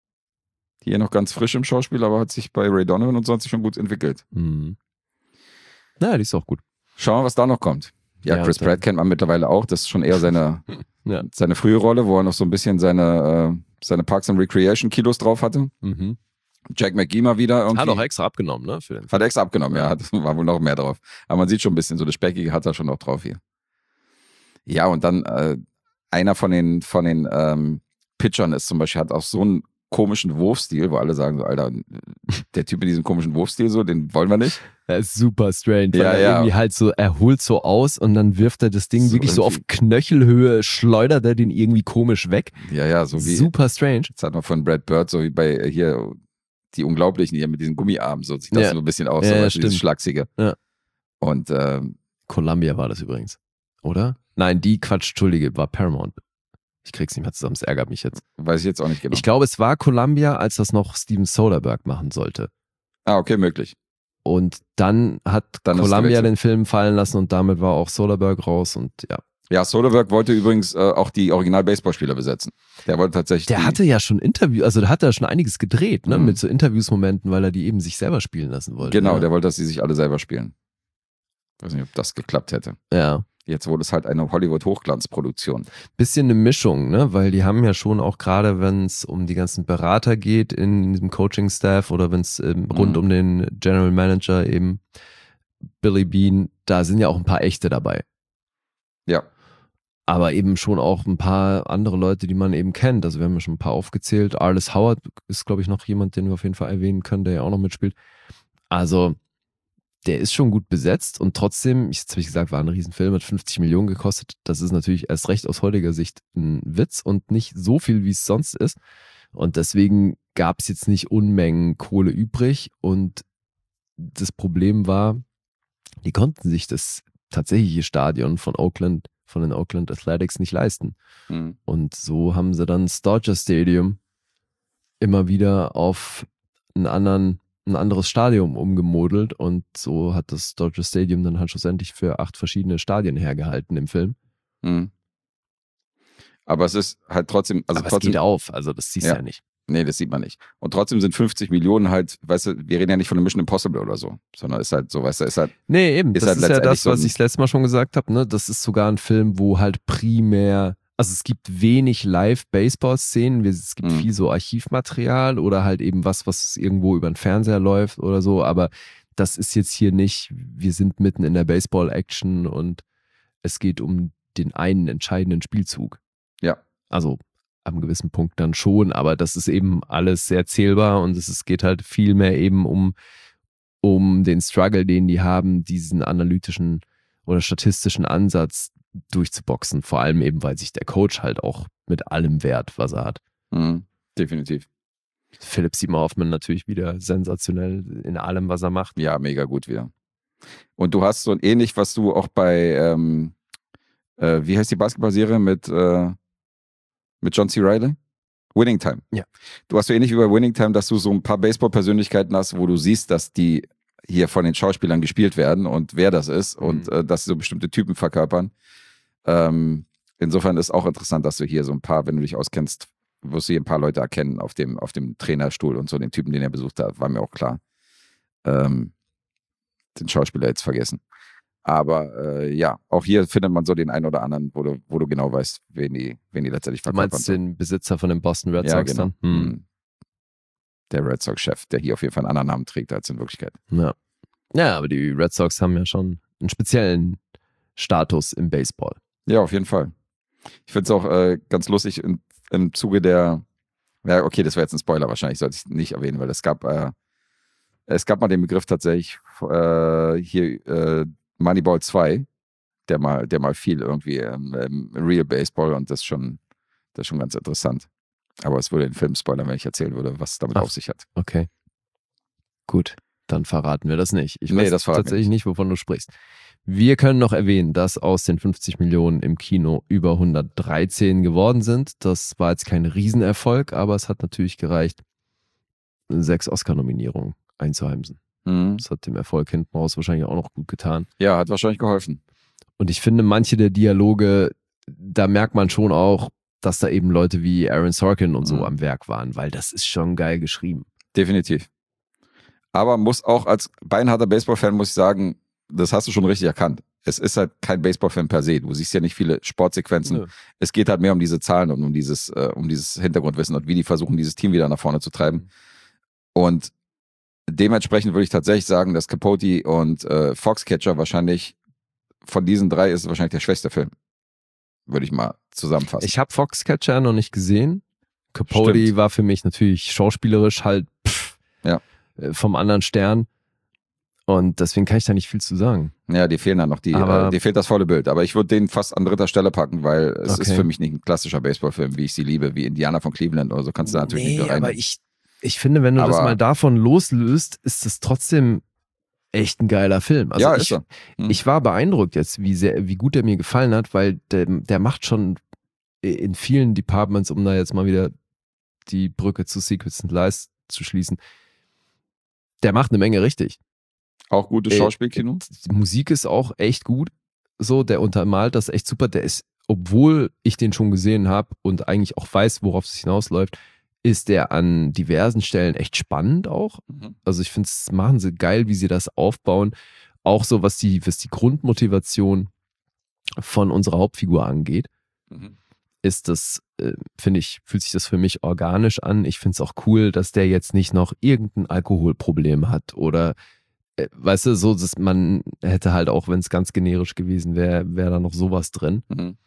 S2: Hier noch ganz frisch im Schauspiel, aber hat sich bei Ray Donovan und sonst schon gut entwickelt.
S3: Naja, die ist auch gut.
S2: Schauen wir, was da noch kommt. Ja, Chris Pratt kennt man mittlerweile auch. Das ist schon eher seine frühe Rolle, wo er noch so ein bisschen seine Parks and Recreation Kilos drauf hatte. Jack McGee mal wieder irgendwie.
S3: Hat auch extra abgenommen, ne? Für den
S2: Hat extra abgenommen, ja. Das war wohl noch mehr drauf. Aber man sieht schon ein bisschen, so das Speckige hat er schon noch drauf hier. Ja, und dann einer von den Pitchern ist zum Beispiel, hat auch so einen komischen Wurfstil, wo alle sagen so, Alter, der Typ mit diesem komischen Wurfstil, so, den wollen wir nicht.
S3: Er ist super strange, weil er irgendwie halt so, er holt so aus und dann wirft er das Ding so wirklich so auf Knöchelhöhe, schleudert er den irgendwie komisch weg.
S2: Ja, so wie.
S3: Super strange.
S2: Das hat man von Brad Bird, so wie bei hier die Unglaublichen hier mit diesen Gummiarmen, so sieht das so ein bisschen aus, so dieses Schlachsige.
S3: Ja.
S2: Und
S3: Columbia war das übrigens, oder? Nein, Entschuldige, war Paramount. Ich krieg's nicht mehr zusammen, es ärgert mich jetzt.
S2: Weiß ich jetzt auch nicht genau.
S3: Ich glaube, es war Columbia, als das noch Steven Soderbergh machen sollte.
S2: Ah, okay, möglich.
S3: Und dann hat Columbia den Film fallen lassen und damit war auch Soderbergh raus und ja.
S2: Ja, Soderbergh wollte übrigens auch die Original-Baseballspieler besetzen. Der wollte tatsächlich.
S3: Der hatte ja schon Interviews, also da hat er schon einiges gedreht, ne? Mit so Interviewsmomenten, weil er die eben sich selber spielen lassen wollte.
S2: Genau, der wollte, dass sie sich alle selber spielen. Ich weiß nicht, ob das geklappt hätte.
S3: Ja.
S2: Jetzt wurde es halt eine Hollywood-Hochglanzproduktion.
S3: Bisschen eine Mischung, ne? Weil die haben ja schon auch gerade, wenn es um die ganzen Berater geht in diesem Coaching-Staff oder wenn es rund um den General Manager eben Billy Beane, da sind ja auch ein paar echte dabei.
S2: Ja.
S3: Aber eben schon auch ein paar andere Leute, die man eben kennt. Also wir haben ja schon ein paar aufgezählt. Arliss Howard ist, glaube ich, noch jemand, den wir auf jeden Fall erwähnen können, der ja auch noch mitspielt. Also der ist schon gut besetzt und trotzdem, jetzt habe ich gesagt, war ein Riesenfilm, hat 50 Millionen gekostet. Das ist natürlich erst recht aus heutiger Sicht ein Witz und nicht so viel, wie es sonst ist. Und deswegen gab es jetzt nicht Unmengen Kohle übrig. Und das Problem war, die konnten sich das tatsächliche Stadion von den Oakland Athletics nicht leisten. Und so haben sie dann das Dodger Stadium immer wieder auf ein anderes Stadion umgemodelt und so hat das Dodger Stadium dann halt schlussendlich für 8 verschiedene Stadien hergehalten im Film.
S2: Aber es ist halt trotzdem...
S3: Aber es geht auf, also das siehst du ja nicht.
S2: Nee, das sieht man nicht. Und trotzdem sind 50 Millionen halt, weißt du, wir reden ja nicht von einem Mission Impossible oder so, sondern ist halt so, weißt du, ist halt...
S3: Nee, eben, das
S2: halt
S3: ist ja das, was ich das letzte Mal schon gesagt habe, ne? Das ist sogar ein Film, wo halt primär, Also es gibt wenig Live-Baseball-Szenen, es gibt viel so Archivmaterial oder halt eben was irgendwo über den Fernseher läuft oder so, aber das ist jetzt hier nicht, wir sind mitten in der Baseball-Action und es geht um den einen entscheidenden Spielzug.
S2: Ja.
S3: Also am gewissen Punkt dann schon, aber das ist eben alles sehr zählbar und es geht halt viel mehr eben um den Struggle, den die haben, diesen analytischen oder statistischen Ansatz durchzuboxen. Vor allem eben, weil sich der Coach halt auch mit allem wehrt, was er hat.
S2: Definitiv.
S3: Philipp Seymour Hoffman natürlich wieder sensationell in allem, was er macht.
S2: Ja, mega gut wieder. Und du hast so ein ähnlich, was du auch bei, wie heißt die Basketballserie mit John C. Reilly? Winning Time.
S3: Ja.
S2: Du hast so ähnlich wie bei Winning Time, dass du so ein paar Baseball-Persönlichkeiten hast, wo du siehst, dass die hier von den Schauspielern gespielt werden und wer das ist und dass sie so bestimmte Typen verkörpern. Insofern ist auch interessant, dass du hier so ein paar, wenn du dich auskennst, wirst du hier ein paar Leute erkennen auf dem Trainerstuhl und so, den Typen, den er besucht hat, war mir auch klar. Den Schauspieler jetzt vergessen. Aber ja, auch hier findet man so den einen oder anderen, wo du genau weißt, wen die letztendlich verkörpern.
S3: Du meinst den Besitzer von den Boston Red Sox
S2: genau.
S3: dann?
S2: Der Red Sox-Chef, der hier auf jeden Fall einen anderen Namen trägt als in Wirklichkeit.
S3: Ja, aber die Red Sox haben ja schon einen speziellen Status im Baseball.
S2: Ja, auf jeden Fall. Ich finde es auch ganz lustig im Zuge der, ja, okay, das wäre jetzt ein Spoiler wahrscheinlich, sollte ich nicht erwähnen, weil es gab mal den Begriff tatsächlich hier Moneyball 2, der mal fiel irgendwie im Real Baseball und das ist schon ganz interessant. Aber es würde den Film spoilern, wenn ich erzählen würde, was es damit auf sich hat.
S3: Okay. Gut, dann verraten wir das nicht. Ich weiß tatsächlich nicht, wovon du sprichst. Wir können noch erwähnen, dass aus den 50 Millionen im Kino über 113 geworden sind. Das war jetzt kein Riesenerfolg, aber es hat natürlich gereicht, 6 Oscar-Nominierungen einzuheimsen. Das hat dem Erfolg hinten raus wahrscheinlich auch noch gut getan.
S2: Ja, hat wahrscheinlich geholfen.
S3: Und ich finde, manche der Dialoge, da merkt man schon auch, dass da eben Leute wie Aaron Sorkin und so am Werk waren, weil das ist schon geil geschrieben.
S2: Definitiv. Aber muss auch als beinharter Baseball-Fan, muss ich sagen, das hast du schon richtig erkannt. Es ist halt kein Baseball-Fan per se. Du siehst ja nicht viele Sportsequenzen.
S3: Nö.
S2: Es geht halt mehr um diese Zahlen und um dieses Hintergrundwissen und wie die versuchen, dieses Team wieder nach vorne zu treiben. Und dementsprechend würde ich tatsächlich sagen, dass Capote und Foxcatcher wahrscheinlich von diesen 3 ist es wahrscheinlich der schwächste Film. Würde ich mal zusammenfassen.
S3: Ich habe Foxcatcher noch nicht gesehen. Capote war für mich natürlich schauspielerisch halt vom anderen Stern. Und deswegen kann ich da nicht viel zu sagen.
S2: Ja, die fehlen dann noch dir fehlt das volle Bild. Aber ich würde den fast an 3. Stelle packen, weil es ist für mich nicht ein klassischer Baseballfilm, wie ich sie liebe, wie Indianer von Cleveland oder so. Kannst du da natürlich nicht rein.
S3: Aber ich finde, wenn du das mal davon loslöst, ist es trotzdem echt ein geiler Film. Also
S2: ja, ist er.
S3: Ich war beeindruckt jetzt, wie gut er mir gefallen hat, weil der macht schon in vielen Departments, um da jetzt mal wieder die Brücke zu Secrets and Lies zu schließen, der macht eine Menge richtig.
S2: Auch gutes Schauspielkino.
S3: Die Musik ist auch echt gut. So, der untermalt das echt super. Der ist, obwohl ich den schon gesehen habe und eigentlich auch weiß, worauf es hinausläuft, ist der an diversen Stellen echt spannend auch. Also ich finde, es machen sie geil, wie sie das aufbauen. Auch so, was die Grundmotivation von unserer Hauptfigur angeht, ist das, finde ich, fühlt sich das für mich organisch an. Ich finde es auch cool, dass der jetzt nicht noch irgendein Alkoholproblem hat oder weißt du, so, dass man hätte halt auch, wenn es ganz generisch gewesen wäre, wäre da noch sowas drin.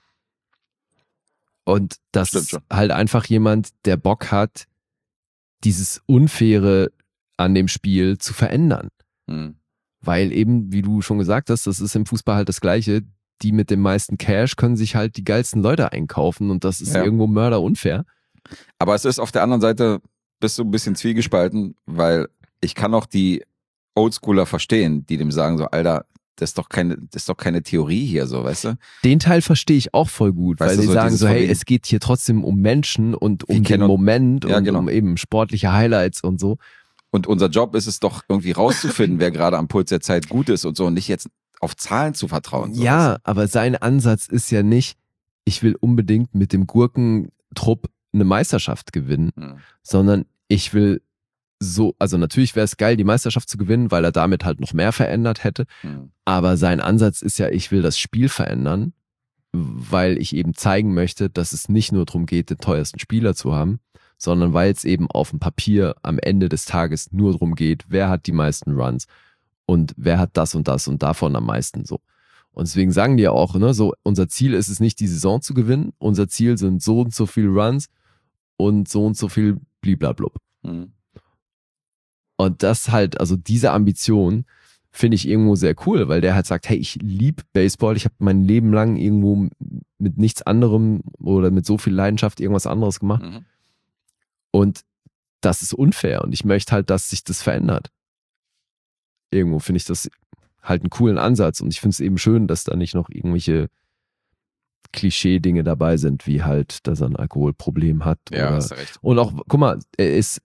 S3: Und das ist halt einfach jemand, der Bock hat, dieses Unfaire an dem Spiel zu verändern. Weil eben, wie du schon gesagt hast, das ist im Fußball halt das Gleiche. Die mit dem meisten Cash können sich halt die geilsten Leute einkaufen und das ist irgendwo mörderunfair.
S2: Aber es ist auf der anderen Seite, bist du ein bisschen zwiegespalten, weil ich kann auch die Oldschooler verstehen, die dem sagen so, Alter, das ist doch keine Theorie hier, so, weißt du?
S3: Den Teil verstehe ich auch voll gut,
S2: weißt
S3: weil sie sagen so, hey, es geht hier trotzdem um Menschen und um den Moment und um eben sportliche Highlights und so.
S2: Und unser Job ist es doch irgendwie rauszufinden, wer gerade am Puls der Zeit gut ist und so und nicht jetzt auf Zahlen zu vertrauen. So,
S3: ja, weißt du? Aber sein Ansatz ist ja nicht, ich will unbedingt mit Gurkentrupp eine Meisterschaft gewinnen, sondern ich will also natürlich wäre es geil, die Meisterschaft zu gewinnen, weil er damit halt noch mehr verändert hätte. Aber sein Ansatz ist ja, ich will das Spiel verändern, weil ich eben zeigen möchte, dass es nicht nur darum geht, den teuersten Spieler zu haben, sondern weil es eben auf dem Papier am Ende des Tages nur darum geht, wer hat die meisten Runs und wer hat das und davon am meisten so. Und deswegen sagen die ja auch, ne, so, unser Ziel ist es nicht, die Saison zu gewinnen, unser Ziel sind so und so viel Runs und so viel bliblablub.
S2: Mhm.
S3: Und das halt, also diese Ambition finde ich irgendwo sehr cool, weil der halt sagt, hey, ich liebe Baseball, ich habe mein Leben lang irgendwo mit nichts anderem oder mit so viel Leidenschaft irgendwas anderes gemacht.
S2: Mhm.
S3: Und das ist unfair und ich möchte halt, dass sich das verändert. Irgendwo finde ich das halt einen coolen Ansatz und ich finde es eben schön, dass da nicht noch irgendwelche Klischee-Dinge dabei sind, wie halt, dass er ein Alkoholproblem hat.
S2: Ja,
S3: oder,
S2: hast du recht.
S3: und auch, guck mal, er ist,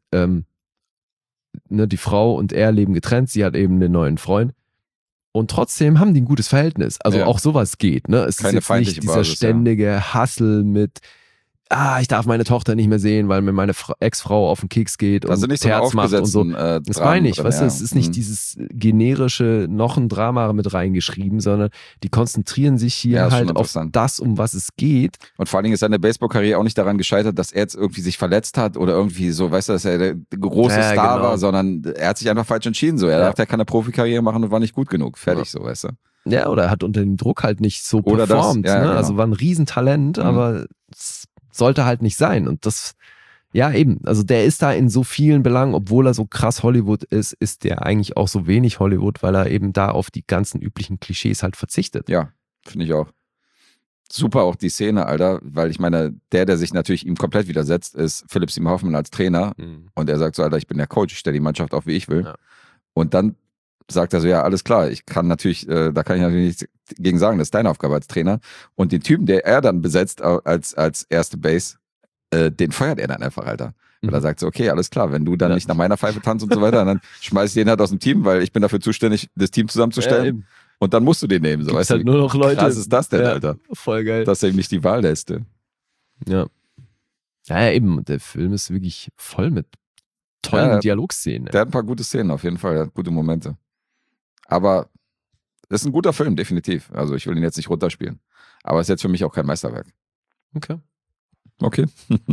S3: die Frau und er leben getrennt, sie hat eben einen neuen Freund und trotzdem haben die ein gutes Verhältnis. Also
S2: Ja.
S3: auch sowas geht, ne? Es
S2: Keine
S3: ist jetzt
S2: feindliche
S3: nicht dieser
S2: Basis,
S3: ständige Hassel mit ich darf meine Tochter nicht mehr sehen, weil mir meine Ex-Frau auf den Keks geht
S2: Also
S3: und
S2: nicht so
S3: Terz macht und so.
S2: aufgesetzten
S3: Das meine ich,
S2: Dramen
S3: weißt du,
S2: drin,
S3: es ist nicht dieses generische, noch ein Drama mit reingeschrieben, sondern die konzentrieren sich hier
S2: Ja, ist schon
S3: halt auf
S2: interessant.
S3: das, um was es geht.
S2: Und vor allen Dingen ist seine Baseball-Karriere auch nicht daran gescheitert, dass er jetzt irgendwie sich verletzt hat oder irgendwie so, weißt du, dass er der große
S3: Ja,
S2: Star
S3: genau.
S2: war, sondern er hat sich einfach falsch entschieden. So, er
S3: Ja.
S2: dachte, er kann eine Profikarriere machen und war nicht gut genug. Fertig so, weißt du.
S3: Ja, oder er hat unter dem Druck halt nicht so
S2: Oder das,
S3: performt.
S2: ja,
S3: Ne?
S2: genau.
S3: Also war ein Riesentalent, aber es sollte halt nicht sein. Und das, ja eben, also der ist da in so vielen Belangen, obwohl er so krass Hollywood ist, ist der eigentlich auch so wenig Hollywood, weil er eben da auf die ganzen üblichen Klischees halt verzichtet.
S2: Ja, finde ich auch. Super auch die Szene, Alter, weil ich meine, der sich natürlich ihm komplett widersetzt, ist Philipp Seymour Hoffman als Trainer und er sagt so, Alter, ich bin der Coach, ich stelle die Mannschaft auf, wie ich will.
S3: Ja.
S2: Und dann sagt er so, ja, alles klar, ich kann natürlich, da kann ich natürlich nichts gegen sagen, das ist deine Aufgabe als Trainer. Und den Typen, der er dann besetzt als erste Base, den feuert er dann einfach, Alter. Weil er sagt so, okay, alles klar, wenn du dann nicht nach meiner Pfeife tanzt und so weiter, dann schmeiß ich den halt aus dem Team, weil ich bin dafür zuständig, das Team zusammenzustellen.
S3: eben.
S2: Und dann musst du den nehmen. So,
S3: Gibt's
S2: weißt
S3: halt
S2: du,
S3: nur noch Leute.
S2: krass ist das denn,
S3: Ja,
S2: Alter?
S3: Voll geil.
S2: Dass er ihm nicht die Wahl lässt.
S3: Ja. Ja, eben. Und der Film ist wirklich voll mit tollen
S2: Ja,
S3: Dialogszenen.
S2: Der hat ein paar gute Szenen auf jeden Fall, der hat gute Momente. Aber ist ein guter Film, definitiv. Also ich will ihn jetzt nicht runterspielen. Aber ist jetzt für mich auch kein Meisterwerk.
S3: Okay.
S2: Okay.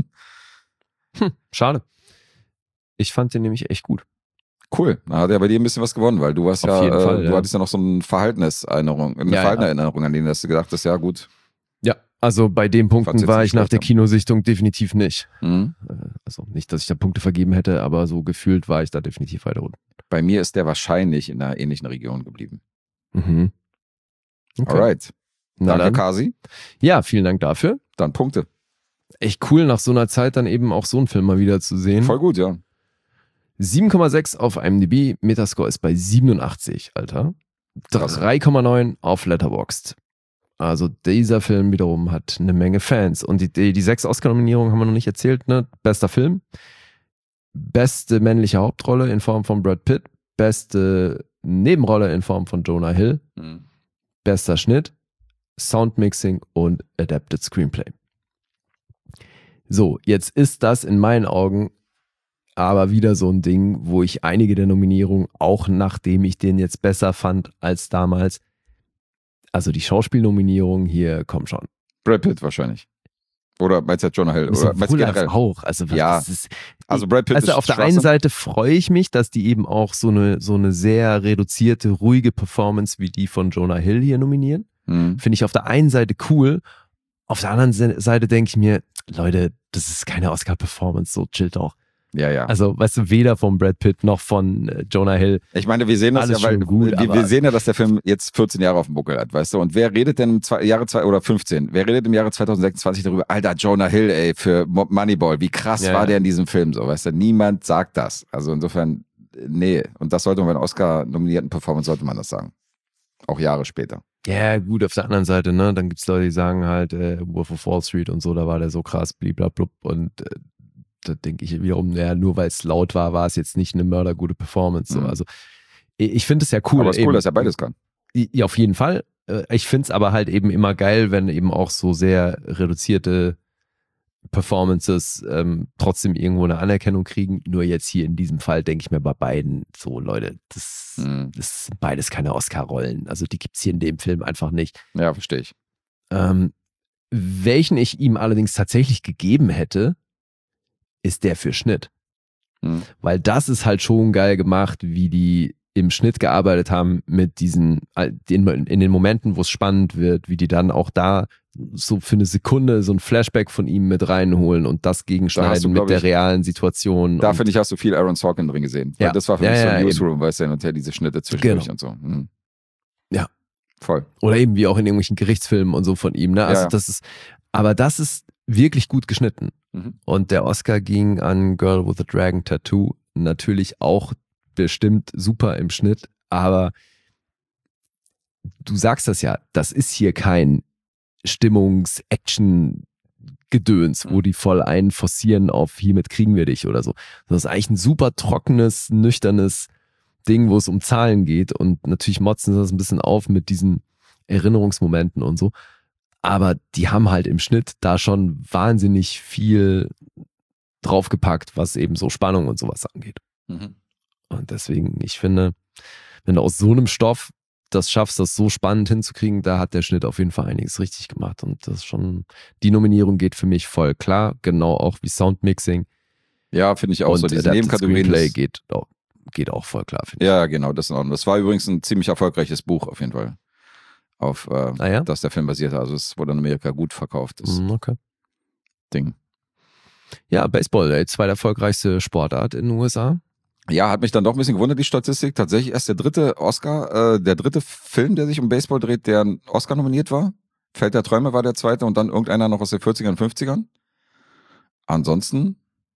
S3: Schade. Ich fand den nämlich echt gut.
S2: Cool. Da hat er bei dir ein bisschen was gewonnen, weil du warst
S3: Auf jeden Fall,
S2: du
S3: ja.
S2: hattest ja noch so eine Verhaltenserinnerung, an denen hast du gedacht hast, ja gut.
S3: Ja, also bei den Punkten
S2: Fand's jetzt
S3: war
S2: nicht
S3: ich nach
S2: schlecht,
S3: der
S2: ja.
S3: Kinosichtung definitiv nicht.
S2: Mhm.
S3: Also nicht, dass ich da Punkte vergeben hätte, aber so gefühlt war ich da definitiv weiter unten.
S2: Bei mir ist der wahrscheinlich in einer ähnlichen Region geblieben.
S3: Mhm. Okay.
S2: Alright.
S3: Na
S2: Danke,
S3: dann.
S2: Kasi.
S3: Ja, vielen Dank dafür.
S2: Dann Punkte.
S3: Echt cool, nach so einer Zeit dann eben auch so einen Film mal wieder zu sehen.
S2: Voll gut, ja.
S3: 7,6 auf IMDb, Metascore ist bei 87, Alter.
S2: Krass.
S3: 3,9 auf Letterboxd. Also dieser Film wiederum hat eine Menge Fans. Und die 6 Oscar-Nominierungen haben wir noch nicht erzählt, ne? Bester Film, beste männliche Hauptrolle in Form von Brad Pitt, beste Nebenrolle in Form von Jonah Hill,
S2: Mhm.
S3: bester Schnitt, Soundmixing und Adapted Screenplay. So, jetzt ist das in meinen Augen aber wieder so ein Ding, wo ich einige der Nominierungen, auch nachdem ich den jetzt besser fand als damals, also die Schauspielnominierungen hier, komm schon.
S2: Brad Pitt wahrscheinlich. Oder meinst du Jonah Hill? Oder meinst du
S3: Sowohl als
S2: generell?
S3: auch. Also,
S2: Ja.
S3: das ist,
S2: Also Brad Pitt
S3: also
S2: ist
S3: auf der
S2: Straße.
S3: einen Seite freue ich mich, dass die eben auch so eine sehr reduzierte, ruhige Performance wie die von Jonah Hill hier nominieren.
S2: Mhm.
S3: Finde ich auf der einen Seite cool. Auf der anderen Seite denke ich mir, Leute, das ist keine Oscar-Performance, so chillt auch.
S2: Ja, ja.
S3: Also, weißt du, weder von Brad Pitt noch von Jonah Hill.
S2: Ich meine, wir sehen das
S3: Alles
S2: ja, weil
S3: schon gut,
S2: wir
S3: aber-
S2: sehen ja, dass der Film jetzt 14 Jahre auf dem Buckel hat, weißt du? Und wer redet denn im Jahre 15? Wer redet im Jahre 2026 darüber? Alter, Jonah Hill, ey, für Moneyball, wie krass
S3: Ja,
S2: war
S3: ja.
S2: der in diesem Film, so, weißt du? Niemand sagt das. Also insofern, nee. Und das sollte man bei einer Oscar-nominierten Performance, sollte man das sagen. Auch Jahre später.
S3: Ja, gut, auf der anderen Seite, ne, dann gibt's Leute, die sagen halt, Wolf of Wall Street und so, da war der so krass, bliblablub und da denke ich wiederum, ja, nur weil es laut war, war es jetzt nicht eine mördergute Performance. So.
S2: Mhm.
S3: Also ich finde es ja cool.
S2: Aber es ist
S3: eben.
S2: cool, dass er beides kann.
S3: Ja, auf jeden Fall. Ich finde es aber halt eben immer geil, wenn eben auch so sehr reduzierte Performances trotzdem irgendwo eine Anerkennung kriegen. Nur jetzt hier in diesem Fall denke ich mir bei beiden so, Leute, das sind beides keine Oscar-Rollen. Also die gibt's hier in dem Film einfach nicht.
S2: Ja, verstehe ich.
S3: Welchen ich ihm allerdings tatsächlich gegeben hätte, ist der für Schnitt. Weil das ist halt schon geil gemacht, wie die im Schnitt gearbeitet haben mit diesen, in den Momenten, wo es spannend wird, wie die dann auch da so für eine Sekunde so ein Flashback von ihm mit reinholen und das gegenschneiden mit der realen Situation.
S2: Da finde ich, hast du viel Aaron Sorkin drin gesehen. Weil das war für mich so ein Newsroom, weißt du, und diese Schnitte zwischendurch und so.
S3: Ja.
S2: Voll.
S3: Oder eben wie auch in irgendwelchen Gerichtsfilmen und so von ihm. Ne? Also das ist wirklich gut geschnitten. Und der Oscar ging an Girl with a Dragon Tattoo, natürlich auch bestimmt super im Schnitt, aber du sagst das ja, das ist hier kein Stimmungs-Action-Gedöns, wo die voll einen forcieren auf hiermit kriegen wir dich oder so. Das ist eigentlich ein super trockenes, nüchternes Ding, wo es um Zahlen geht und natürlich motzen sie das ein bisschen auf mit diesen Erinnerungsmomenten und so. Aber die haben halt im Schnitt da schon wahnsinnig viel draufgepackt, was eben so Spannung und sowas angeht. Und deswegen, ich finde, wenn du aus so einem Stoff das schaffst, das so spannend hinzukriegen, da hat der Schnitt auf jeden Fall einiges richtig gemacht. Und das ist schon, die Nominierung geht für mich voll klar, genau auch wie Soundmixing.
S2: Ja, finde ich auch
S3: und
S2: so. Diese Nebenkategorien.
S3: Screenplay geht auch voll klar, finde ich.
S2: Ja, genau, das in Ordnung. Das war übrigens ein ziemlich erfolgreiches Buch auf jeden Fall. Auf das der Film basierte. Also es wurde in Amerika gut verkauft. Das Ding.
S3: Ja, Baseball, der zweiterfolgreichste Sportart in den USA.
S2: Ja, hat mich dann doch ein bisschen gewundert, die Statistik. Tatsächlich erst der dritte Film, der sich um Baseball dreht, der ein Oscar nominiert war. Feld der Träume war der zweite und dann irgendeiner noch aus den 40ern und 50ern. Ansonsten,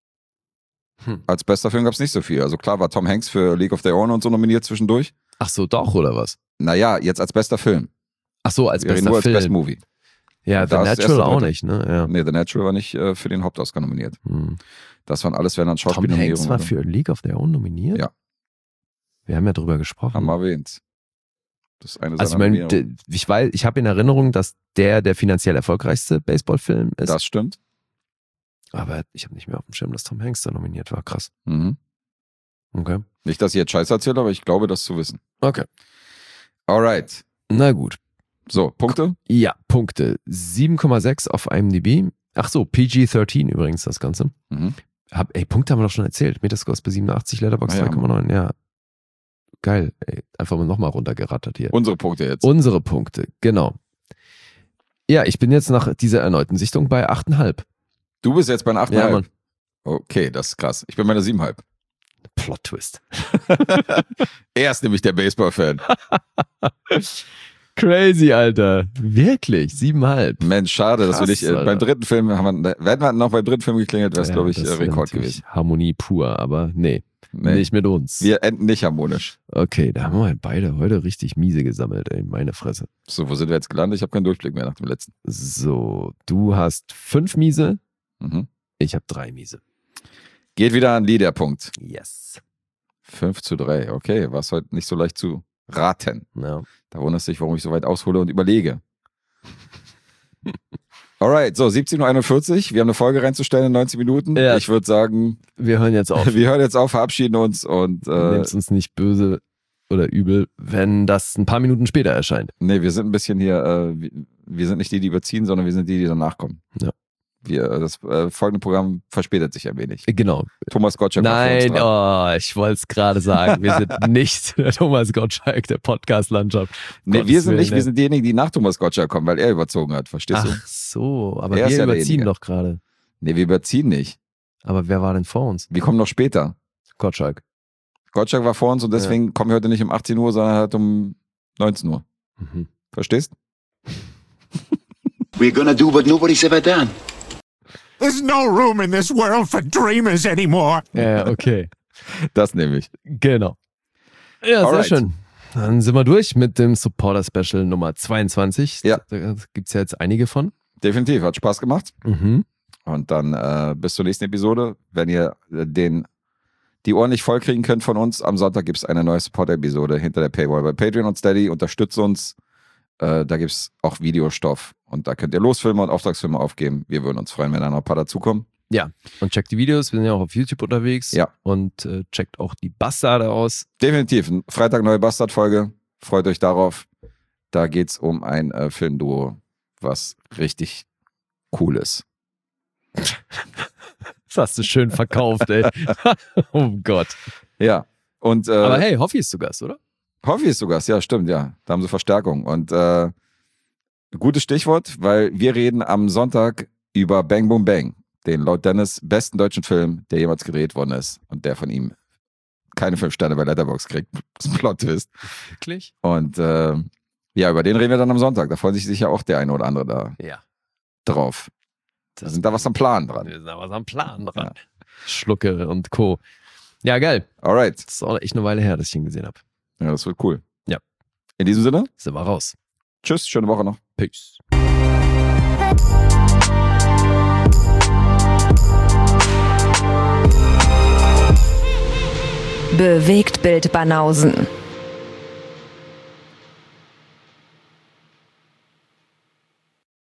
S2: als bester Film gab es nicht so viel. Also klar war Tom Hanks für League of Their Own und so nominiert zwischendurch.
S3: Ach so, doch, oder was?
S2: Naja, jetzt als bester Film.
S3: Ach so, als bester
S2: nur
S3: Film.
S2: Als Best Movie.
S3: Ja, The Natural auch nicht, ne? Ja.
S2: Nee, The Natural war nicht für den Hauptoscar nominiert. Das waren alles, wenn dann Schauspielnominierungen.
S3: Tom Hanks war für League of Their Own nominiert?
S2: Ja.
S3: Wir haben ja drüber gesprochen.
S2: Haben wir erwähnt. Das ist eine
S3: also ich habe in Erinnerung, dass der finanziell erfolgreichste Baseballfilm ist.
S2: Das stimmt.
S3: Aber ich habe nicht mehr auf dem Schirm, dass Tom Hanks da nominiert war. Krass. Okay.
S2: Nicht, dass ich jetzt Scheiß erzähle, aber ich glaube, das zu wissen.
S3: Okay.
S2: Alright.
S3: Na gut.
S2: So, Punkte?
S3: Ja, Punkte. 7,6 auf IMDb. Ach so, PG-13 übrigens das Ganze. Punkte haben wir doch schon erzählt. Metascore ist bei 87, Letterboxd 2,9. Ja. Geil. Einfach mal nochmal runtergerattert hier.
S2: Unsere Punkte jetzt.
S3: Unsere Punkte, genau. Ja, ich bin jetzt nach dieser erneuten Sichtung bei 8,5.
S2: Du bist jetzt bei einer 8,5?
S3: Ja, Mann.
S2: Okay, das ist krass. Ich bin bei einer 7,5.
S3: Plot-Twist.
S2: Er ist nämlich der Baseball-Fan.
S3: Crazy, Alter. Wirklich, 7,5.
S2: Mensch, schade, dass wir nicht beim dritten Film werden wir noch beim dritten Film geklingelt, wäre es, glaube ich, Rekord gewesen.
S3: Harmonie pur, aber nee, nicht mit uns.
S2: Wir enden nicht harmonisch.
S3: Okay, da haben wir beide heute richtig miese gesammelt, ey, meine Fresse.
S2: So, wo sind wir jetzt gelandet? Ich habe keinen Durchblick mehr nach dem letzten.
S3: So, du hast 5 miese, ich habe 3 miese.
S2: Geht wieder an Lee, der Punkt.
S3: Yes.
S2: 5:3, okay, war es heute nicht so leicht zu raten.
S3: Ja.
S2: Da wunderst du dich, warum ich so weit aushole und überlege. Alright, so 17:41 Uhr. Wir haben eine Folge reinzustellen in 90 Minuten.
S3: Ja.
S2: Ich würde sagen,
S3: wir hören jetzt auf.
S2: Wir hören jetzt auf, verabschieden uns und
S3: nehmt uns nicht böse oder übel, wenn das ein paar Minuten später erscheint.
S2: Nee, wir sind ein bisschen hier, wir sind nicht die überziehen, sondern wir sind die danach kommen.
S3: Ja.
S2: Das folgende Programm verspätet sich ein wenig.
S3: Genau.
S2: Thomas Gottschalk.
S3: Nein, ich wollte es gerade sagen. Wir sind nicht der Thomas Gottschalk der Podcast-Landschaft.
S2: Nee, wir sind nicht, wir sind diejenigen, die nach Thomas Gottschalk kommen, weil er überzogen hat, verstehst du?
S3: Ach so, aber wir überziehen doch gerade.
S2: Nee, wir überziehen nicht.
S3: Aber wer war denn vor uns?
S2: Wir kommen noch später.
S3: Gottschalk.
S2: Gottschalk war vor uns und deswegen kommen wir heute nicht um 18 Uhr, sondern halt um 19 Uhr. Verstehst?
S4: We're gonna do what nobody's ever done.
S5: There's no room in this world for dreamers anymore.
S3: Ja, okay.
S2: Das nehme ich.
S3: Genau. Ja, sehr schön. Dann sind wir durch mit dem Supporter-Special Nummer 22.
S2: Ja.
S3: Da gibt es ja jetzt einige von.
S2: Definitiv, hat Spaß gemacht. Und dann bis zur nächsten Episode. Wenn ihr die Ohren nicht voll kriegen könnt von uns, am Sonntag gibt es eine neue Supporter-Episode hinter der Paywall bei Patreon und Steady. Unterstützt uns. Da gibt es auch Videostoff und da könnt ihr Losfilme und Auftragsfilme aufgeben. Wir würden uns freuen, wenn da noch ein paar dazukommen.
S3: Ja, und checkt die Videos, wir sind ja auch auf YouTube unterwegs.
S2: Ja.
S3: Und checkt auch die Bastarde aus.
S2: Definitiv, Freitag neue Bastard-Folge. Freut euch darauf. Da geht es um ein Filmduo, was richtig cool ist.
S3: Das hast du schön verkauft, ey. Oh Gott.
S2: Ja. Und,
S3: aber hey, Hoffi ist zu Gast, oder?
S2: Hoffi ist zu Gast, ja, stimmt, ja. Da haben sie Verstärkung. Und gutes Stichwort, weil wir reden am Sonntag über Bang Boom Bang, den laut Dennis besten deutschen Film, der jemals gedreht worden ist und der von ihm keine 5 Sterne bei Letterboxd kriegt. Das ist ein Plot-Twist.
S3: Wirklich?
S2: Und ja, über den reden wir dann am Sonntag. Da freut sich sicher auch der eine oder andere da drauf. Wir sind da was am Plan dran.
S3: Wir sind da was am Plan dran. Ja. Schlucke und Co. Ja, geil.
S2: Alright.
S3: Das ist auch echt eine Weile her, dass ich ihn gesehen habe.
S2: Ja, das wird cool.
S3: Ja.
S2: In diesem Sinne.
S3: Sind wir raus.
S2: Tschüss, schöne Woche noch.
S3: Peace.
S1: Bewegtbild Banausen.